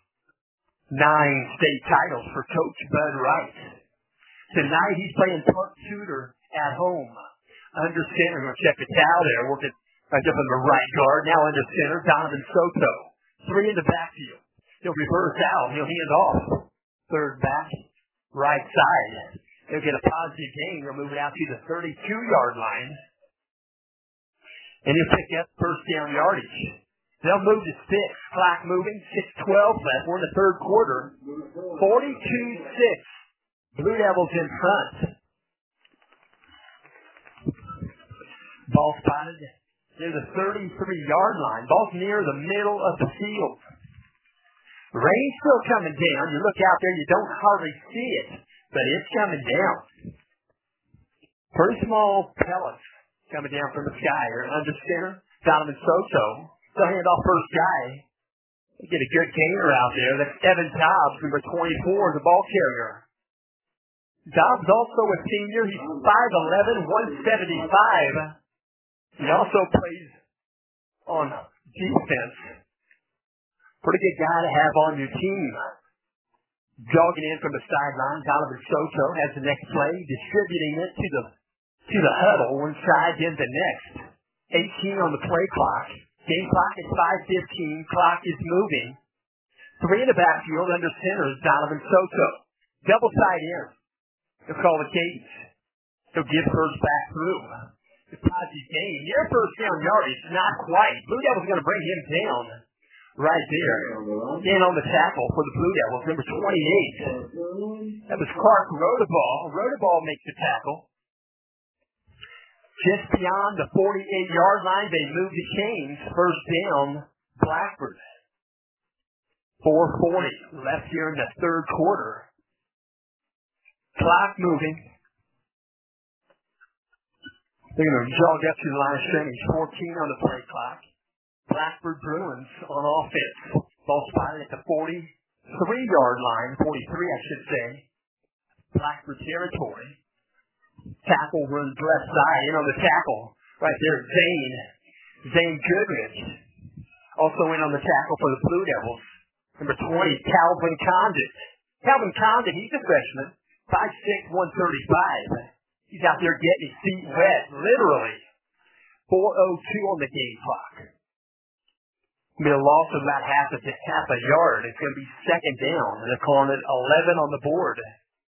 9 state titles for Coach Bud Wright. Tonight, he's playing Park Tudor at home. Under center, we'll check it out there. Working right up on the right guard. Now under center, Donovan Soto. 3 in the backfield. He'll reverse out. He'll hand off. Third back, right side. He'll get a positive gain. He'll move it out to the 32-yard line. And he'll pick up first down yardage. They'll move to 6. Clock moving. 6:12 left. We're in the third quarter. 42-6. Blue Devils in front. Ball spotted near the 33-yard line. Ball's near the middle of the field. Rain's still coming down. You look out there, you don't hardly see it, but it's coming down. Pretty small pellets coming down from the sky. Under center, Donovan Soto. They'll hand off first guy. They get a good gainer out there. That's Evan Dobbs, number 24, the ball carrier. Dobbs also a senior. He's 5'11", 175. He also plays on defense. Pretty good guy to have on your team. Jogging in from the sideline, Donovan Soto has the next play, distributing it to the huddle, one side, then the next. 18 on the play clock. Game clock is 5:15. Clock is moving. 3 in the backfield. Under center is Donovan Soto. Double tight end. They'll call the cadence. He'll give first back through. The positive gain. Near first down yardage. Not quite. Blue Devils going to bring him down right there. In on the tackle for the Blue Devils. Number 28. That was Clark Rodeball. Rodeball makes the tackle. Just beyond the 48-yard line, they move the chains. First down, Blackbird. 4:40 left here in the third quarter. Clock moving. They're going to jog up to the line of scrimmage. 14 on the play clock. Blackbird Bruins on offense. Ball spotted at the 43-yard line. 43, I should say. Blackbird territory. Tackle runs left side. In on the tackle. Right there, Zane. Zane Goodrich. Also in on the tackle for the Blue Devils. Number 20, Calvin Condit. Calvin Condit, he's a freshman. 5'6", 135. He's out there getting his feet wet, literally. 4:02 on the game clock. Be a loss of about half a yard. It's going to be second down. They're calling it 11 on the board.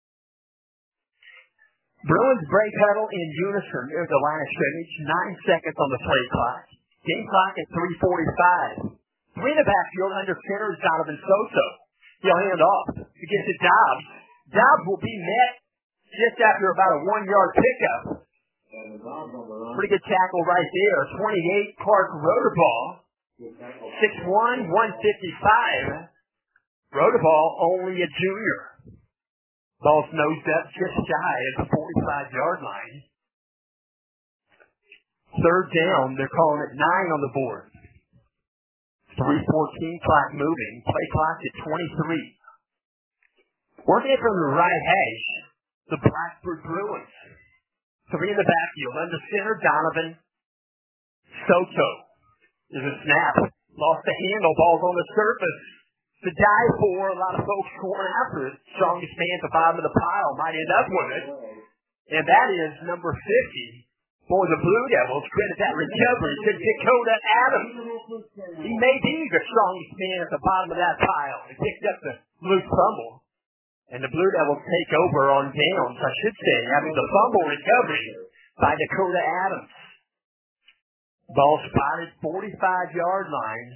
Bruins break huddle in unison. There's the line of scrimmage. 9 seconds on the play clock. Game clock at 3:45. Three in the backfield under center is Donovan Soto. He'll hand off to get to Dobbs. Dobbs will be met just after about a 1-yard pickup. Pretty good tackle right there. 28, Clark Roderball. 6'1", 155. Roderball, only a junior. Ball's nosed up just shy at the 45-yard line. Third down, they're calling it 9 on the board. 3:14, clock moving. Play clock at 23. Working it from the right hash, the Blacksburg Bruins. 3 in the backfield. Under center, Donovan Soto. There's a snap. Lost the handle. Ball's on the surface. To die for, a lot of folks going after it. Strongest man at the bottom of the pile might end up with it. And that is number 50 for the Blue Devils. Credit that recovery to Dakota Adams. He may be the strongest man at the bottom of that pile. He picked up the loose fumble. And the Blue Devils take over on downs, I should say, after the fumble recovery by Dakota Adams. Ball spotted, 45-yard line.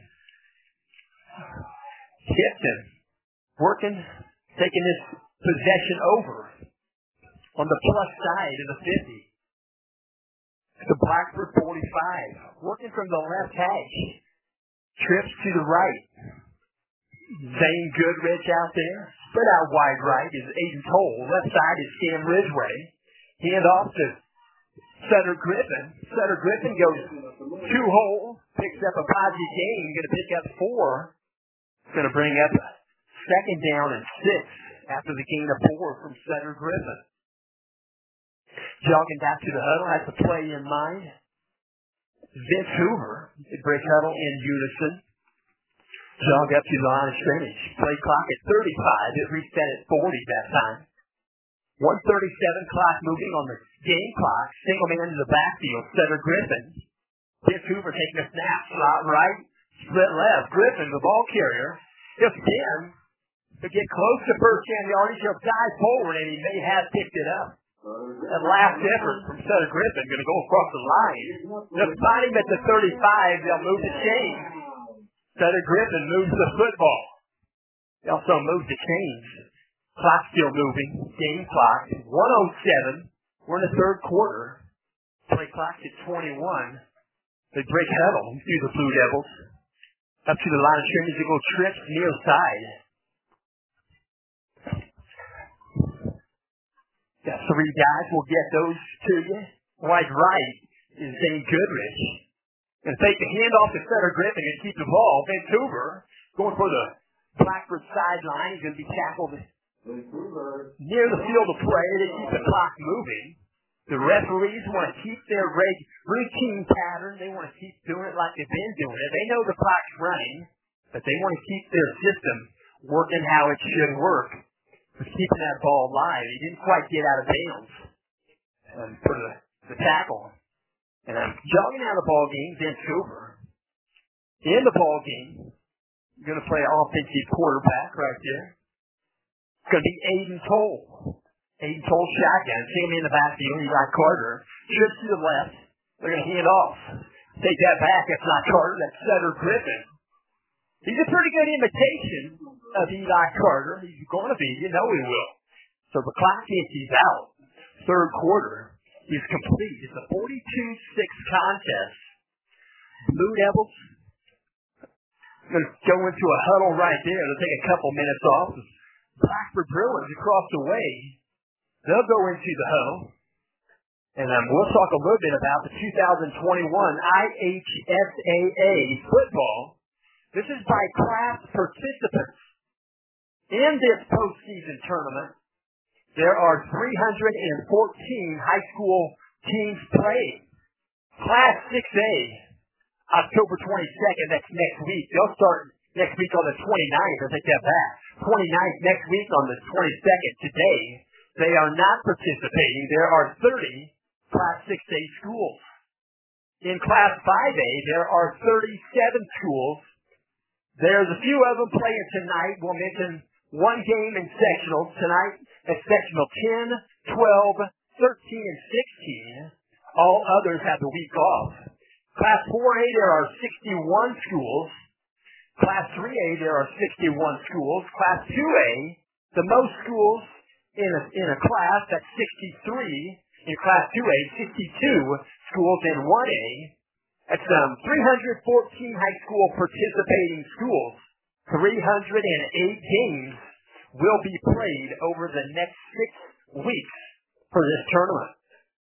Tipton working, taking this possession over on the plus side of the 50. The Blacksburg 45, working from the left hash. Trips to the right. Zane Goodrich out there. Spread out wide right is Aiden Toll. Left side is Cam Ridgway. Hand off to Sutter Griffin. Sutter Griffin goes 2-hole. Picks up a positive gain. Going to pick up 4. It's going to bring up second down and 6 after the gain of 4 from Sutter Griffin. Jogging back to the huddle has the play in mind. Vince Hoover, the break huddle in unison. Jog up to the line of scrimmage. Play clock at 35. It reset at 40 that time. 1:37 clock moving on the game clock. Single man in the backfield. Sutter Griffin. Vince Hoover taking a snap. Slot right. Split left. Griffin, the ball carrier. He'll spin to get close to first down yardage. He'll dive forward, and he may have picked it up. That last effort from Sutter Griffin going to go across the line. They'll spot him at the 35. They'll move the chain. Sutter Griffin moves the football. They also move the chains. Clock still moving. Game clock. 1:07. We're in the third quarter. Play clock at 21. They break huddle through the Blue Devils. Up to the line of scrimmage. They go trips near side. Got 3 guys. We'll get those to you. Wide right is Zane Goodrich. And take the handoff to Sutter Griffin and keep the ball. Vancouver going for the Blackford sideline. He's going to be tackled near the field of play to keep the clock moving. The referees want to keep their routine pattern. They want to keep doing it like they've been doing it. They know the clock's running, but they want to keep their system working how it should work. For keeping that ball alive. He didn't quite get out of bounds for the tackle. And I'm jogging out of the ball game, Vancouver. In the ball game, you're going to play offensive quarterback right there. It's going to be Aiden Toll. Aiden Toll shotgun. See him in the backfield. Eli Carter. Trips to the left. They're going to hand off. Take that back. That's not Carter. That's Sutter Griffin. He's a pretty good imitation of Eli Carter. He's going to be. You know he will. So the clock is out. Third quarter is complete. It's a 42-6 contest. Blue Devils going to go into a huddle right there. They'll take a couple minutes off. Blackford Bruins across the way. They'll go into the huddle. And we'll talk a little bit about the 2021 IHSAA football. This is by class participants. In this postseason tournament, there are 314 high school teams playing. Class 6A, October 22nd, that's next week. They'll start next week on the 29th. I take that back. 29th next week on the 22nd. Today, they are not participating. There are 30 Class 6A schools. In Class 5A, there are 37 schools. There's a few of them playing tonight. We'll mention one game in sectionals tonight at sectional 10, 12, 13, and 16. All others have the week off. Class 4A, there are 61 schools. Class 3A, there are 61 schools. Class 2A, the most schools in a class, that's 63. In Class 2A, 62 schools in 1A. That's 314 high school participating schools. 308 games will be played over the next 6 weeks for this tournament.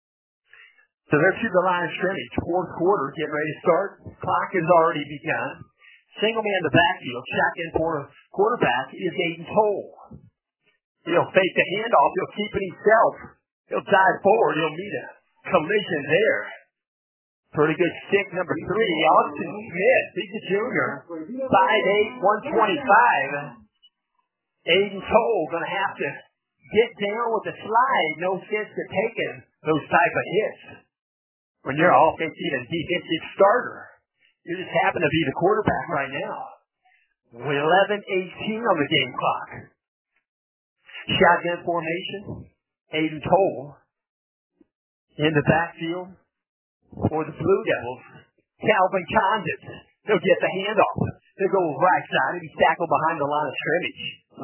So they're to the line of scrimmage. Fourth quarter, getting ready to start. Clock has already begun. Single man in the backfield. Shotgun for quarterback is Aiden Toll. He'll fake the handoff. He'll keep it himself. He'll dive forward. He'll meet a collision there. Pretty good stick, number 3, Austin Smith. He's a junior. 5'8", 125. Aiden Toll going to have to get down with the slide. No sense to taking those type of hits. When you're offensive and defensive starter, you just happen to be the quarterback right now. 11:18 on the game clock. Shotgun formation. Aiden Toll in the backfield for the Blue Devils. Calvin Condit. He'll get the handoff. He'll go right side and he's tackled behind the line of scrimmage.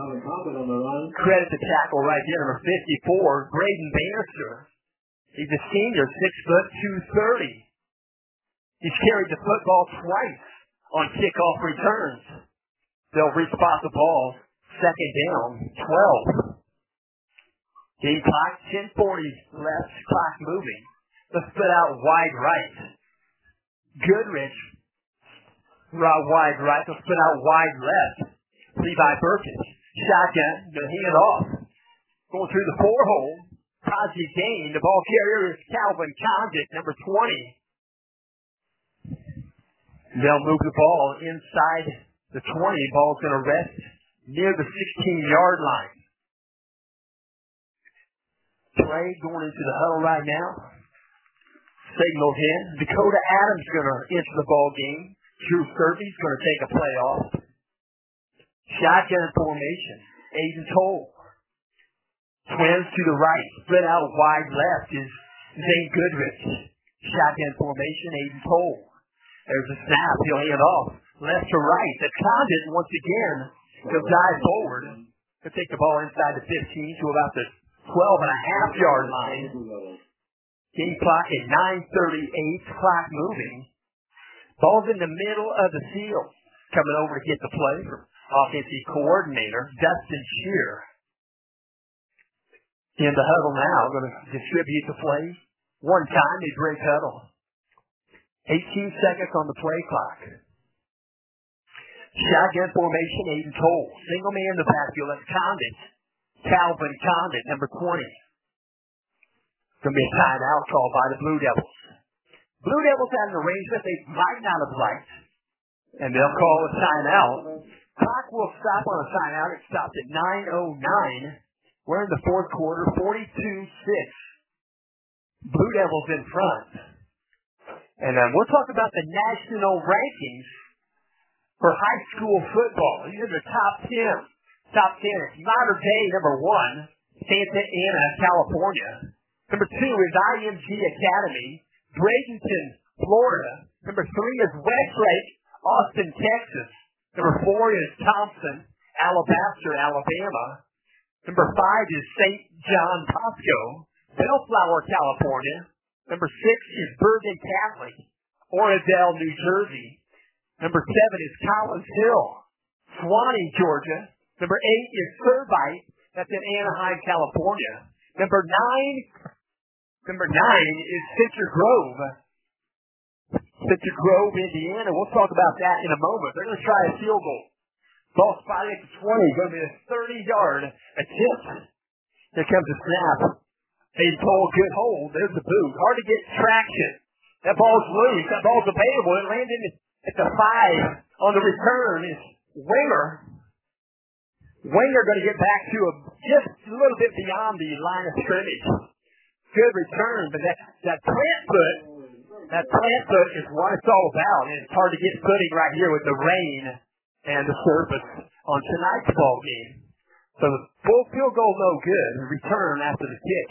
Credit the tackle right here, number 54, Graydon Bannister. He's a senior, 6'2", 230. He's carried the football twice on kickoff returns. They'll respot the ball. Second down, 12. Game clock, 10:40 left, clock moving. Let's split out wide right. Goodrich, wide right. Let's split out wide left. Levi Burkett. Shotgun, the hand off. Going through the 4-hole. Taji Dane, the ball carrier is Calvin Condit, number 20. They'll move the ball inside the 20. Ball's going to rest near the 16-yard line. Play going into the huddle right now. Signals in. Dakota Adams going to enter the ball game. Drew Kirby's going to take a play off. Shotgun formation. Aiden Toll. Twins to the right. Split out wide left is Zane Goodrich. Shotgun formation. Aiden Toll. There's a snap. He'll hand off. Left to right. That's Condit once again. He'll dive forward. He'll take the ball inside the 15 to about the 12.5-yard line. Game clock at 9:38. Clock moving. Ball's in the middle of the field. Coming over to get the play from offensive coordinator Dustin Shear. In the huddle now, going to distribute the play. One time, they break huddle. 18 seconds on the play clock. Shotgun formation, Aiden Toll. Single man in the backfield, that's Condit. Calvin Condit, number 20. Going to be a timeout called by the Blue Devils. Blue Devils had an arrangement they might not have liked, and they'll call a timeout. Clock will stop on a timeout. It stopped at 9:09. We're in the fourth quarter, 42-6. Blue Devils in front. And we'll talk about the national rankings for high school football. These are the top 10. Top 10 is Mater Dei, number 1, Santa Ana, California. Number 2 is IMG Academy, Bradenton, Florida. Number 3 is Westlake, Austin, Texas. Number 4 is Thompson, Alabaster, Alabama. Number 5 is St. John Bosco, Bellflower, California. Number 6 is Bergen Catholic, Oradell, New Jersey. Number 7 is Collins Hill, Swanee, Georgia. Number 8 is Servite, that's in Anaheim, California. Number 9 is Citrus Grove. Citrus Grove, Indiana. We'll talk about that in a moment. They're going to try a field goal. Ball spotted at the 20. Going to be a 30-yard attempt. Here comes the snap. They pull a good hold. There's the boot. Hard to get traction That ball's loose. That ball's available. It landed at the 5 on the return. It's Winger. Winger going to get back to just a little bit beyond the line of scrimmage. Good return, but that plant foot is what it's all about. And it's hard to get footing right here with the rain and the surface on tonight's ball game. So the full field goal, no good. The return after the kick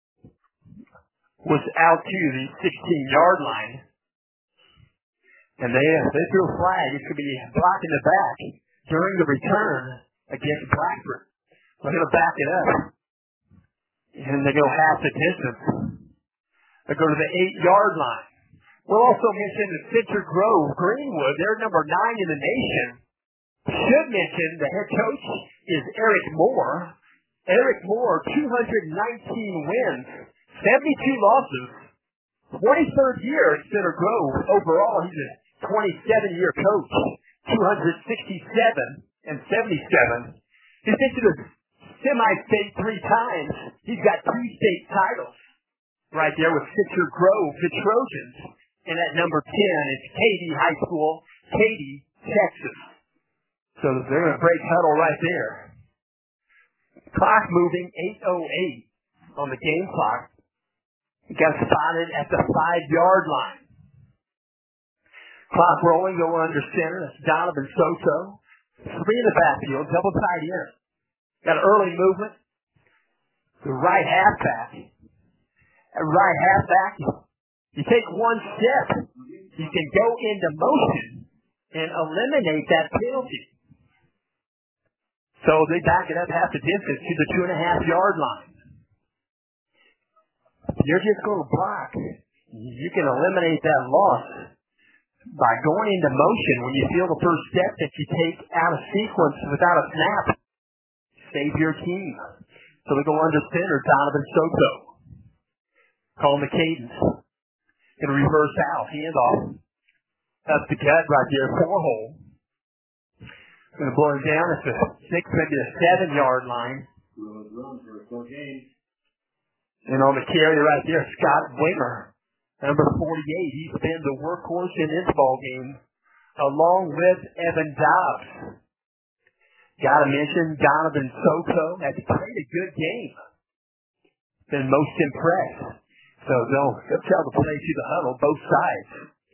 was out to the 16-yard line. And they threw a flag. It could be blocking the back during the return against Blackford. They're going to back it up. And they go half the distance. They go to the 8-yard line. We'll also mention the Center Grove Greenwood. They're number 9 in the nation. Should mention the head coach is Eric Moore. Eric Moore, 219 wins, 72 losses, 23rd year at Center Grove. Overall, he's a 27-year coach, 267 and 77. He's been to the semi-state 3 times. He's got 2 state titles right there with Center Grove, the Trojans. And at number 10 is Katy High School, Katy, Texas. So they're going to break huddle right there. Clock moving, 8:08 on the game clock. He got spotted at the 5-yard line. Clock rolling, go under center. That's Donovan Soto. 3 in the backfield, double tight end. Got early movement. The right halfback. At right halfback, you take one step, you can go into motion and eliminate that penalty. So they back it up half the distance to the 2.5-yard line. You're just going to block. You can eliminate that loss by going into motion when you feel the first step that you take out of sequence without a snap. Save your team. So we go under center, Donovan Soto. Calling the cadence. Going to reverse out, handoff. Up the gut right there, 4-hole. Going to blow him down at the 6, maybe the 7-yard line. And on the carry right there, Scott Winger, number 48. He's been the workhorse in this ball game, along with Evan Dobbs. Got to mention Donovan Soto has played a good game. Been most impressed. So they'll tell the play to the huddle, both sides.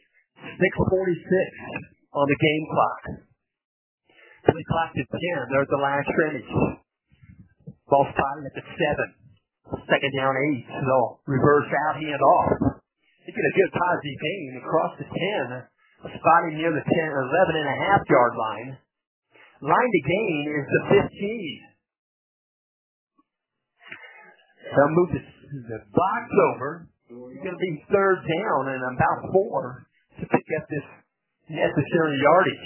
6:46 on the game clock. Play clock to 10. There's the last scrimmage. Ball spotted at the 7. Second down 8. So they'll reverse out, hand off. They get a good positive gain across the 10. Spotting near the 11.5-yard line. Line to gain is the 15. They'll move the box over. It's going to be 3rd down and about 4 to pick up this necessary yardage.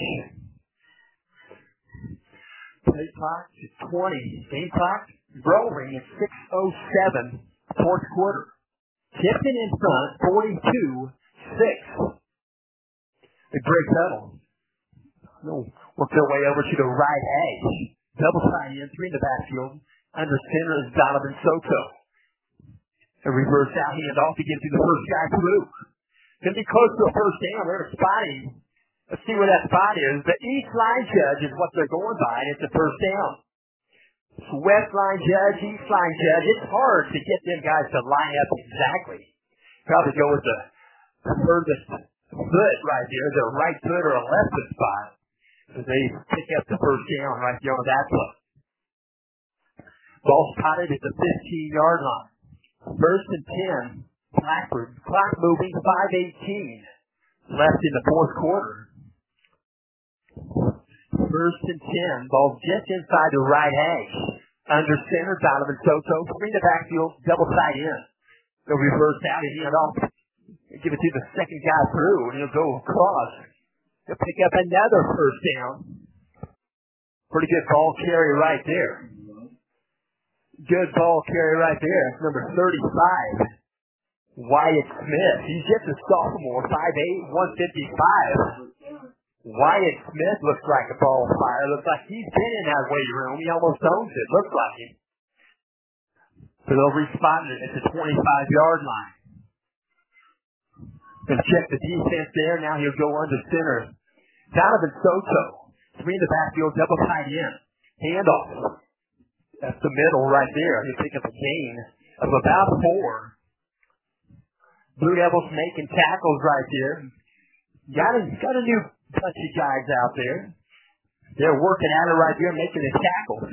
Play clock is 20. Game clock rolling at 6:07. 4th quarter. Tipton in front, 42-6. The break huddle. They'll work their way over to the right edge. Double tight end, 3 in the backfield. Under center is Donovan Soto. A reverse out, hand off to get to the first guy through. Going to be close to a first down. They're spotting. Let's see where that spot is. The east line judge is what they're going by, and it's a first down. It's west line judge, east line judge. It's hard to get them guys to line up exactly. Probably go with the furthest foot right there, their right foot or a left foot spot. So they pick up the first down right there on that play. Ball spotted at the 15-yard line. 1st and 10. Blackford. Clock moving, 5:18 left in the 4th quarter. 1st and 10. Ball just inside the right edge. Under center, Donovan Soto. 3 in the backfield, double tight end. They'll reverse out and hand off. Give it to the second guy through, and he'll go across. He'll pick up another first down. Pretty good ball carry right there. Good ball carry right there. That's number 35, Wyatt Smith. He's just a sophomore, 5'8", 155. Wyatt Smith looks like a ball fire. Looks like he's been in that weight room. He almost owns it. Looks like him. So they'll respot it at the 25-yard line. Going to check the defense there. Now he'll go under center. Donovan Soto. 3 in the backfield, double tight end. Handoff. That's the middle right there. He'll pick up a gain of about 4. Blue Devils making tackles right there. Got a new bunch of guys out there. They're working at it right there, making the tackles.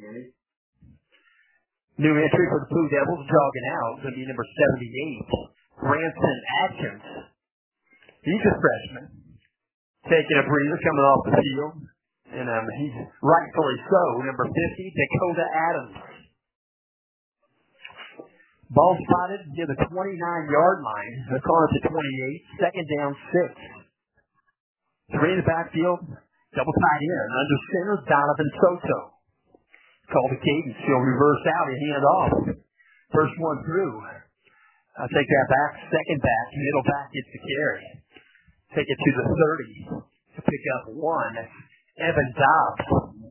New entry for the Blue Devils, jogging out. Going to be number 78, Branson Atkins. He's a freshman. Taking a breather, coming off the field. And he's rightfully so. Number 50, Dakota Adams. Ball spotted near the 29-yard line. They're calling it to 28. Second down, 6. 3 in the backfield. Double tight end. Under center, Donovan Soto. Call the cadence. He'll reverse out and hand off. First one through. I'll take that back. Second back. Middle back gets the carry. Take it to the 30. To pick up 1. That's Evan Dobbs.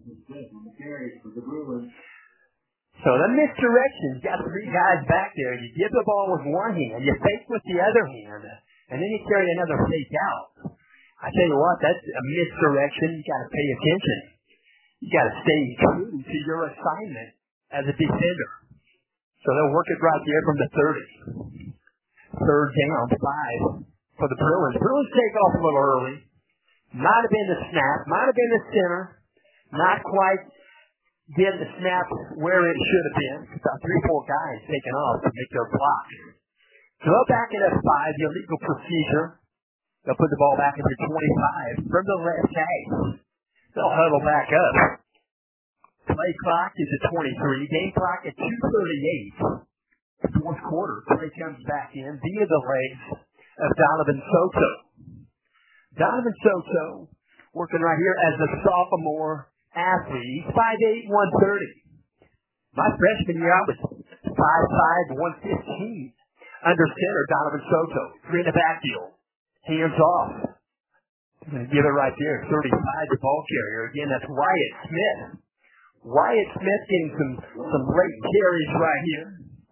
So the misdirection. Got 3 guys back there. You give the ball with one hand. You fake with the other hand. And then you carry another fake out. I tell you what, that's a misdirection. You got to pay attention. You got to stay true to your assignment as a defender. So they'll work it right there from the 30. Third down, 5 for the Bruins. Bruins take off a little early. Might have been the snap. Might have been the center. Not quite getting the snap where it should have been. About 3 or 4 guys taking off to make their block. So they'll back it at 5, the illegal procedure. They'll put the ball back into 25 from the left side. They'll huddle back up. Play clock is at 23. Game clock at 2:38. Fourth quarter. Play comes back in via the legs of Donovan Soto. Donovan Soto working right here as a sophomore athlete. 5'8", 130. My freshman year, I was 5'5", 115. Under center, Donovan Soto. 3 in the backfield. Hands off. I'm going to give it right there. 35, the ball carrier. Again, that's Wyatt Smith. Wyatt Smith getting some late carries right here.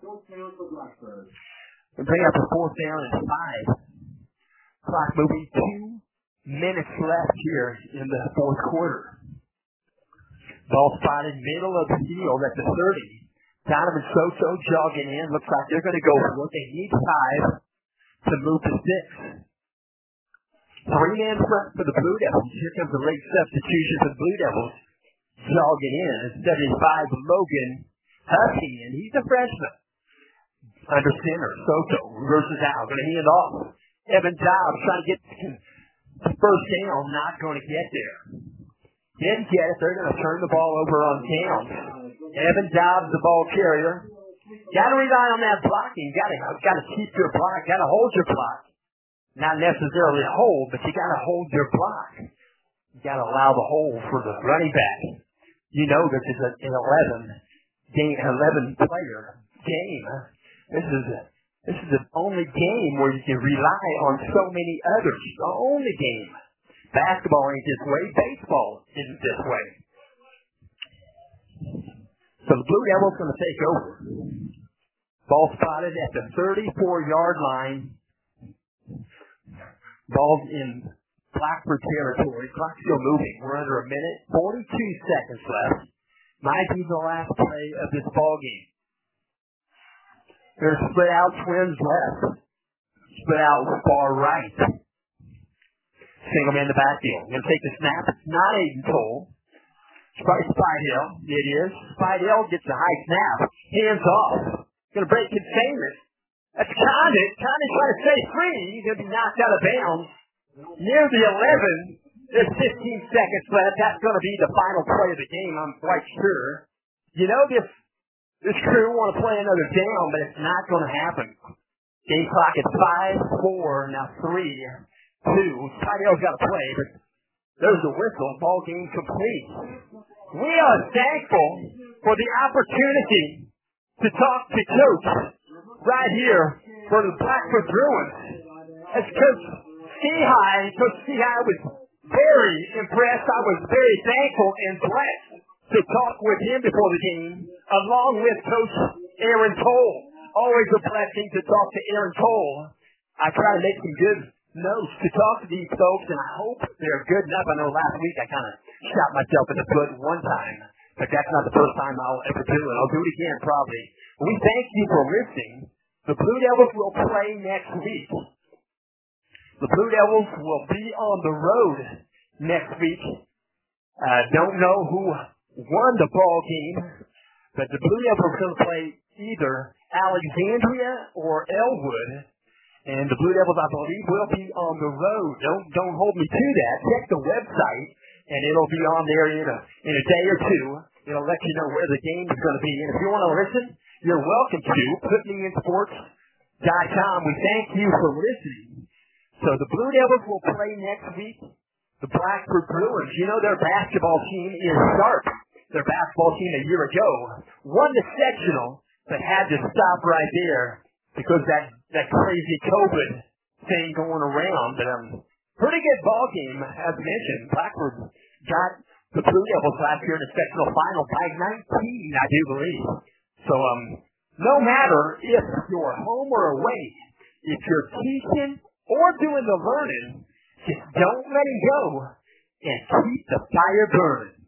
We'll bring up a 4th down and 5. Clock moving 2 minutes left here in the fourth quarter. Ball spotted middle of the field at the 30. Donovan Soto jogging in. Looks like they're going to go for it. They need 5 to move to 6. 3-man front for the Blue Devils. Here comes the late substitution for the Blue Devils. Jogging in. 75, Logan Hussey, and he's a freshman. Under center, Soto reverses out. Going to hand off. Evan Dobbs trying to get the first down. Not going to get there. Didn't get it. They're going to turn the ball over on downs. Evan Dobbs, the ball carrier. Got to rely on that blocking. Got to keep your block. Got to hold your block. Not necessarily hold, but you got to hold your block. You got to allow the hold for the running back. You know this is an 11-player game. This is the only game where you can rely on so many others. The only game. Basketball ain't this way. Baseball isn't this way. So the Blue Devils going to take over. Ball spotted at the 34-yard line. Ball in Blackford territory. Clock still moving. We're under a minute. 42 seconds left. Might be the last play of this ball game. There's split out twins left. Split out far right. Single man in the backfield. Going to take the snap. It's not Aiden Toll. It's probably Spidell. It is. Spidell gets a high snap. Hands off. Going to break containment. That's Condit. Condit trying to stay free. He's going to be knocked out of bounds. Near the 11. There's 15 seconds left. That's going to be the final play of the game, I'm quite sure. You know, this crew want to play another down, but it's not going to happen. Game clock at 5, 4, now 3, 2. Spidell's got to play, but there's the whistle. Ball game complete. We are thankful for the opportunity to talk to Coach right here for the Blackford Bruins. As Coach Seahigh was very impressed. I was very thankful and blessed to talk with him before the game, along with Coach Aaron Toll. Always a blessing to talk to Aaron Toll. I try to make some good notes to talk to these folks, and I hope they're good enough. I know last week I kind of shot myself in the foot one time, but that's not the first time I'll ever do it. I'll do it again probably. We thank you for listening. The Blue Devils will play next week. The Blue Devils will be on the road next week. Don't know who won the ball game, but the Blue Devils are going to play either Alexandria or Elwood. And the Blue Devils, I believe, will be on the road. Don't hold me to that. Check the website, and it'll be on there in a day or two. It'll let you know where the game is going to be. And if you want to listen, you're welcome to. PutMeInSports.com. We thank you for listening. So the Blue Devils will play next week. The Blacksburg Brewers, you know their basketball team is sharp. Their basketball team a year ago won the sectional, but had to stop right there because that crazy COVID thing going around. But pretty good ball game, as mentioned. Blacksburg got the Blue Devils last year in the sectional final by 19, I do believe. So no matter if you're home or away, if you're teaching or doing the learning, just don't let it go and keep the fire burning.